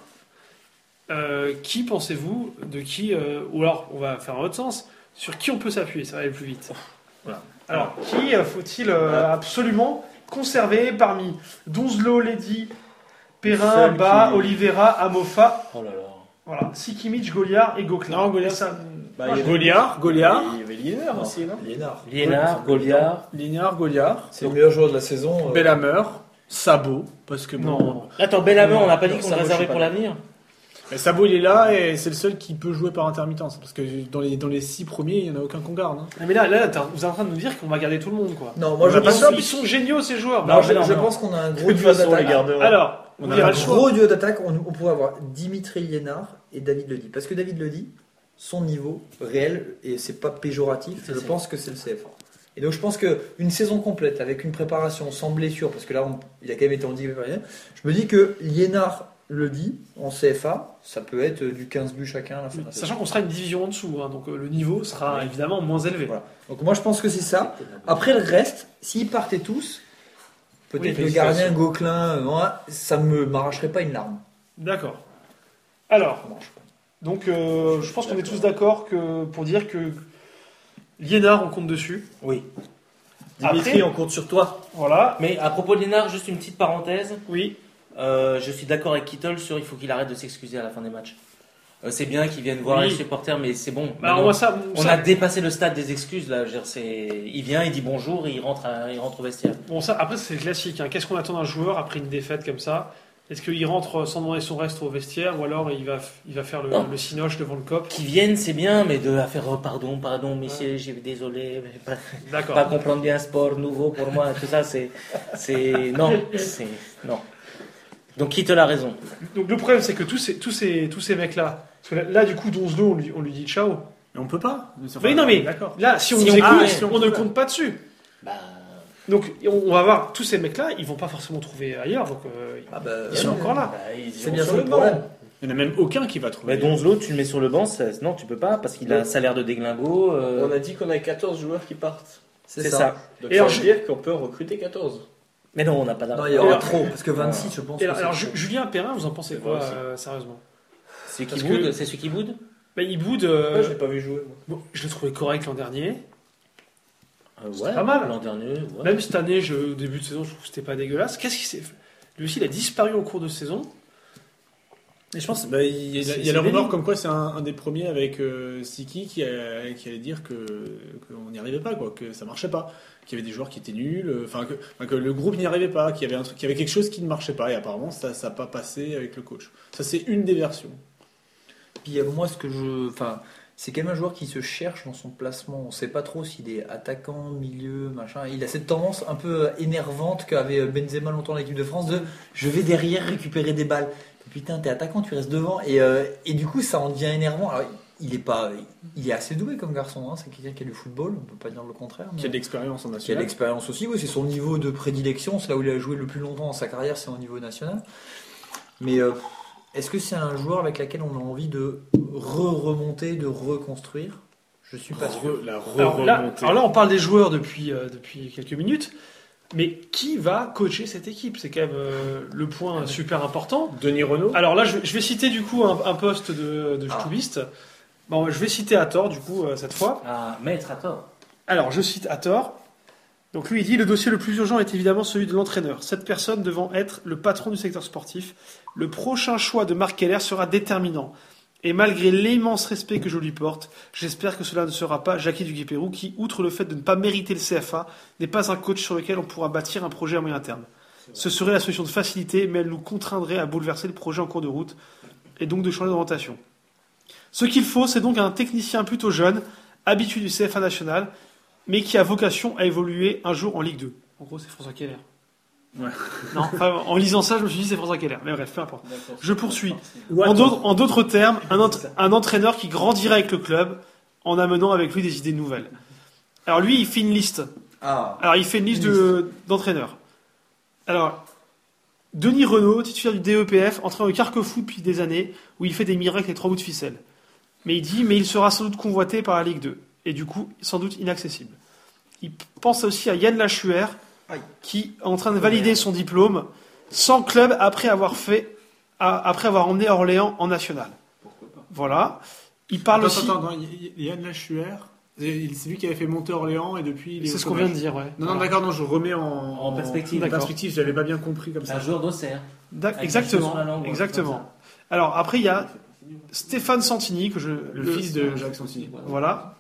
qui pensez-vous de qui ou alors on va faire un autre sens, sur qui on peut s'appuyer, ça va aller plus vite. Voilà. Alors qui faut-il absolument conserver parmi Donzelot, Ledy, Perrin, Seul Ba, qui- Oliveira, Amofa, Oh là là. voilà, Sikimic, Goliard et Gauquelin. Non, Goliard, Et ça. Bah, il y avait- Goliard, Il y avait Liénard aussi, non Liénard. Liénard, Goliard. Lignard, Goliard, C'est le meilleur joueur de la saison. Belhammer, Sabot, parce que bon. Non. Attends, Belhammer, on n'a pas dit Non, qu'on ça, le moi, je réservait suis pour pas l'avenir. Mais Sabot il est là et c'est le seul qui peut jouer par intermittence. Parce que dans les 6 premiers, il n'y en a aucun qu'on garde. Ah, mais là, vous êtes en train de nous dire qu'on va garder tout le monde, quoi. Non, moi On je a pas pense, ça, Ils sont géniaux ces joueurs. non, Non, je, mais non, je non. pense qu'on a un gros De toute duo façon, on les d'attaque. gardera. Alors, On il a y a un le choix. gros duo d'attaque, on pourrait avoir Dimitri Liénard et David Ledy. Parce que David Ledy, son niveau réel, et c'est pas péjoratif, je pense que c'est le CFA. Et donc je pense qu'une saison complète, avec une préparation sans blessure, parce que là il a quand même été handicapé par Liénard, je me dis que Liénard Ledy en CFA, ça peut être du 15 buts chacun à la fin de la saison. Sachant qu'on sera une division en dessous, hein, donc le niveau sera évidemment moins élevé. Voilà. Donc moi je pense que c'est ça. Après le reste, s'ils partaient tous, peut-être Oui, le félicitations. gardien Gauquelin, ça me m'arracherait pas une larme. D'accord. Alors, Ça marche pas. donc je pense qu'on est tous d'accord pour dire que Liénard, on compte dessus. Oui. Dimitri, Après- on compte sur toi. Voilà. Mais à propos de Liénard, juste une petite parenthèse. Oui. Je suis d'accord avec Kittel sur il faut qu'il arrête de s'excuser à la fin des matchs. C'est bien qu'il vienne voir Oui. les supporters, mais c'est bon. Bah, Maintenant, alors, moi, ça, on ça- a dépassé le stade des excuses là. Je veux dire, il vient, il dit bonjour et il rentre au vestiaire. bon, ça, après, c'est classique. Hein. Qu'est-ce qu'on attend d'un joueur après une défaite comme ça? Est-ce qu'il rentre sans demander son reste au vestiaire ou alors il va faire Non. le cinoche devant le cop? Qu'ils viennent, c'est bien, mais de faire pardon, messieurs, j'ai désolé, mais D'accord. pas comprendre bien un sport nouveau pour moi, tout ça, non. Donc Kittel a raison. Donc le problème, c'est que tous ces mecs-là, parce que là, du coup, Donzelot, on lui dit ciao. Mais on peut pas. Mais non, mais D'accord. là, si on Si nous on- écoute, si on ne compte pas dessus. Bah, Donc on va voir tous ces mecs-là, ils vont pas forcément trouver ailleurs. Donc Ah bah, ils sont encore là. c'est bien ça le problème. Il n'y en a même aucun qui va trouver. mais Donzelot, tu le mets sur le banc, non, tu peux pas, parce qu'il a un salaire de déglingo. On a dit qu'on a 14 joueurs qui partent. c'est ça. Donc Et ça alors, veut dire qu'on peut en recruter 14. Mais non, on n'a pas Non, d'argent. il y aura Alors- trop, parce que 26, je pense. Et que alors, c'est trop. Julien Perrin, vous en pensez C'est quoi, vrai aussi. sérieusement? Celui qui Parce boude, que- c'est celui qui boude Bah, il boude. Moi, je l'ai pas vu jouer. moi. Bon, je l'ai trouvé correct l'an dernier. Ouais, pas mal. L'an dernier, ouais. Même cette année, au début de saison, je trouve que c'était pas dégueulasse. Qu'est-ce qui s'est fait? Lui aussi, il a disparu au cours de saison. Et je pense qu'il y a C'est la rumeur bénigne. comme quoi c'est un des premiers avec Siki qui allait dire qu'on n'y arrivait pas, quoi, que ça marchait pas, qu'il y avait des joueurs qui étaient nuls, que le groupe n'y arrivait pas, qu'il y avait qu'il y avait quelque chose qui ne marchait pas, et apparemment ça n'a pas passé avec le coach. Ça, c'est une des versions. Puis moi, c'est quand même un joueur qui se cherche dans son placement. On sait pas trop s'il est attaquant, milieu, machin. Il a cette tendance un peu énervante qu'avait Benzema longtemps dans l'équipe de France de je vais derrière récupérer des balles. Putain, t'es attaquant, tu restes devant. Et du coup, ça en devient énervant. Alors, il est assez doué comme garçon. Hein. C'est quelqu'un qui a du football, on peut pas dire le contraire. Mais Qui a de l'expérience en qui a de national. l'expérience aussi. Oui, c'est son niveau de prédilection. C'est là où il a joué le plus longtemps dans sa carrière, c'est au niveau national. Mais est-ce que c'est un joueur avec lequel on a envie de remonter, de reconstruire? Je suis pas sûr. La Alors là, remontée. on parle des joueurs depuis quelques minutes. Mais qui va coacher cette équipe? C'est quand même le point super important. Denis Renaud. Alors là, je vais citer du coup un post de Stubist. Bon, je vais citer Hathor du coup cette fois. Ah, maître à tort. Alors, je cite Hathor. Donc lui, il dit: le dossier le plus urgent est évidemment celui de l'entraîneur. Cette personne devant être le patron du secteur sportif. Le prochain choix de Marc Keller sera déterminant. Et malgré l'immense respect que je lui porte, j'espère que cela ne sera pas Jackie Duguay-Pérou qui, outre le fait de ne pas mériter le CFA, n'est pas un coach sur lequel on pourra bâtir un projet à moyen terme. Ce serait la solution de facilité, mais elle nous contraindrait à bouleverser le projet en cours de route et donc de changer d'orientation. Ce qu'il faut, c'est donc un technicien plutôt jeune, habitué du CFA national, mais qui a vocation à évoluer un jour en Ligue 2. En gros, c'est François Keller. Ouais. Non, enfin, en lisant ça, je me suis dit c'est François Keller. Mais bref, peu importe. Je poursuis. Ou En attends. d'autres termes, un entraîneur qui grandirait avec le club en amenant avec lui des idées nouvelles. Alors lui, il fait une liste. Alors il fait une liste d'entraîneurs. Alors, Denis Renaud, titulaire du DEPF, entraîneur de Carquefou depuis des années, où il fait des miracles avec 3 bouts de ficelle. Mais il dit, mais il sera sans doute convoité par la Ligue 2. Et du coup, sans doute inaccessible. Il pense aussi à Yann Lachuer, qui est en train de valider son diplôme sans club après avoir emmené Orléans en national. Voilà. Il parle aussi. Attends, Yann Lachuer, c'est lui qui avait fait monter Orléans et depuis il est. C'est ce qu'on vient de dire, ouais. Non, d'accord, non, je remets en perspective. En perspective, j'avais pas bien compris comme C'est ça. un joueur d'Auxerre. Exactement. sur la langue, ouais, Exactement. comme ça. Alors après, il y a Stéphane Santini, Le fils de Jacques Santini. Voilà.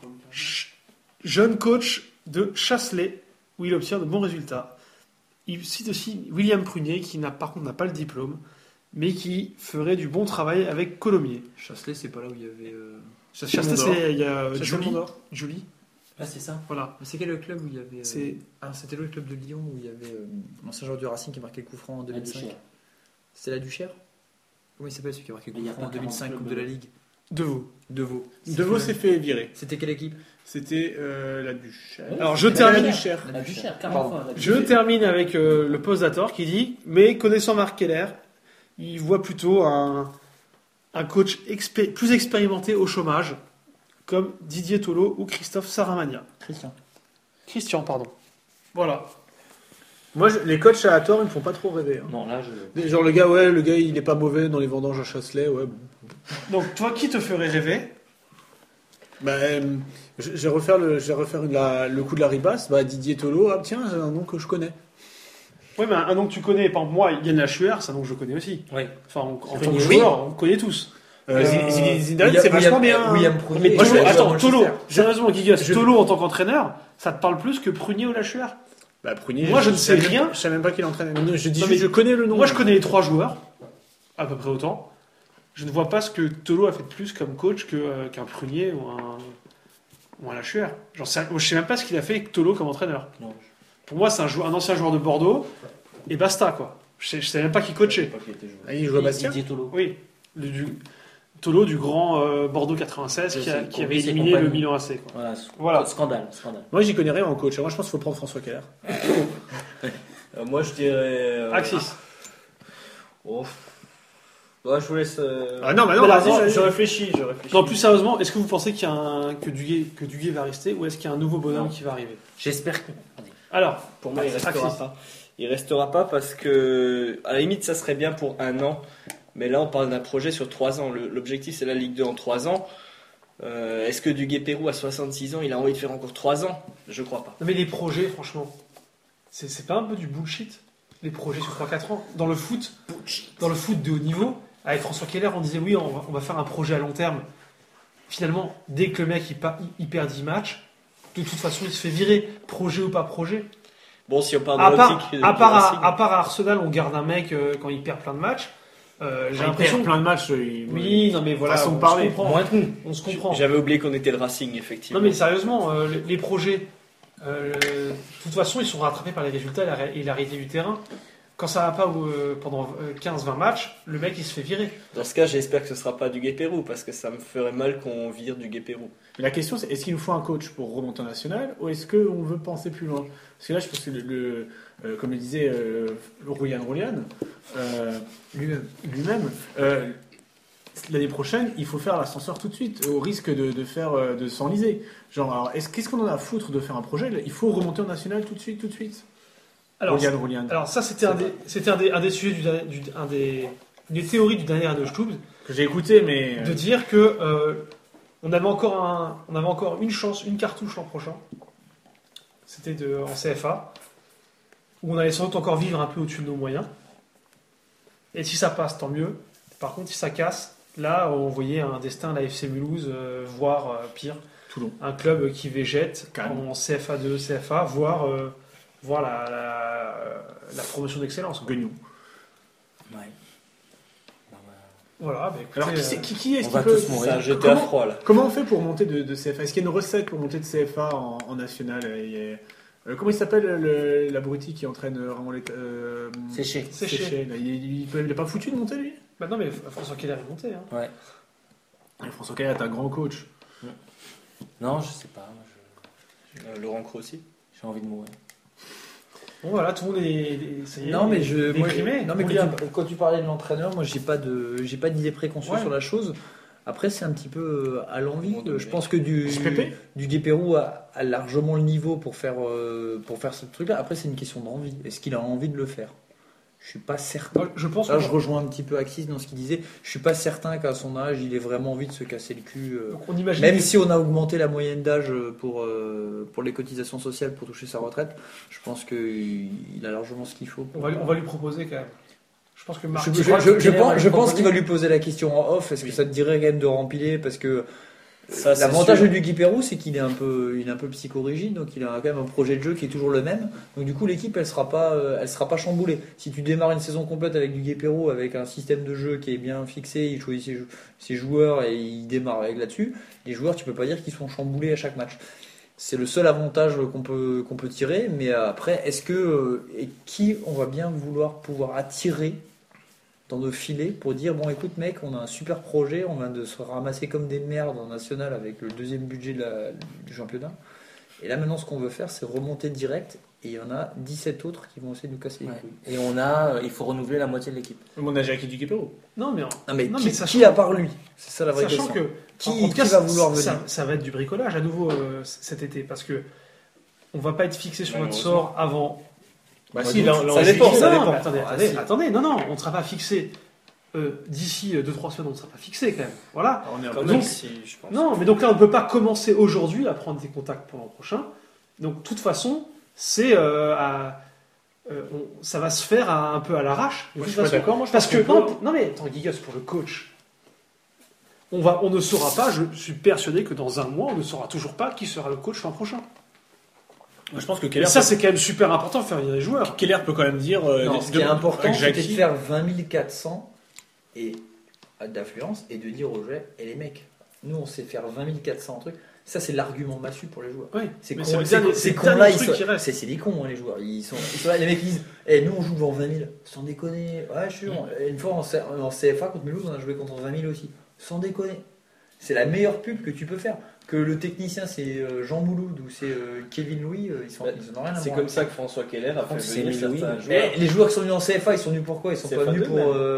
Jeune coach de Chasselet, où il obtient de bons résultats. Il cite aussi William Prunier, qui par contre n'a pas le diplôme, mais qui ferait du bon travail avec Colomiers. Chasselet, c'est pas là où il y avait. Chasselet, c'est il y a Chasselet Julie. Mondor. Julie. Ah, c'est ça. Voilà. Mais c'est quel le club où il y avait. C'est C'était le club de Lyon où il y avait l'ancien joueur du Racing qui marquait le coup franc en 2005. C'était la Duchère. Comment il s'appelle celui qui a marqué le Il y coup a franc en pas 2005 40 Coupe de la Ligue? Devaux. Devaux. Devaux s'est fait virer. C'était quelle équipe? C'était la Duchère. Alors je La termine. Duchère. La Duchère, 40 Pardon. fois. la Je Duchère. termine avec le post d'Hathor qui dit: mais connaissant Marc Keller, il voit plutôt un coach plus expérimenté au chômage, comme Didier Tolo ou Christophe Saramagna. Christian, pardon. Voilà. Moi, les coachs à Hathor, ils me font pas trop rêver. Hein. Non, là, je. Genre le gars, il est pas mauvais dans les vendanges à Chasselet, ouais. Donc toi, qui te ferait rêver? Je vais refaire le coup de la ribasse. Didier Tolo, ah tiens, c'est un nom que je connais. Oui, mais un nom que tu connais, par exemple, moi, Yann Lachuer, c'est un nom que je connais aussi. Oui. Enfin, en tant Oui. que joueur, on connaît tous. Zidane, c'est vachement bien. William Prunier. Mais Moi, Tolo, je vais attends, Manchester. Tolo, sérieusement, Gigas, Tolo en tant qu'entraîneur, ça te parle plus que Prunier ou Lachuer? Prunier, Moi, je ne sais rien. Je sais même pas qui l'entraîne. Je dis Non, juste, mais je connais le nom. Moi, je connais les 3 joueurs, à peu près autant. Je ne vois pas ce que Tolo a fait de plus comme coach qu'un Prunier ou un Lachuer. Je sais même pas ce qu'il a fait avec Tolo comme entraîneur. Non. Pour moi, c'est un ancien joueur de Bordeaux, et basta, quoi. Je sais même pas qui coachait. Il joue à Bastia. Didier Tolo. Oui, Tolo du grand Bordeaux 96 Je qui sais, avait Courbis et éliminé le compagnie. Milan AC. Quoi. Voilà. Voilà. Scandale. Moi, j'y connais rien en coach. Moi, je pense qu'il faut prendre François Keller. Moi, je dirais. Axis. Oh. Ouais, je vous laisse. Ah non, non, vas-y. je réfléchis. Non, plus sérieusement, est-ce que vous pensez que Duguay va rester ou est-ce qu'il y a un nouveau bonhomme qui va arriver? J'espère que. Alors, Pour moi, il restera Axis. pas. Il restera pas parce que, à la limite, ça serait bien pour 1 an. Mais là, on parle d'un projet sur 3 ans. L'objectif, c'est la Ligue 2 en 3 ans. Est-ce que Duguay-Pérou, à 66 ans, il a envie de faire encore 3 ans? Je crois pas. Non, mais les projets, franchement, c'est pas un peu du bullshit? Les projets sur 3-4 ans dans le foot de haut niveau, avec François Keller, on disait oui, on va faire un projet à long terme. Finalement, dès que le mec il perd 10 matchs, de toute façon, il se fait virer, projet ou pas projet. Bon, si on parle À de part, l'optique. à part à Arsenal, on garde un mec quand il perd plein de matchs. J'ai l'impression. plein de matchs. Oui, non mais voilà, Façon de on parler. se comprend. Moins de nous. On se comprend. J'avais oublié qu'on était le Racing, effectivement. Non mais sérieusement, les projets, de toute façon, ils sont rattrapés par les résultats et la réalité du terrain. Quand ça va pas pendant 15-20 matchs, le mec il se fait virer. Dans ce cas, j'espère que ce sera pas Duguay-Pérou parce que ça me ferait mal qu'on vire Duguay-Pérou. La question, c'est est-ce qu'il nous faut un coach pour remonter en national ou est-ce qu'on veut penser plus loin? Parce que là, je pense que comme le disait Roulian lui-même, l'année prochaine, il faut faire l'ascenseur tout de suite, au risque de s'enliser. Genre, alors, qu'est-ce qu'on en a à foutre de faire un projet? Il faut remonter en national tout de suite. Alors, Rolian. alors ça, c'était un des sujets une des théories du dernier de Stubs, Que j'ai écouté, mais. de dire que on avait encore une chance, une cartouche l'an prochain. C'était en CFA, où on allait sans doute encore vivre un peu au-dessus de nos moyens. Et si ça passe, tant mieux. Par contre, si ça casse, là, on voyait un destin à la FC Mulhouse, voire pire, Toulon. un club qui végète Cannes. en CFA2, CFA, voire la promotion d'excellence. Guignon. Ouais. Voilà, bah écoutez, Alors, qui est-ce on qui va peut. tous mourir. C'est un jeté à froid là. Comment on fait pour monter de CFA? Est-ce qu'il y a une recette pour monter de CFA en national? Comment il s'appelle l'abruti qui entraîne Ramon Séché. Séché. Là, il n'a pas foutu de monter lui? bah non, mais François Keller est monté. Hein. Ouais. Et François Caillat est un grand coach. Non, je sais pas. Moi, Laurent Crossi. j'ai envie de mourir. Bon, voilà, tout le monde ça y est, Non mais déprimé. non mais William. quand tu parlais de l'entraîneur, moi j'ai pas d'idée préconçue Ouais. sur la chose. Après c'est un petit peu à l'envie. Bon, Je pense que du SPP Guépérou a largement le niveau pour faire ce truc-là. Après c'est une question d'envie. Est-ce qu'il a envie de le faire? Je suis pas certain. Moi, je pense Là que je rejoins un petit peu Axis dans ce qu'il disait. Je suis pas certain qu'à son âge il ait vraiment envie de se casser le cul. donc, on imagine Même que- si on a augmenté la moyenne d'âge pour les cotisations sociales pour toucher sa retraite, je pense qu'il a largement ce qu'il faut. on va lui proposer quand même. Je pense que Marc. Je pense qu'il va lui poser la question en off. Est-ce que ça te dirait quand même de rempiler? Parce que Ça, c'est l'avantage sûr. de Guy Perrou, c'est qu'il est un peu psychorigide, donc il a quand même un projet de jeu qui est toujours le même. Donc du coup, l'équipe, elle sera pas chamboulée. Si tu démarres une saison complète avec du Guy Perrou, avec un système de jeu qui est bien fixé, il choisit ses joueurs et il démarre avec là-dessus. Les joueurs, tu peux pas dire qu'ils sont chamboulés à chaque match. C'est le seul avantage qu'on peut tirer. Mais après, est-ce que et qui on va bien vouloir pouvoir attirer dans nos filets pour dire bon écoute mec, on a un super projet, on vient de se ramasser comme des merdes en national avec le deuxième budget du championnat, et là maintenant ce qu'on veut faire c'est remonter direct, et il y en a 17 autres qui vont essayer de nous casser les Ouais. couilles. Et il faut renouveler la moitié de l'équipe. On a Jackie Duguay-Perrault. Non, mais Non mais, Non, qui, mais sachant- qui à part lui, c'est ça la vraie sachant question. que Qui, en tout cas, qui va vouloir venir ça va être du bricolage à nouveau cet été, parce que on va pas être fixé sur notre Malheureusement. sort avant. Bah Ouais, si, donc, là, ça on- dépend, Non, ça non, dépend. mais attendez, Ah, si. attendez, non, on ne sera pas fixé d'ici 2-3 semaines, on ne sera pas fixé quand même. Voilà. on est un Quand peu- même, Donc- si, je pense. Non, mais donc là, on ne peut pas commencer aujourd'hui à prendre des contacts pour l'an prochain. Donc, de toute façon, c'est ça va se faire un peu à l'arrache. de Moi, je toute suis pas façon. d'accord. Moi, je Parce pense que qu'on peut- non, mais attends, Gigas, pour le coach, on ne saura pas. Je suis persuadé que dans un mois, on ne saura toujours pas qui sera le coach l'an prochain. Moi, je pense que Et Keller, ça, c'est quand même super important de faire venir les joueurs. Keller peut quand même dire. Non, ce qui est important, avec c'était de Jackie, faire 20 400 et d'affluence et de dire aux joueurs et les mecs, nous on sait faire 20 400 trucs. Ça c'est l'argument massu pour les joueurs. Oui, C'est mais con, c'est le dernier- c'est ces le cons-là, dernier ils truc sont, qui reste. c'est des cons hein, les joueurs. Ils sont là, les mecs ils disent, nous on joue devant 20 000, sans déconner. Ouais, je suis bon. Une fois en CFA contre Mulhouse, on a joué contre 20 000 aussi, sans déconner. C'est la meilleure pub que tu peux faire. Que le technicien c'est Jean Mouloud ou c'est Kevin Louis, ils en ont rien à C'est voir. comme ça que François Keller a fait c'est venir Louis. certains joueurs. Les joueurs qui sont venus en CFA, ils sont venus pour quoi? Ils sont pas CFA2 venus pour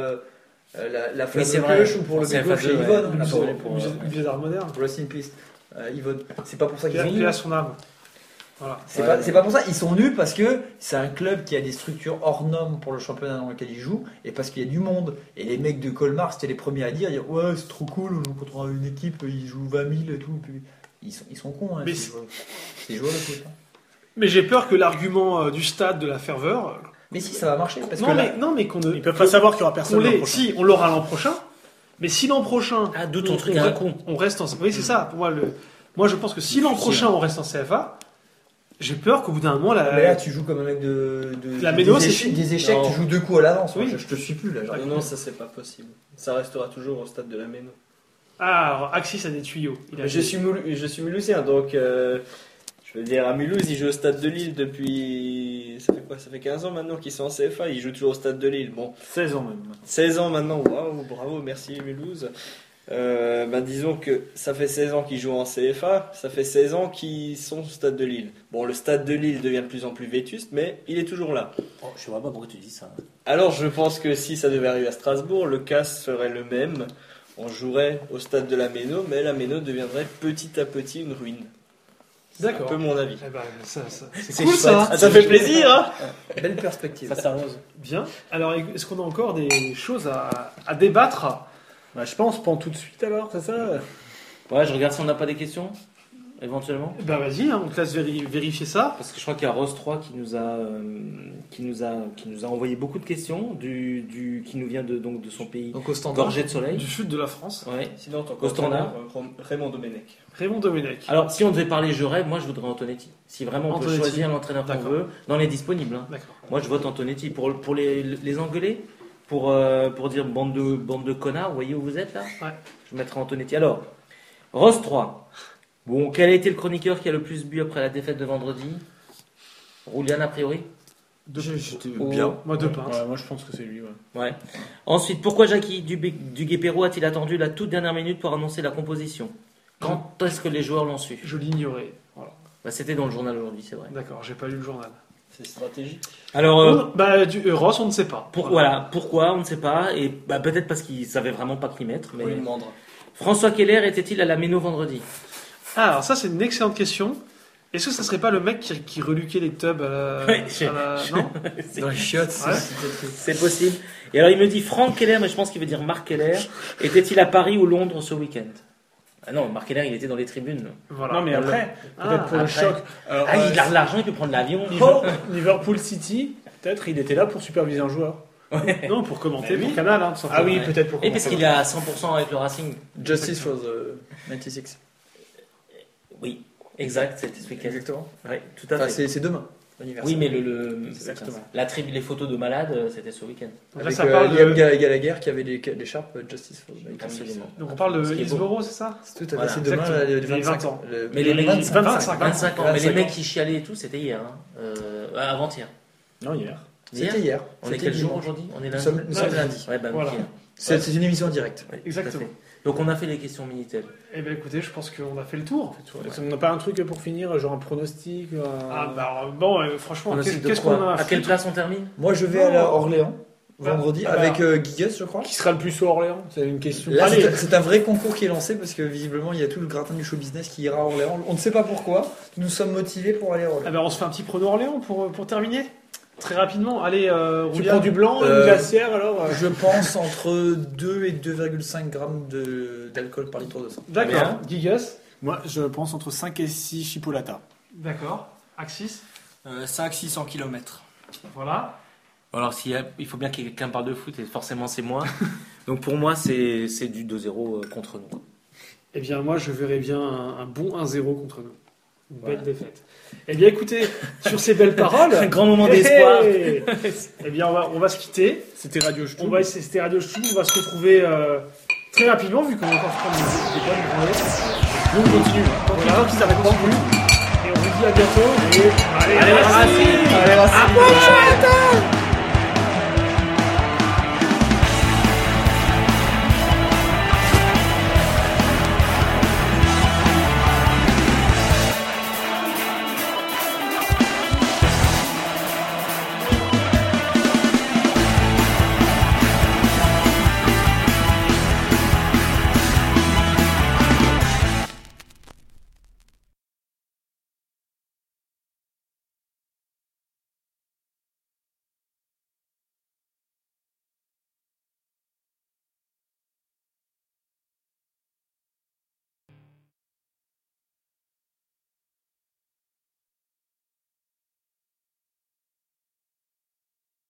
la flamme c'est de vrai. cloche ou pour le CFA2, béco chez ouais. Yvonne. Le Ah, musée- pour le musée d'art moderne. Rest in peace. Yvonne. C'est pas pour ça qu'ils Qui sont a venus. son âme. Voilà. C'est pas pour ça. Ils sont venus parce que c'est un club qui a des structures hors normes pour le championnat dans lequel ils jouent et parce qu'il y a du monde. Et les mecs de Colmar, c'était les premiers à dire ouais, c'est trop cool, on joue contre une équipe, ils jouent 20 000 et tout. Puis ils sont cons, hein, Mais ces joueurs de foot. Hein. Mais j'ai peur que l'argument du stade de la ferveur. Mais si, ça va marcher. Parce Non, que là, mais qu'on ne. Ils peuvent pas savoir qu'il y aura personne l'an prochain. Si, on l'aura l'an prochain. Mais si l'an prochain. Ah, d'où ton truc à un con. On reste en. Oui, c'est ça. Pour moi, je pense que si l'an prochain on reste en CFA, j'ai peur qu'au bout d'un moment, mais là, tu joues comme un mec La méno, c'est des échecs, Non. tu joues 2 coups à l'avance. Oui. Moi, je te suis plus là. j'arrive Non, plus. ça c'est pas possible. Ça restera toujours au stade de la Méno. Ah, alors, Axis a des tuyaux. Il a Je suis mulhousien, donc je veux dire, à Mulhouse, ils jouent au stade de Lille depuis. Ça fait quoi? Ça fait 15 ans maintenant qu'ils sont en CFA, ils jouent toujours au stade de Lille. Bon, 16 ans même. 16 ans maintenant, waouh, bravo, merci Mulhouse. Disons que ça fait 16 ans qu'ils jouent en CFA, ça fait 16 ans qu'ils sont au stade de Lille. Bon, le stade de Lille devient de plus en plus vétuste, mais il est toujours là. Oh, je vois pas pourquoi tu dis ça. Alors je pense que si ça devait arriver à Strasbourg, le cas serait le même. On jouerait au stade de la Méno, mais la Méno deviendrait petit à petit une ruine. C'est un D'accord. peu mon avis. Eh ben, c'est C'est cool chouette. ça. Ah, ça fait plaisir, hein. Belle perspective. Ça s'arrose. Bien. Alors, est-ce qu'on a encore des choses à débattre? Bah, je pense, pas tout de suite alors, c'est ça? Ouais, je regarde si on n'a pas des questions, éventuellement. Ben vas-y, hein, on te laisse vérifier ça. Parce que je crois qu'il y a Rose 3 qui nous a envoyé beaucoup de questions, qui nous vient de son pays Donc au standard. gorgé de soleil. Du sud de la France. Ouais. Sinon, ton Costanda. Raymond Domenech. Raymond Domenech. Alors, si on devait parler je rêve, moi je voudrais Antonetti. Si vraiment on peut Antonetti. choisir l'entraîneur qu'on D'accord. veut, dans les disponibles. Hein. D'accord. Moi je vote Antonetti. Pour les engueuler, pour dire bande de connards, vous voyez où vous êtes là? Ouais. Je mettrai Antonetti. Alors, Rose 3. Bon, quel a été le chroniqueur qui a le plus bu après la défaite de vendredi? Roulian a priori? J'étais Oh. bien. Moi, deux pintes. Ouais, moi je pense que c'est lui. Ouais. Ouais. Ensuite, pourquoi Jackie Duguay-Perrault a-t-il attendu la toute dernière minute pour annoncer la composition? Quand est-ce que les joueurs l'ont su? Je l'ignorais. Voilà. Bah, c'était dans le journal aujourd'hui, c'est vrai. D'accord, j'ai pas lu le journal. C'est stratégique. Alors, Ross, on ne sait pas. voilà, pourquoi, on ne sait pas, et bah, peut-être parce qu'ils savaient vraiment pas qui mettre. Mais... Faut lui demander. François Keller était-il à la Méno vendredi? Ah, alors ça, c'est une excellente question. Est-ce que ça serait pas le mec qui reluquait les tubs à la... Ouais, Non Dans les chiottes, Ouais. C'est possible. Et alors il me dit Franck Keller, mais je pense qu'il veut dire Marc Keller. Était-il à Paris ou Londres ce week-end? Ah non, Marc Keller, il était dans les tribunes. Voilà. Non, mais après, peut-être Ah, pour le après. choc. Alors, Ah, il a de l'argent, il peut prendre l'avion. Liverpool City, peut-être il était là pour superviser un joueur. Non, pour commenter Mais pour oui. Canal. Hein, tout Ah oui, simplement. peut-être pour Et parce qu'il est à 100% avec le Racing. Justice for the 96. Oui, exact, c'était ce week-end. Exactement. Oui, tout à Enfin, fait. c'est demain. Oui, l'anniversaire. mais le Exactement. la tribu, les photos de malades, c'était ce week-end. Donc là, Avec ça parle Liam de... Gallagher qui avait l'écharpe Justice for the 96. Absolument. Donc on parle Ce de qui est beau. Hillsborough, c'est ça? C'est tout à fait. Voilà, C'est demain, exactement. le Les 25 20 ans. Mais les mecs, 25 ans. 25 ans. Mais les 25 mecs ans. qui chialaient et tout, c'était hier. Hein. Avant-hier. Non, hier. C'était hier. On est C'était quel jour dimanche. aujourd'hui? On est Nous lundi. sommes lundi. Ouais, bah, Voilà. hier. C'est une émission en direct. Ouais, tout à Exactement. fait. Donc on a fait les questions Minitel. Eh bien écoutez, je pense qu'on a fait le tour. On n'a pas un truc pour finir, genre un pronostic Ah bah alors, bon, franchement, Pronostic de qu'est-ce quoi? qu'on a À quelle place on termine? Moi, je vais à Orléans vendredi Ah bah, avec Gigas, je crois. Qui sera le plus haut à Orléans? C'est une question. Là, Allez. c'est un vrai concours qui est lancé parce que visiblement, il y a tout le gratin du show business qui ira à Orléans. On ne sait pas pourquoi. Nous sommes motivés pour aller à Eh Orléans. ben, on se fait un petit prono Orléans pour terminer. Très rapidement. Allez, Tu Roulian. prends du blanc, une glacière alors Je pense entre 2 et 2,5 grammes d'alcool par litre de sang. D'accord. Gigas. Moi, je pense entre 5 et 6 chipolata. D'accord. Axis. 500-600 km. Voilà. Alors il faut bien que quelqu'un parle de foot et forcément c'est moi. Donc pour moi c'est du 2-0 contre nous. Eh bien, moi, je verrais bien un bon 1-0 contre nous. Une Voilà. belle défaite. Eh bien, écoutez, sur ces belles paroles. Un grand moment d'espoir. Eh bien, on va se quitter. C'était Radio Stub. C'était Radio Chou. On va se retrouver très rapidement, vu qu'on va encore prendre des bonnes journées. Nous, on continue. Voilà, qui s'arrête pas plus. Et on vous dit à bientôt. Et allez, Allez, Racing. Allez, Racing.